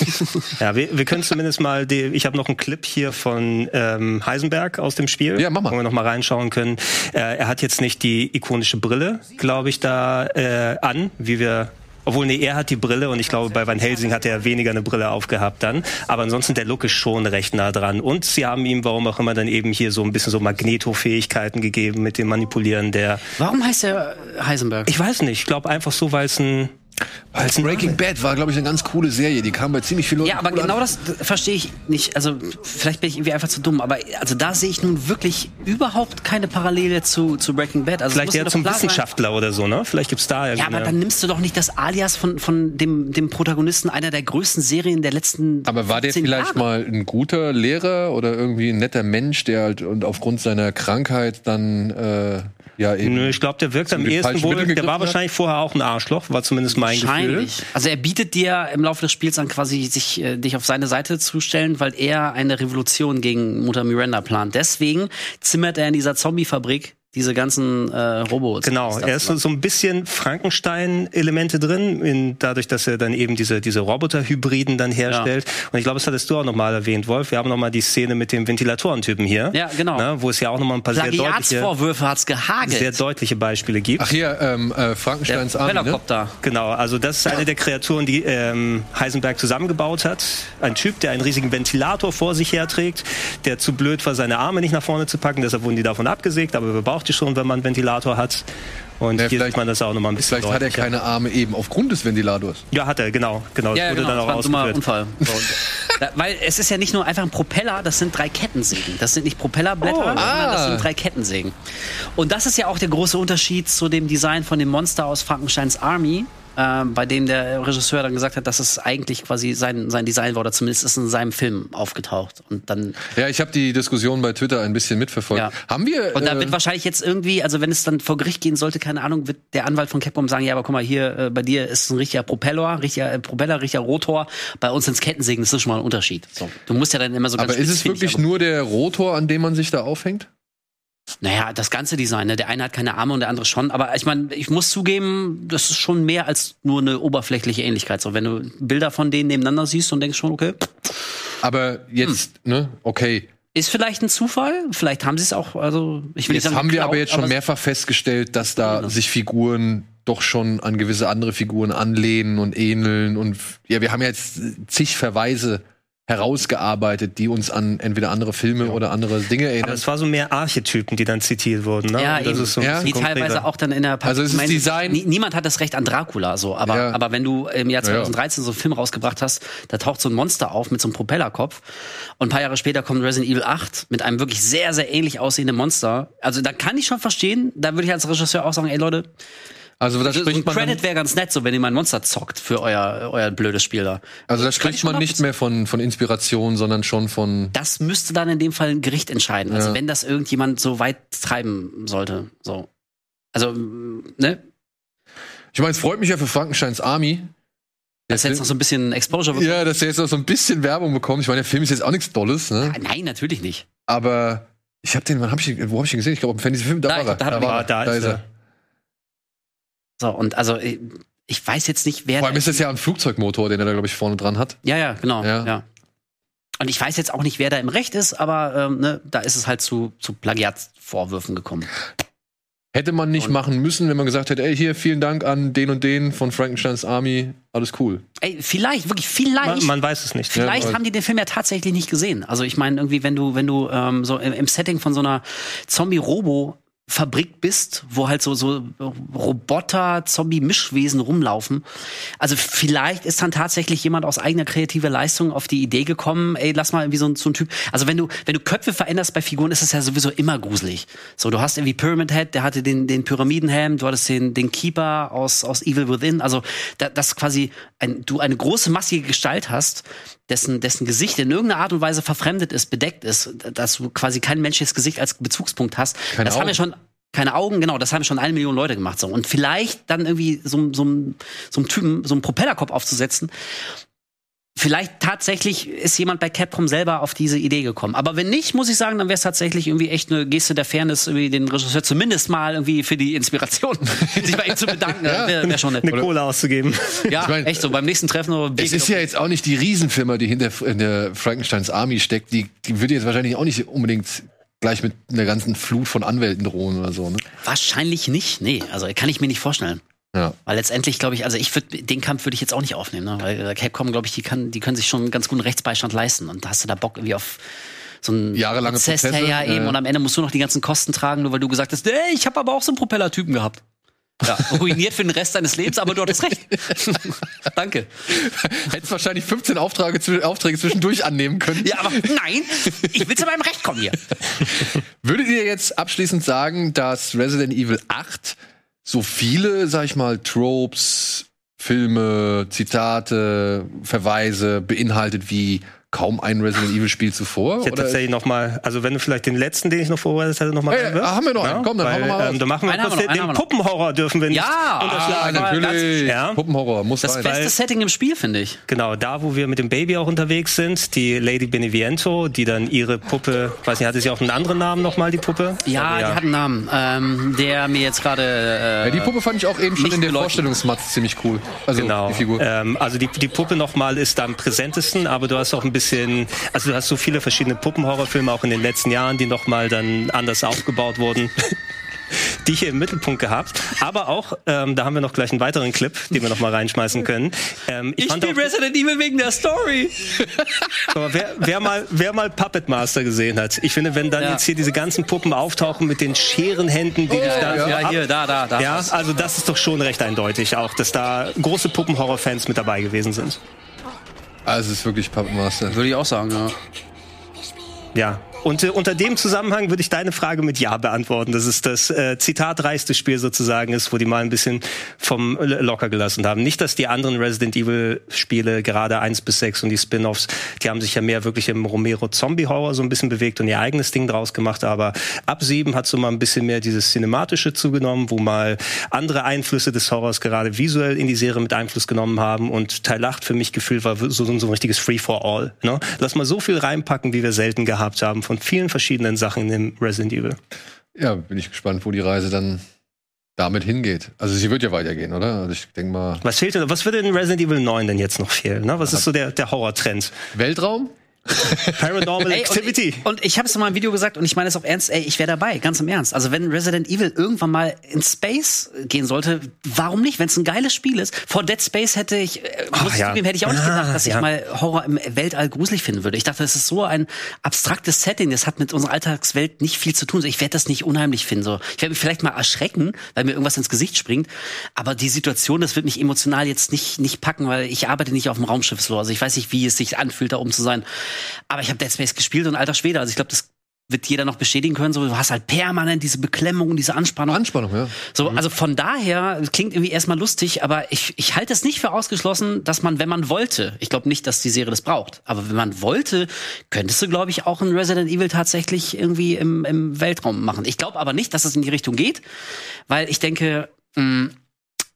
Ja, wir können zumindest mal, ich habe noch einen Clip hier von Heisenberg aus dem Spiel, ja, mach mal. wo wir noch mal reinschauen können. Er hat jetzt nicht die ikonische Brille, glaube ich, da an, wie wir... Obwohl, er hat die Brille und ich glaube, bei Van Helsing hat er weniger eine Brille aufgehabt dann. Aber ansonsten, der Look ist schon recht nah dran. Und sie haben ihm, warum auch immer, dann eben hier so ein bisschen so Magneto-Fähigkeiten gegeben mit dem Manipulieren der... Warum heißt er Heisenberg? Ich weiß nicht. Ich glaube einfach so, weil es Breaking Bad war, glaube ich, eine ganz coole Serie. Die kam bei ziemlich vielen Leuten. Ja, aber genau das verstehe ich nicht. Also, vielleicht bin ich irgendwie einfach zu dumm. Aber also da sehe ich nun wirklich überhaupt keine Parallele zu Breaking Bad. Also, vielleicht eher zum Wissenschaftler oder so, ne? Vielleicht gibt's da ja, aber dann nimmst du doch nicht das Alias von dem Protagonisten einer der größten Serien der letzten Aber war der vielleicht mal ein guter Lehrer oder irgendwie ein netter Mensch, der halt und aufgrund seiner Krankheit dann eben. Nö, ich glaube, der wirkt am ehesten wohl. Der war wahrscheinlich vorher auch ein Arschloch, war zumindest mein Gefühl. Also er bietet dir im Laufe des Spiels an quasi dich auf seine Seite zu stellen, weil er eine Revolution gegen Mutter Miranda plant. Deswegen zimmert er in dieser Zombiefabrik diese ganzen Robots. Genau, er ist so ein bisschen Frankenstein-Elemente drin, dadurch, dass er dann eben diese Roboter-Hybriden dann herstellt. Ja. Und ich glaube, das hattest du auch nochmal erwähnt, Wolf. Wir haben nochmal die Szene mit dem Ventilatorentypen hier. Ja, genau. Ne, wo es ja auch nochmal ein paar Plagiatsvorwürfe hat's gehagelt. Sehr deutliche Beispiele gibt. Ach hier, Frankensteins Army, ne? Genau, also das ist eine der Kreaturen, die Heisenberg zusammengebaut hat. Ein Typ, der einen riesigen Ventilator vor sich herträgt, der zu blöd war, seine Arme nicht nach vorne zu packen, deshalb wurden die davon abgesägt, aber wir braucht die schon, wenn man einen Ventilator hat. Und hier sieht man das auch nochmal ein bisschen Vielleicht deutlicher. hat er keine Arme eben aufgrund des Ventilators. Ja, hat er, genau. Das wurde dann auch ausgeführt. Unfall. Weil es ist ja nicht nur einfach ein Propeller, das sind 3 Kettensägen. Das sind nicht Propellerblätter, sondern das sind 3 Kettensägen. Und das ist ja auch der große Unterschied zu dem Design von dem Monster aus Frankensteins Army, bei dem der Regisseur dann gesagt hat, dass es eigentlich quasi sein Design war, oder zumindest ist in seinem Film aufgetaucht. Und dann ich habe die Diskussion bei Twitter ein bisschen mitverfolgt. Ja. Haben wir? Und da wird wahrscheinlich jetzt irgendwie, also wenn es dann vor Gericht gehen sollte, keine Ahnung, wird der Anwalt von Capcom sagen, ja, aber guck mal, hier bei dir ist ein richtiger Propeller, richtiger Rotor. Bei uns sind's Kettensägen, das ist schon mal ein Unterschied. So. Du musst ja dann immer so ganz. Aber ist es wirklich nur der Rotor, an dem man sich da aufhängt? Naja, das ganze Design, ne? Der eine hat keine Arme und der andere schon. Aber ich meine, ich muss zugeben, das ist schon mehr als nur eine oberflächliche Ähnlichkeit. So, wenn du Bilder von denen nebeneinander siehst und denkst schon, okay. Aber jetzt, okay. Ist vielleicht ein Zufall? Vielleicht haben sie es auch, also ich will nicht sagen, haben wir aber jetzt schon mehrfach festgestellt, dass da sich Figuren doch schon an gewisse andere Figuren anlehnen und ähneln. Und ja, wir haben jetzt zig Verweise herausgearbeitet, die uns an entweder andere Filme oder andere Dinge erinnern. Aber es war so mehr Archetypen, die dann zitiert wurden, ne? Ja, das ist so die teilweise auch dann in der Also es ist Design. Niemand hat das Recht an Dracula, so. Aber wenn du im Jahr 2013 so einen Film rausgebracht hast, da taucht so ein Monster auf mit so einem Propellerkopf und ein paar Jahre später kommt Resident Evil 8 mit einem wirklich sehr, sehr ähnlich aussehenden Monster. Also da kann ich schon verstehen, da würde ich als Regisseur auch sagen, ey Leute, also da spricht man Credit wäre ganz nett, so wenn ihr mal ein Monster zockt für euer blödes Spiel da. Also da spricht man nicht mehr von Inspiration, sondern schon von. Das müsste dann in dem Fall ein Gericht entscheiden. Also wenn das irgendjemand so weit treiben sollte, so. Also, ne? Ich meine, es freut mich ja für Frankensteins Army. Dass er jetzt noch so ein bisschen Exposure bekommt. Ja, dass er jetzt noch so ein bisschen Werbung bekommt. Ich meine, der Film ist jetzt auch nichts Dolles, ne? Nein, natürlich nicht. Aber ich habe den, wo habe ich den gesehen? Ich glaube, im Fantasy-Film, da ist er. So, und also, ich weiß jetzt nicht, wer. Vor allem ist das ja ein Flugzeugmotor, den er da, glaube ich, vorne dran hat. Ja, genau. Ja. Und ich weiß jetzt auch nicht, wer da im Recht ist, aber da ist es halt zu Plagiatsvorwürfen gekommen. Hätte man nicht machen müssen, wenn man gesagt hätte, ey, hier, vielen Dank an den und den von Frankensteins Army, alles cool. Ey, vielleicht. Man weiß es nicht. Vielleicht haben die den Film ja tatsächlich nicht gesehen. Also ich meine, irgendwie, wenn du so im Setting von so einer Zombie-Robo-Fabrik bist, wo halt so Roboter-Zombie-Mischwesen rumlaufen. Also vielleicht ist dann tatsächlich jemand aus eigener kreativer Leistung auf die Idee gekommen, ey, lass mal irgendwie so ein Typ. Also wenn du Köpfe veränderst bei Figuren, ist es ja sowieso immer gruselig. So, du hast irgendwie Pyramid Head, der hatte den Pyramidenhelm, du hattest den Keeper aus Evil Within. Also das quasi du eine große massige Gestalt hast, dessen Gesicht in irgendeiner Art und Weise verfremdet ist, bedeckt ist, dass du quasi kein menschliches Gesicht als Bezugspunkt hast. Das haben ja schon keine Augen, genau, das haben schon 1 Million Leute gemacht. So. Und vielleicht dann irgendwie so einen Typen, so einen Propellerkopf aufzusetzen. Vielleicht tatsächlich ist jemand bei Capcom selber auf diese Idee gekommen. Aber wenn nicht, muss ich sagen, dann wäre es tatsächlich irgendwie echt eine Geste der Fairness, irgendwie den Regisseur zumindest mal irgendwie für die Inspiration sich bei ihm zu bedanken. Wär schon nett. Eine Kohle auszugeben. Ja, ich mein, echt so, beim nächsten Treffen. Es ist ja jetzt auch nicht die Riesenfirma, die hinter der Frankensteins Army steckt. Die würde jetzt wahrscheinlich auch nicht unbedingt gleich mit einer ganzen Flut von Anwälten drohen oder so, ne? Wahrscheinlich nicht, nee. Also kann ich mir nicht vorstellen. Ja. Weil letztendlich, glaube ich, also den Kampf würde ich jetzt auch nicht aufnehmen, ne? Weil Capcom, glaube ich, die können sich schon einen ganz guten Rechtsbeistand leisten. Und da hast du da Bock irgendwie auf so einen jahrelange Prozess, ja eben. Und am Ende musst du noch die ganzen Kosten tragen, nur weil du gesagt hast, ey, ich habe aber auch so einen Propellertypen gehabt. Ja, ruiniert für den Rest deines Lebens, aber du hattest recht. Danke. Hättest wahrscheinlich 15 Aufträge zwischendurch annehmen können. Ja, aber nein, ich will zu meinem Recht kommen hier. Würdet ihr jetzt abschließend sagen, dass Resident Evil 8 so viele, sag ich mal, Tropes, Filme, Zitate, Verweise beinhaltet wie kaum ein Resident Evil Spiel zuvor? Ich hätte tatsächlich noch mal, also wenn du vielleicht den letzten, den ich noch vorbereitet hatte, noch mal haben wir noch einen. Komm, dann machen wir mal. Dann machen wir kurz den Puppenhorror dürfen wir nicht unterschlagen. Natürlich. Puppenhorror muss das sein. Das beste Setting im Spiel, finde ich. Genau, da wo wir mit dem Baby auch unterwegs sind, die Lady Beneviento, die dann ihre Puppe, weiß nicht, hatte sie auch einen anderen Namen noch mal, die Puppe? Ja, die hat einen Namen, der mir jetzt gerade die Puppe fand ich auch eben schon in der Vorstellungsmatz ziemlich cool. Also genau. Die Figur. Also die Puppe noch mal ist da am präsentesten, aber du hast auch ein bisschen, also du hast so viele verschiedene Puppenhorrorfilme auch in den letzten Jahren, die noch mal dann anders aufgebaut wurden, die hier im Mittelpunkt gehabt. Aber auch, da haben wir noch gleich einen weiteren Clip, den wir noch mal reinschmeißen können. Ich spiele Resident Evil wegen der Story. Aber wer mal Puppet Master gesehen hat, ich finde, wenn dann jetzt hier diese ganzen Puppen auftauchen mit den Scherenhänden, die dich dann da. Ja, also das ist doch schon recht eindeutig auch, dass da große Puppenhorror-Fans mit dabei gewesen sind. Also es ist wirklich Puppet Master. Würde ich auch sagen, ja. Ja. Und unter dem Zusammenhang würde ich deine Frage mit Ja beantworten, dass es das zitatreichste Spiel sozusagen ist, wo die mal ein bisschen vom locker gelassen haben. Nicht, dass die anderen Resident Evil Spiele, gerade 1 bis 6 und die Spin-Offs, die haben sich ja mehr wirklich im Romero-Zombie-Horror so ein bisschen bewegt und ihr eigenes Ding draus gemacht, aber ab 7 hat so mal ein bisschen mehr dieses Cinematische zugenommen, wo mal andere Einflüsse des Horrors gerade visuell in die Serie mit Einfluss genommen haben, und Teil 8 für mich gefühlt war so ein richtiges Free-for-all. Ne? Lass mal so viel reinpacken, wie wir selten gehabt haben, von vielen verschiedenen Sachen im Resident Evil. Ja, bin ich gespannt, wo die Reise dann damit hingeht. Also sie wird ja weitergehen, oder? Also ich denke mal. Was fehlt denn? Was würde in Resident Evil 9 denn jetzt noch fehlen? Ne? Was ist so der Horrortrend? Weltraum? Paranormal Activity. Und ich habe es in meinem Video gesagt, und ich meine es auch ernst, ich wäre dabei, ganz im Ernst. Also wenn Resident Evil irgendwann mal in Space gehen sollte, warum nicht? Wenn es ein geiles Spiel ist. Vor Dead Space hätte ich auch nicht gedacht, dass ich mal Horror im Weltall gruselig finden würde. Ich dachte, das ist so ein abstraktes Setting, das hat mit unserer Alltagswelt nicht viel zu tun. Ich werde das nicht unheimlich finden. So. Ich werde mich vielleicht mal erschrecken, weil mir irgendwas ins Gesicht springt, aber die Situation, das wird mich emotional jetzt nicht packen, weil ich arbeite nicht auf dem Raumschiff so. Also ich weiß nicht, wie es sich anfühlt, da oben zu sein. Aber ich habe Dead Space gespielt und alter Schwede, also ich glaube, das wird jeder noch bestätigen können, so, du hast halt permanent diese Beklemmung, diese Anspannung. Ja. So, also von daher, klingt irgendwie erstmal lustig, aber ich halte es nicht für ausgeschlossen, dass man, wenn man wollte, ich glaube nicht, dass die Serie das braucht, aber wenn man wollte, könntest du, glaube ich, auch ein Resident Evil tatsächlich irgendwie im Weltraum machen. Ich glaube aber nicht, dass es in die Richtung geht, weil ich denke,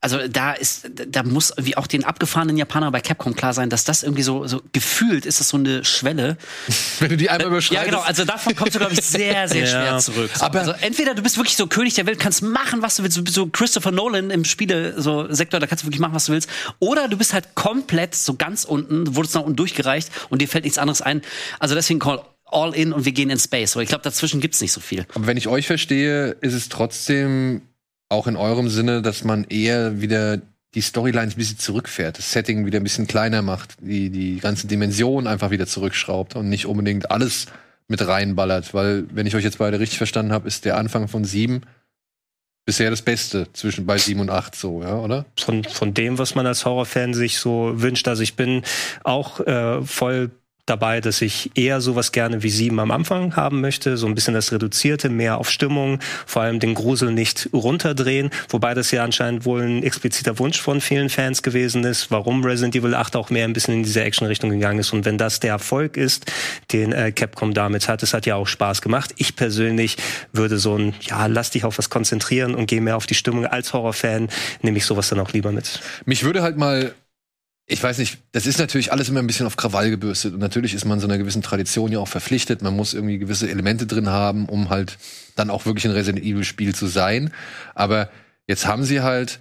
also da muss irgendwie auch den abgefahrenen Japaner bei Capcom klar sein, dass das irgendwie so gefühlt ist das so eine Schwelle. Wenn du die einmal überschreitest. Ja, genau, also davon kommst du, glaube ich, sehr, sehr schwer zurück. So. Aber also entweder du bist wirklich so König der Welt, kannst machen, was du willst, du bist so Christopher Nolan im Spiele-Sektor, da kannst du wirklich machen, was du willst. Oder du bist halt komplett so ganz unten, wurdest nach unten durchgereicht und dir fällt nichts anderes ein. Also deswegen all in und wir gehen in Space. Weil ich glaube, dazwischen gibt's nicht so viel. Aber wenn ich euch verstehe, ist es trotzdem auch in eurem Sinne, dass man eher wieder die Storylines ein bisschen zurückfährt, das Setting wieder ein bisschen kleiner macht, die ganzen Dimensionen einfach wieder zurückschraubt und nicht unbedingt alles mit reinballert. Weil, wenn ich euch jetzt beide richtig verstanden habe, ist der Anfang von 7 bisher das Beste bei 7 und 8 so, ja, oder? Von dem, was man als Horrorfan sich so wünscht. Also ich bin auch voll dabei, dass ich eher sowas gerne wie 7 am Anfang haben möchte, so ein bisschen das Reduzierte, mehr auf Stimmung, vor allem den Grusel nicht runterdrehen, wobei das ja anscheinend wohl ein expliziter Wunsch von vielen Fans gewesen ist, warum Resident Evil 8 auch mehr ein bisschen in diese Action-Richtung gegangen ist, und wenn das der Erfolg ist, den Capcom damit hat, es hat ja auch Spaß gemacht. Ich persönlich würde lass dich auf was konzentrieren und geh mehr auf die Stimmung. Als Horrorfan nehme ich sowas dann auch lieber mit. Mich würde halt mal, ich weiß nicht, das ist natürlich alles immer ein bisschen auf Krawall gebürstet und natürlich ist man so einer gewissen Tradition ja auch verpflichtet. Man muss irgendwie gewisse Elemente drin haben, um halt dann auch wirklich ein Resident Evil Spiel zu sein. Aber jetzt haben sie halt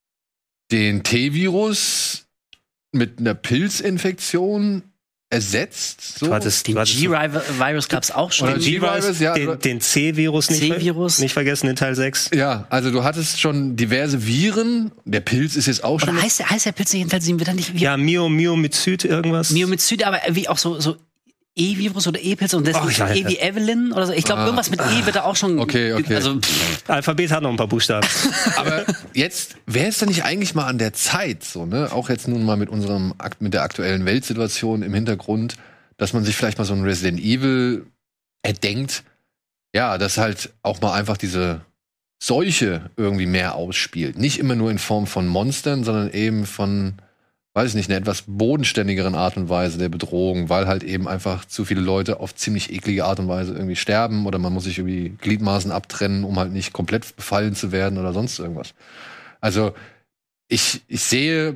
den T-Virus mit einer Pilzinfektion ersetzt. So. Den G-Virus gab's auch schon. Oder G-Virus, ja. Den C-Virus nicht vergessen in Teil 6. Ja, also du hattest schon diverse Viren. Der Pilz ist jetzt auch schon. Oder heißt der Pilz nicht in Teil 7 wieder nicht? Ja, Myomycet irgendwas. Myomycet, aber wie auch so E-Virus oder E-Pilz und deswegen E wie Evelyn oder so. Ich glaube, irgendwas mit E wird da auch schon. Okay. Also, Alphabet hat noch ein paar Buchstaben. Aber jetzt wäre es dann nicht eigentlich mal an der Zeit, so, ne? Auch jetzt nun mal mit der aktuellen Weltsituation im Hintergrund, dass man sich vielleicht mal so ein Resident Evil erdenkt, ja, dass halt auch mal einfach diese Seuche irgendwie mehr ausspielt. Nicht immer nur in Form von Monstern, sondern eben von, weiß ich nicht, einer etwas bodenständigeren Art und Weise der Bedrohung, weil halt eben einfach zu viele Leute auf ziemlich eklige Art und Weise irgendwie sterben oder man muss sich irgendwie Gliedmaßen abtrennen, um halt nicht komplett befallen zu werden oder sonst irgendwas. Also ich sehe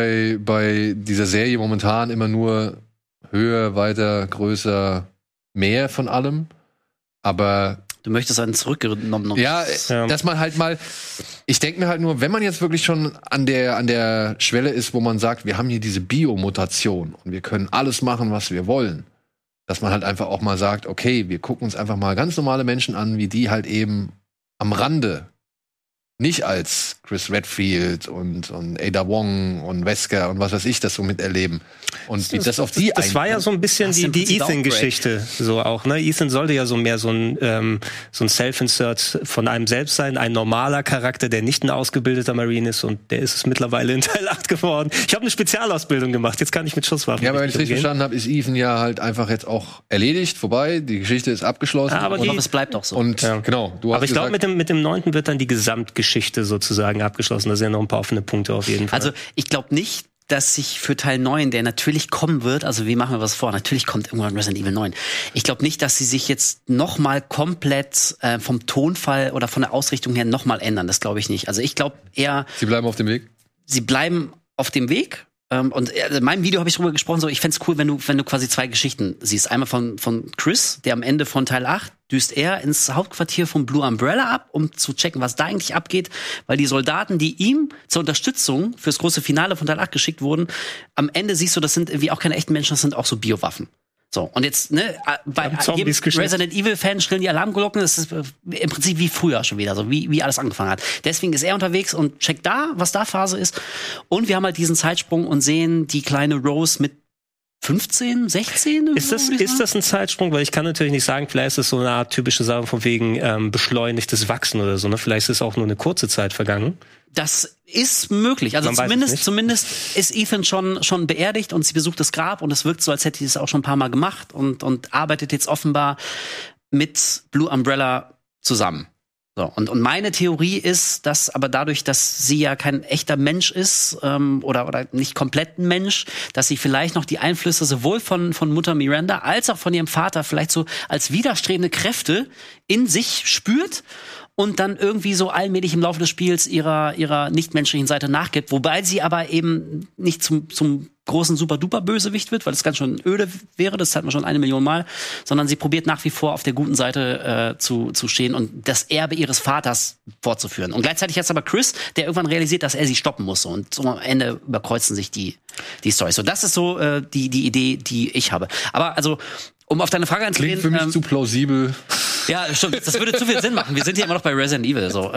bei dieser Serie momentan immer nur höher, weiter, größer, mehr von allem, aber du möchtest einen zurückgenommen. Ja, dass man halt mal, ich denke mir halt nur, wenn man jetzt wirklich schon an der Schwelle ist, wo man sagt, wir haben hier diese Biomutation und wir können alles machen, was wir wollen, dass man halt einfach auch mal sagt, okay, wir gucken uns einfach mal ganz normale Menschen an, wie die halt eben am Rande, nicht als Chris Redfield und Ada Wong und Wesker und was weiß ich das so miterleben. Und wie das auf die Das war ja so ein bisschen die Ethan-Geschichte, so auch, ne? Ethan sollte ja so mehr so ein Self-Insert von einem selbst sein, ein normaler Charakter, der nicht ein ausgebildeter Marine ist, und der ist es mittlerweile in Teil 8 geworden. Ich habe eine Spezialausbildung gemacht, jetzt kann ich mit Schusswaffen. Ja, aber wenn ich richtig verstanden habe, ist Ethan ja halt einfach jetzt auch erledigt, vorbei, die Geschichte ist abgeschlossen. Ja, aber es bleibt auch so. Und genau, du hast aber ich glaube, mit dem 9. wird dann die Gesamtgeschichte sozusagen abgeschlossen. Da sind ja noch ein paar offene Punkte auf jeden Fall. Also ich glaube nicht, dass sich für Teil 9, der natürlich kommen wird, also wie machen wir was vor? Natürlich kommt irgendwann Resident Evil 9. Ich glaube nicht, dass sie sich jetzt noch mal komplett vom Tonfall oder von der Ausrichtung her noch mal ändern. Das glaube ich nicht. Also ich glaube eher... Sie bleiben auf dem Weg? Sie bleiben auf dem Weg. Und in meinem Video habe ich drüber gesprochen, so ich fänd's cool, wenn du quasi zwei Geschichten siehst. Einmal von Chris, der am Ende von Teil 8 düst er ins Hauptquartier von Blue Umbrella ab, um zu checken, was da eigentlich abgeht, weil die Soldaten, die ihm zur Unterstützung fürs große Finale von Teil 8 geschickt wurden, am Ende siehst du, das sind irgendwie auch keine echten Menschen, das sind auch so Biowaffen. So, und jetzt, ne, bei jedem Resident Evil-Fan schrillen die Alarmglocken, das ist im Prinzip wie früher schon wieder, so wie alles angefangen hat. Deswegen ist er unterwegs und checkt da, was da Phase ist. Und wir haben halt diesen Zeitsprung und sehen die kleine Rose mit 15, 16? Ist das ein Zeitsprung? Weil ich kann natürlich nicht sagen, vielleicht ist es so eine Art typische Sache von wegen beschleunigtes Wachsen oder so, ne? Vielleicht ist es auch nur eine kurze Zeit vergangen. Das ist möglich. Also zumindest ist Ethan schon beerdigt und sie besucht das Grab und es wirkt so, als hätte sie es auch schon ein paar Mal gemacht und arbeitet jetzt offenbar mit Blue Umbrella zusammen. So, und meine Theorie ist, dass aber dadurch, dass sie ja kein echter Mensch ist, oder nicht komplett ein Mensch, dass sie vielleicht noch die Einflüsse sowohl von Mutter Miranda als auch von ihrem Vater vielleicht so als widerstrebende Kräfte in sich spürt und dann irgendwie so allmählich im Laufe des Spiels ihrer nichtmenschlichen Seite nachgibt, wobei sie aber eben nicht zum großen Super-Duper-Bösewicht wird, weil das ganz schön öde wäre, das hat man schon 1 Million Mal, sondern sie probiert nach wie vor auf der guten Seite zu stehen und das Erbe ihres Vaters fortzuführen. Und gleichzeitig jetzt aber Chris, der irgendwann realisiert, dass er sie stoppen muss. Und so am Ende überkreuzen sich die Storys. So, das ist so die Idee, die ich habe. Aber also, um auf deine Frage einzugehen... Klingt für mich zu plausibel. Ja, stimmt. Das würde zu viel Sinn machen. Wir sind hier immer noch bei Resident Evil. So,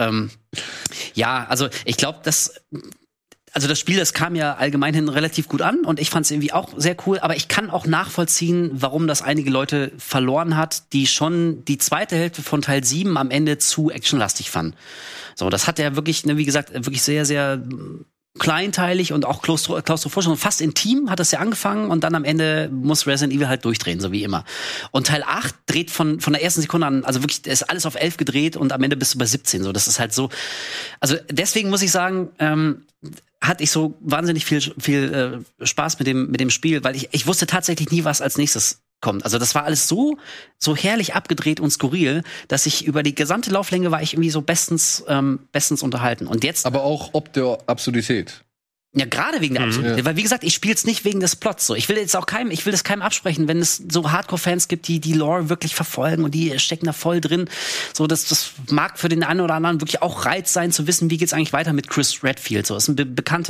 ja, also ich glaube, das Spiel, das kam ja allgemein hin relativ gut an und ich fand es irgendwie auch sehr cool, aber ich kann auch nachvollziehen, warum das einige Leute verloren hat, die schon die zweite Hälfte von Teil 7 am Ende zu actionlastig fanden. So, das hat ja wirklich, wie gesagt, wirklich sehr, sehr kleinteilig und auch klaustrophobisch und fast intim hat das ja angefangen und dann am Ende muss Resident Evil halt durchdrehen, so wie immer. Und Teil 8 dreht von der ersten Sekunde an, also wirklich, ist alles auf 11 gedreht und am Ende bist du bei 17, so, das ist halt so, also deswegen muss ich sagen, hatte ich so wahnsinnig viel Spaß mit dem Spiel, weil ich wusste tatsächlich nie, was als nächstes kommt. Also das war alles so herrlich abgedreht und skurril, dass ich über die gesamte Lauflänge war ich irgendwie so bestens unterhalten. Und jetzt aber auch ob der Absurdität. Ja, gerade wegen der Absurdität. Weil, wie gesagt, ich spiele es nicht wegen des Plots. So, ich will das keinem absprechen, wenn es so Hardcore-Fans gibt, die Lore wirklich verfolgen und die stecken da voll drin. So, das mag für den einen oder anderen wirklich auch Reiz sein, zu wissen, wie geht's eigentlich weiter mit Chris Redfield. So, ist eine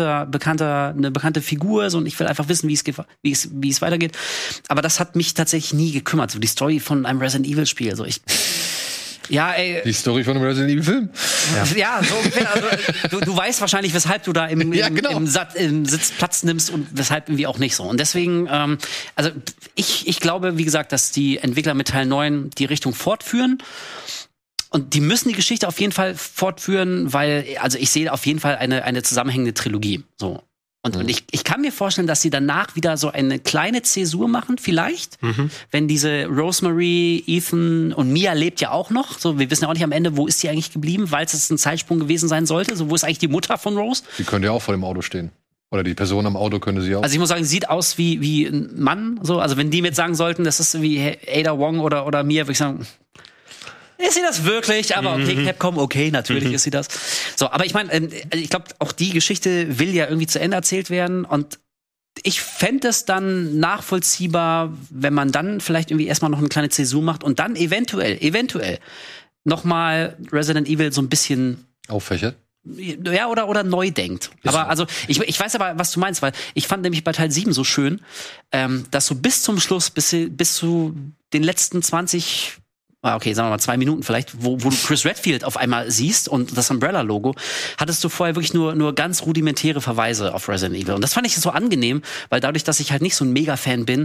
bekannte Figur. So, und ich will einfach wissen, wie es weitergeht. Aber das hat mich tatsächlich nie gekümmert. So, die Story von einem Resident Evil-Spiel. So, ja, ey. Die Story von einem Resident Evil Film? Ja, so ungefähr. Also, du weißt wahrscheinlich, weshalb du da im Sitz Platz nimmst und weshalb irgendwie auch nicht so. Und deswegen, also ich glaube, wie gesagt, dass die Entwickler mit Teil 9 die Richtung fortführen. Und die müssen die Geschichte auf jeden Fall fortführen, weil, also ich sehe auf jeden Fall eine zusammenhängende Trilogie. So. Und ich kann mir vorstellen, dass sie danach wieder so eine kleine Zäsur machen, vielleicht. Wenn diese Rosemary, Ethan und Mia lebt ja auch noch. So, wir wissen ja auch nicht am Ende, wo ist die eigentlich geblieben, weil es ein Zeitsprung gewesen sein sollte. So, wo ist eigentlich die Mutter von Rose? Die könnte ja auch vor dem Auto stehen. Oder die Person am Auto könnte sie auch. Also ich muss sagen, sieht aus wie ein Mann. So, also wenn die mir jetzt sagen sollten, das ist wie Ada Wong oder Mia, würde ich sagen, ist sie das wirklich? Aber okay, Capcom, okay, natürlich ist sie das. So, aber ich meine, ich glaube, auch die Geschichte will ja irgendwie zu Ende erzählt werden und ich fände es dann nachvollziehbar, wenn man dann vielleicht irgendwie erstmal noch eine kleine Zäsur macht und dann eventuell noch mal Resident Evil so ein bisschen auffächert. Ja, oder neu denkt. Aber also, ich weiß aber, was du meinst, weil ich fand nämlich bei Teil 7 so schön, dass so bis zum Schluss, bis zu den letzten 20 sagen wir mal 2 Minuten vielleicht, wo du Chris Redfield auf einmal siehst und das Umbrella-Logo, hattest du vorher wirklich nur ganz rudimentäre Verweise auf Resident Evil. Und das fand ich so angenehm, weil dadurch, dass ich halt nicht so ein Mega-Fan bin,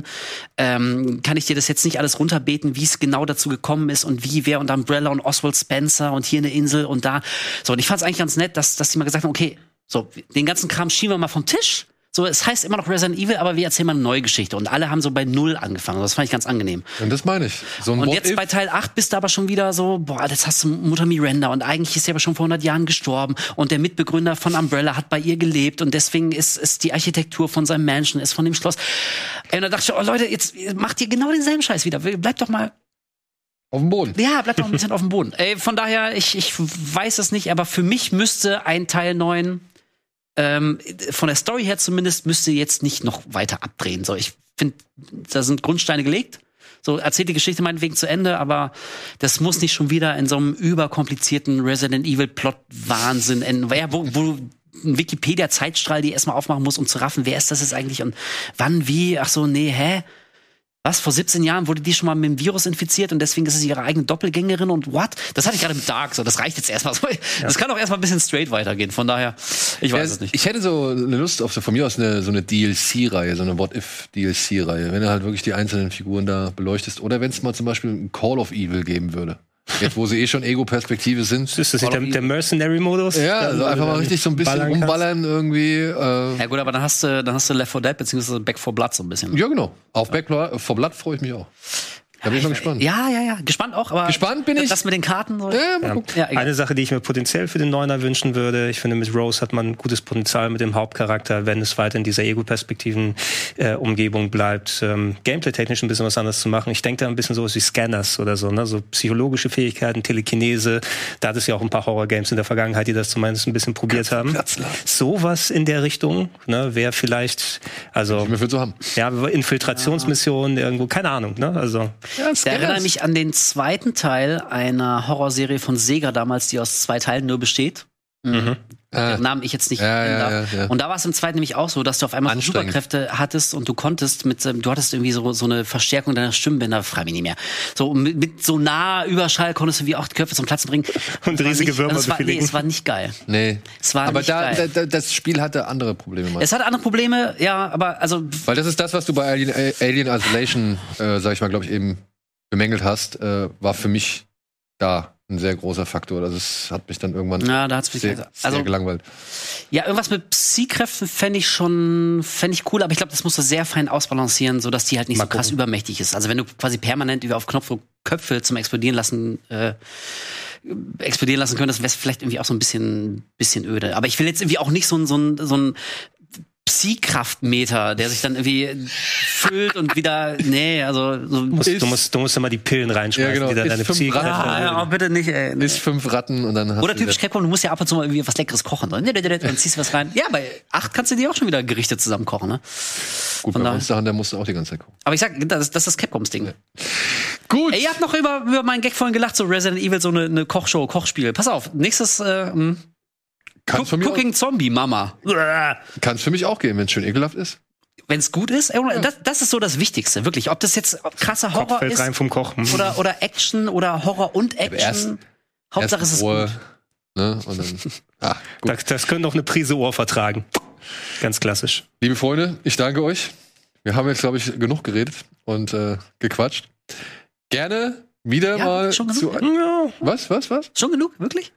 kann ich dir das jetzt nicht alles runterbeten, wie es genau dazu gekommen ist und wer und Umbrella und Oswald Spencer und hier eine Insel und da. So, und ich fand es eigentlich ganz nett, dass die mal gesagt haben, okay, so, den ganzen Kram schieben wir mal vom Tisch. So, es heißt immer noch Resident Evil, aber wir erzählen mal eine neue Geschichte. Und alle haben so bei 0 angefangen. Das fand ich ganz angenehm. Und das meine ich. So ein und jetzt bei Teil 8 bist du aber schon wieder so, jetzt hast du Mutter Miranda und eigentlich ist sie aber schon vor 100 Jahren gestorben. Und der Mitbegründer von Umbrella hat bei ihr gelebt und deswegen ist die Architektur von seinem Mansion, ist von dem Schloss. Und dann dachte ich, Leute, jetzt macht ihr genau denselben Scheiß wieder. Bleibt doch mal auf dem Boden. Ja, bleibt doch ein bisschen auf dem Boden. Von daher, ich weiß es nicht, aber für mich müsste ein Teil 9 von der Story her zumindest müsste jetzt nicht noch weiter abdrehen. So, ich finde, da sind Grundsteine gelegt. So, erzählt die Geschichte meinetwegen zu Ende, aber das muss nicht schon wieder in so einem überkomplizierten Resident Evil Plot-Wahnsinn enden. Wo du ein Wikipedia-Zeitstrahl die erstmal aufmachen muss, um zu raffen, wer ist das jetzt eigentlich und wann, wie, ach so, nee, hä? Was, vor 17 Jahren wurde die schon mal mit dem Virus infiziert und deswegen ist es ihre eigene Doppelgängerin und what? Das hatte ich gerade mit Dark, so, das reicht jetzt erstmal so. Das kann auch erstmal ein bisschen straight weitergehen, von daher, ich weiß es nicht. Ich hätte so eine Lust auf von mir aus so eine DLC-Reihe, so eine What-If-DLC-Reihe, wenn du halt wirklich die einzelnen Figuren da beleuchtest oder wenn es mal zum Beispiel ein Call of Evil geben würde. Jetzt, wo sie schon Ego-Perspektive sind. Ist das nicht der Mercenary-Modus? Ja, also einfach mal richtig so ein bisschen rumballern irgendwie. Ja gut, aber dann hast du Left 4 Dead beziehungsweise Back 4 Blood so ein bisschen. Ja, genau. Auf Back 4 Blood freue ich mich auch. Da bin ich mal gespannt. Ja. Gespannt auch, aber. Gespannt bin ich. Das mit den Karten. So. Ja, eine Sache, die ich mir potenziell für den Neuner wünschen würde, ich finde, mit Rose hat man gutes Potenzial mit dem Hauptcharakter, wenn es weiter in dieser Ego-Perspektiven-Umgebung bleibt, gameplay-technisch ein bisschen was anderes zu machen. Ich denke da ein bisschen so wie Scanners oder so, ne? So psychologische Fähigkeiten, Telekinese. Da hat es ja auch ein paar Horror-Games in der Vergangenheit, die das zumindest ein bisschen probiert haben. Sowas in der Richtung, ne, wäre vielleicht, also. Ich will so haben. Ja, Infiltrationsmissionen irgendwo, keine Ahnung, ne, also. Ja, ich erinnere mich an den zweiten Teil einer Horrorserie von Sega damals, die aus 2 Teilen nur besteht. Den Namen ich jetzt nicht nennen darf. Ja. Und da war es im zweiten nämlich auch so, dass du auf einmal Superkräfte hattest und du konntest du hattest irgendwie so eine Verstärkung deiner Stimmbänder, frage mich nicht mehr. So mit so nah Überschall konntest du wie auch die Köpfe zum Platzen bringen. Und riesige Würmer befehligen. Es war nicht geil. Nee. Es war aber nicht geil. Das Spiel hatte andere Probleme. Es hatte andere Probleme, ja, aber also. Weil das ist das, was du bei Alien Isolation, sag ich mal, glaube ich, eben bemängelt hast, war für mich da ein sehr großer Faktor. Also es hat mich dann irgendwann sehr gelangweilt. Ja, irgendwas mit Psy-Kräften fände ich cool, aber ich glaube, das musst du sehr fein ausbalancieren, sodass die halt nicht so krass übermächtig ist. Also wenn du quasi permanent auf Knopfdruck Köpfe zum explodieren lassen könntest, wäre es vielleicht irgendwie auch so ein bisschen öde. Aber ich will jetzt irgendwie auch nicht so ein Psy-Kraftmeter, der sich dann irgendwie füllt und wieder, du musst immer die Pillen reinschmeißen, die dann deine Psy-Kraft bitte nicht, ey. Ist 5 Ratten und dann hast oder typisch Capcom, du musst ja ab und zu mal irgendwie was Leckeres kochen. Dann ziehst du was rein. Ja, bei 8 kannst du dir auch schon wieder Gerichte zusammen kochen, ne? Gut, bei Monster Hunter musst du auch die ganze Zeit kochen. Aber ich sag, das ist das Capcoms Ding. Ja. Gut. Ey, ihr habt noch über meinen Gag vorhin gelacht, so Resident Evil, so eine Kochshow, Kochspiel. Pass auf, nächstes, Cooking Zombie Mama. Kann es für mich auch gehen, wenn es schön ekelhaft ist. Wenn es gut ist, das ist so das Wichtigste, wirklich. Ob das jetzt krasser Horror ist rein vom Kochen. Oder Action oder Horror und Action. Hauptsache es ist gut. Ne? Und dann, gut. Das können noch eine Prise Ohr vertragen. Ganz klassisch. Liebe Freunde, ich danke euch. Wir haben jetzt, glaube ich, genug geredet und gequatscht. Gerne wieder mal schon genug? Was? Schon genug? Wirklich?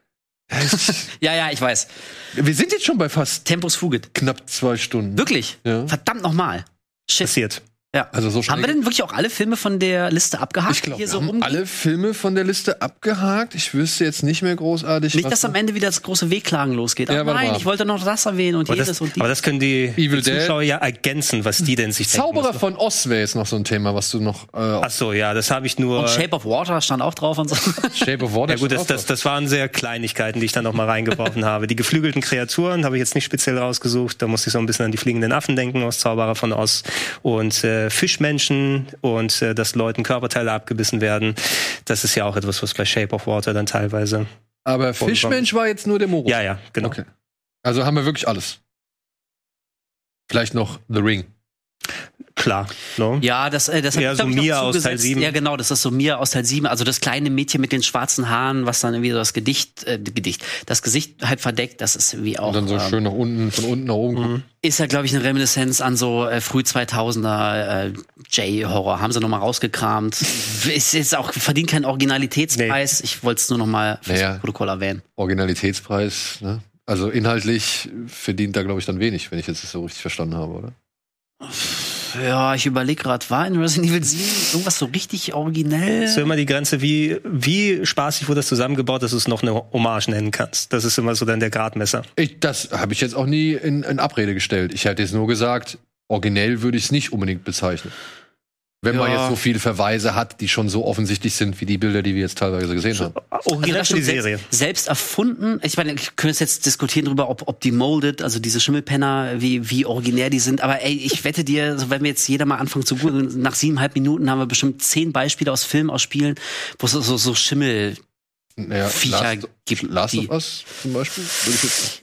Ja, ich weiß. Wir sind jetzt schon bei fast Tempus Fugit. Knapp 2 Stunden. Wirklich? Ja. Verdammt nochmal. Shit. Passiert. Ja. Also so haben wir denn wirklich auch alle Filme von der Liste abgehakt? Ich glaube, wir haben alle Filme von der Liste abgehakt. Ich wüsste jetzt nicht mehr großartig. Nicht, dass am Ende wieder das große Wehklagen losgeht. Ja, nein, ich wollte noch das erwähnen und jedes und die. Aber das können die Zuschauer ja ergänzen, was die denn sich Zauberer von Oz wäre jetzt noch so ein Thema, was du noch. Ach so, ja, das habe ich nur. Und Shape of Water stand auch drauf und so. Shape of Water. Ja gut, das waren sehr Kleinigkeiten, die ich dann noch mal reingeworfen habe. Die geflügelten Kreaturen habe ich jetzt nicht speziell rausgesucht. Da musste ich so ein bisschen an die fliegenden Affen denken aus Zauberer von Oz und Fischmenschen. Und dass Leuten Körperteile abgebissen werden. Das ist ja auch etwas, was bei Shape of Water dann teilweise. Aber Fischmensch war jetzt nur der Moros. Ja, genau. Okay. Also haben wir wirklich alles. Vielleicht noch The Ring. Klar. No? Ja, das hat so Mia aus Teil 7. Ja, genau, das ist so Mia aus Teil 7. Also das kleine Mädchen mit den schwarzen Haaren, was dann irgendwie so das Gesicht halb verdeckt, das ist irgendwie auch. Und dann so schön nach unten, von unten nach oben gucken. Ist ja, glaube ich, eine Reminiszenz an so früh 2000er J-Horror. Haben sie nochmal rausgekramt. Ist jetzt auch, verdient keinen Originalitätspreis. Nee. Ich wollte es nur nochmal fürs Protokoll erwähnen. Originalitätspreis, ne? Also inhaltlich verdient da, glaube ich, dann wenig, wenn ich jetzt das so richtig verstanden habe, oder? Ja, ich überlege gerade, war in Resident Evil 7 irgendwas so richtig originell? Das ist immer die Grenze, wie spaßig wurde das zusammengebaut, dass du es noch eine Hommage nennen kannst. Das ist immer so dann der Gradmesser. Das habe ich jetzt auch nie in Abrede gestellt. Ich hätte jetzt nur gesagt, originell würde ich es nicht unbedingt bezeichnen. Wenn man jetzt so viele Verweise hat, die schon so offensichtlich sind, wie die Bilder, die wir jetzt teilweise gesehen haben. Original für die Serie. Selbst erfunden. Ich meine, ich könnte jetzt diskutieren darüber, ob die Molded, also diese Schimmelpenner, wie originär die sind. Aber ey, ich wette dir, also wenn wir jetzt jeder mal anfangen zu googeln, nach 7,5 Minuten haben wir bestimmt 10 Beispiele aus Filmen, aus Spielen, wo es so Schimmelviecher gibt. Last of Us zum Beispiel? Würde ich jetzt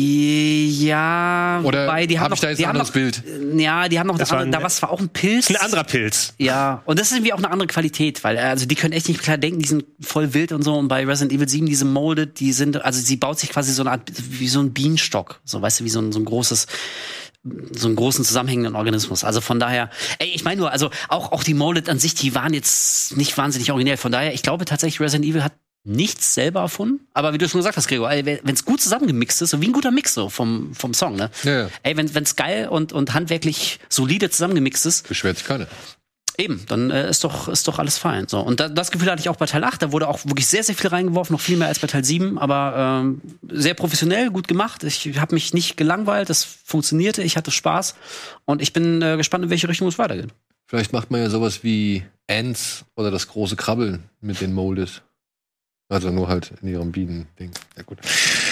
ja, oder wobei die haben ich da jetzt ein anderes Bild? Ja, die haben noch da war es auch ein Pilz. Ein anderer Pilz. Ja, und das ist irgendwie auch eine andere Qualität, weil also die können echt nicht klar denken, die sind voll wild und so. Und bei Resident Evil 7 diese Molded, sie baut sich quasi so eine Art wie so ein Bienenstock, so weißt du, wie so ein großes, so einen großen zusammenhängenden Organismus. Also von daher, ich meine nur, also auch die Molded an sich, die waren jetzt nicht wahnsinnig originell. Von daher, ich glaube tatsächlich, Resident Evil hat nichts selber erfunden, aber wie du schon gesagt hast, Gregor, wenn es gut zusammengemixt ist, so wie ein guter Mix so vom Song, ne? Ja. Wenn es geil und handwerklich solide zusammengemixt ist, beschwert sich keiner. Eben, dann ist doch alles fein. So. Und das Gefühl hatte ich auch bei Teil 8. Da wurde auch wirklich sehr, sehr viel reingeworfen, noch viel mehr als bei Teil 7. Aber sehr professionell, gut gemacht. Ich habe mich nicht gelangweilt, das funktionierte, ich hatte Spaß. Und ich bin gespannt, in welche Richtung es weitergeht. Vielleicht macht man ja sowas wie Ants oder das große Krabbeln mit den Moldes. Also nur halt in ihrem Bienen-Ding. Ja, gut.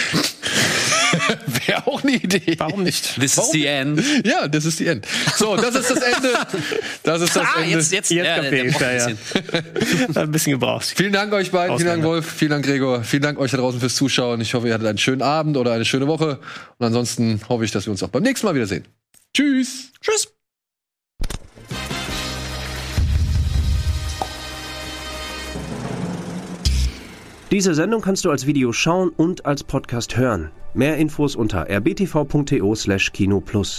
Wäre auch eine Idee. Warum nicht? This is the end. Ja, das ist die End. So, das ist das Ende. Das ist das Ende. Jetzt ein bisschen gebraucht. Vielen Dank euch beiden. Vielen Dank, Wolf. Vielen Dank, Gregor. Vielen Dank euch da draußen fürs Zuschauen. Ich hoffe, ihr hattet einen schönen Abend oder eine schöne Woche. Und ansonsten hoffe ich, dass wir uns auch beim nächsten Mal wiedersehen. Tschüss. Tschüss. Diese Sendung kannst du als Video schauen und als Podcast hören. Mehr Infos unter rbtv.to/kinoplus.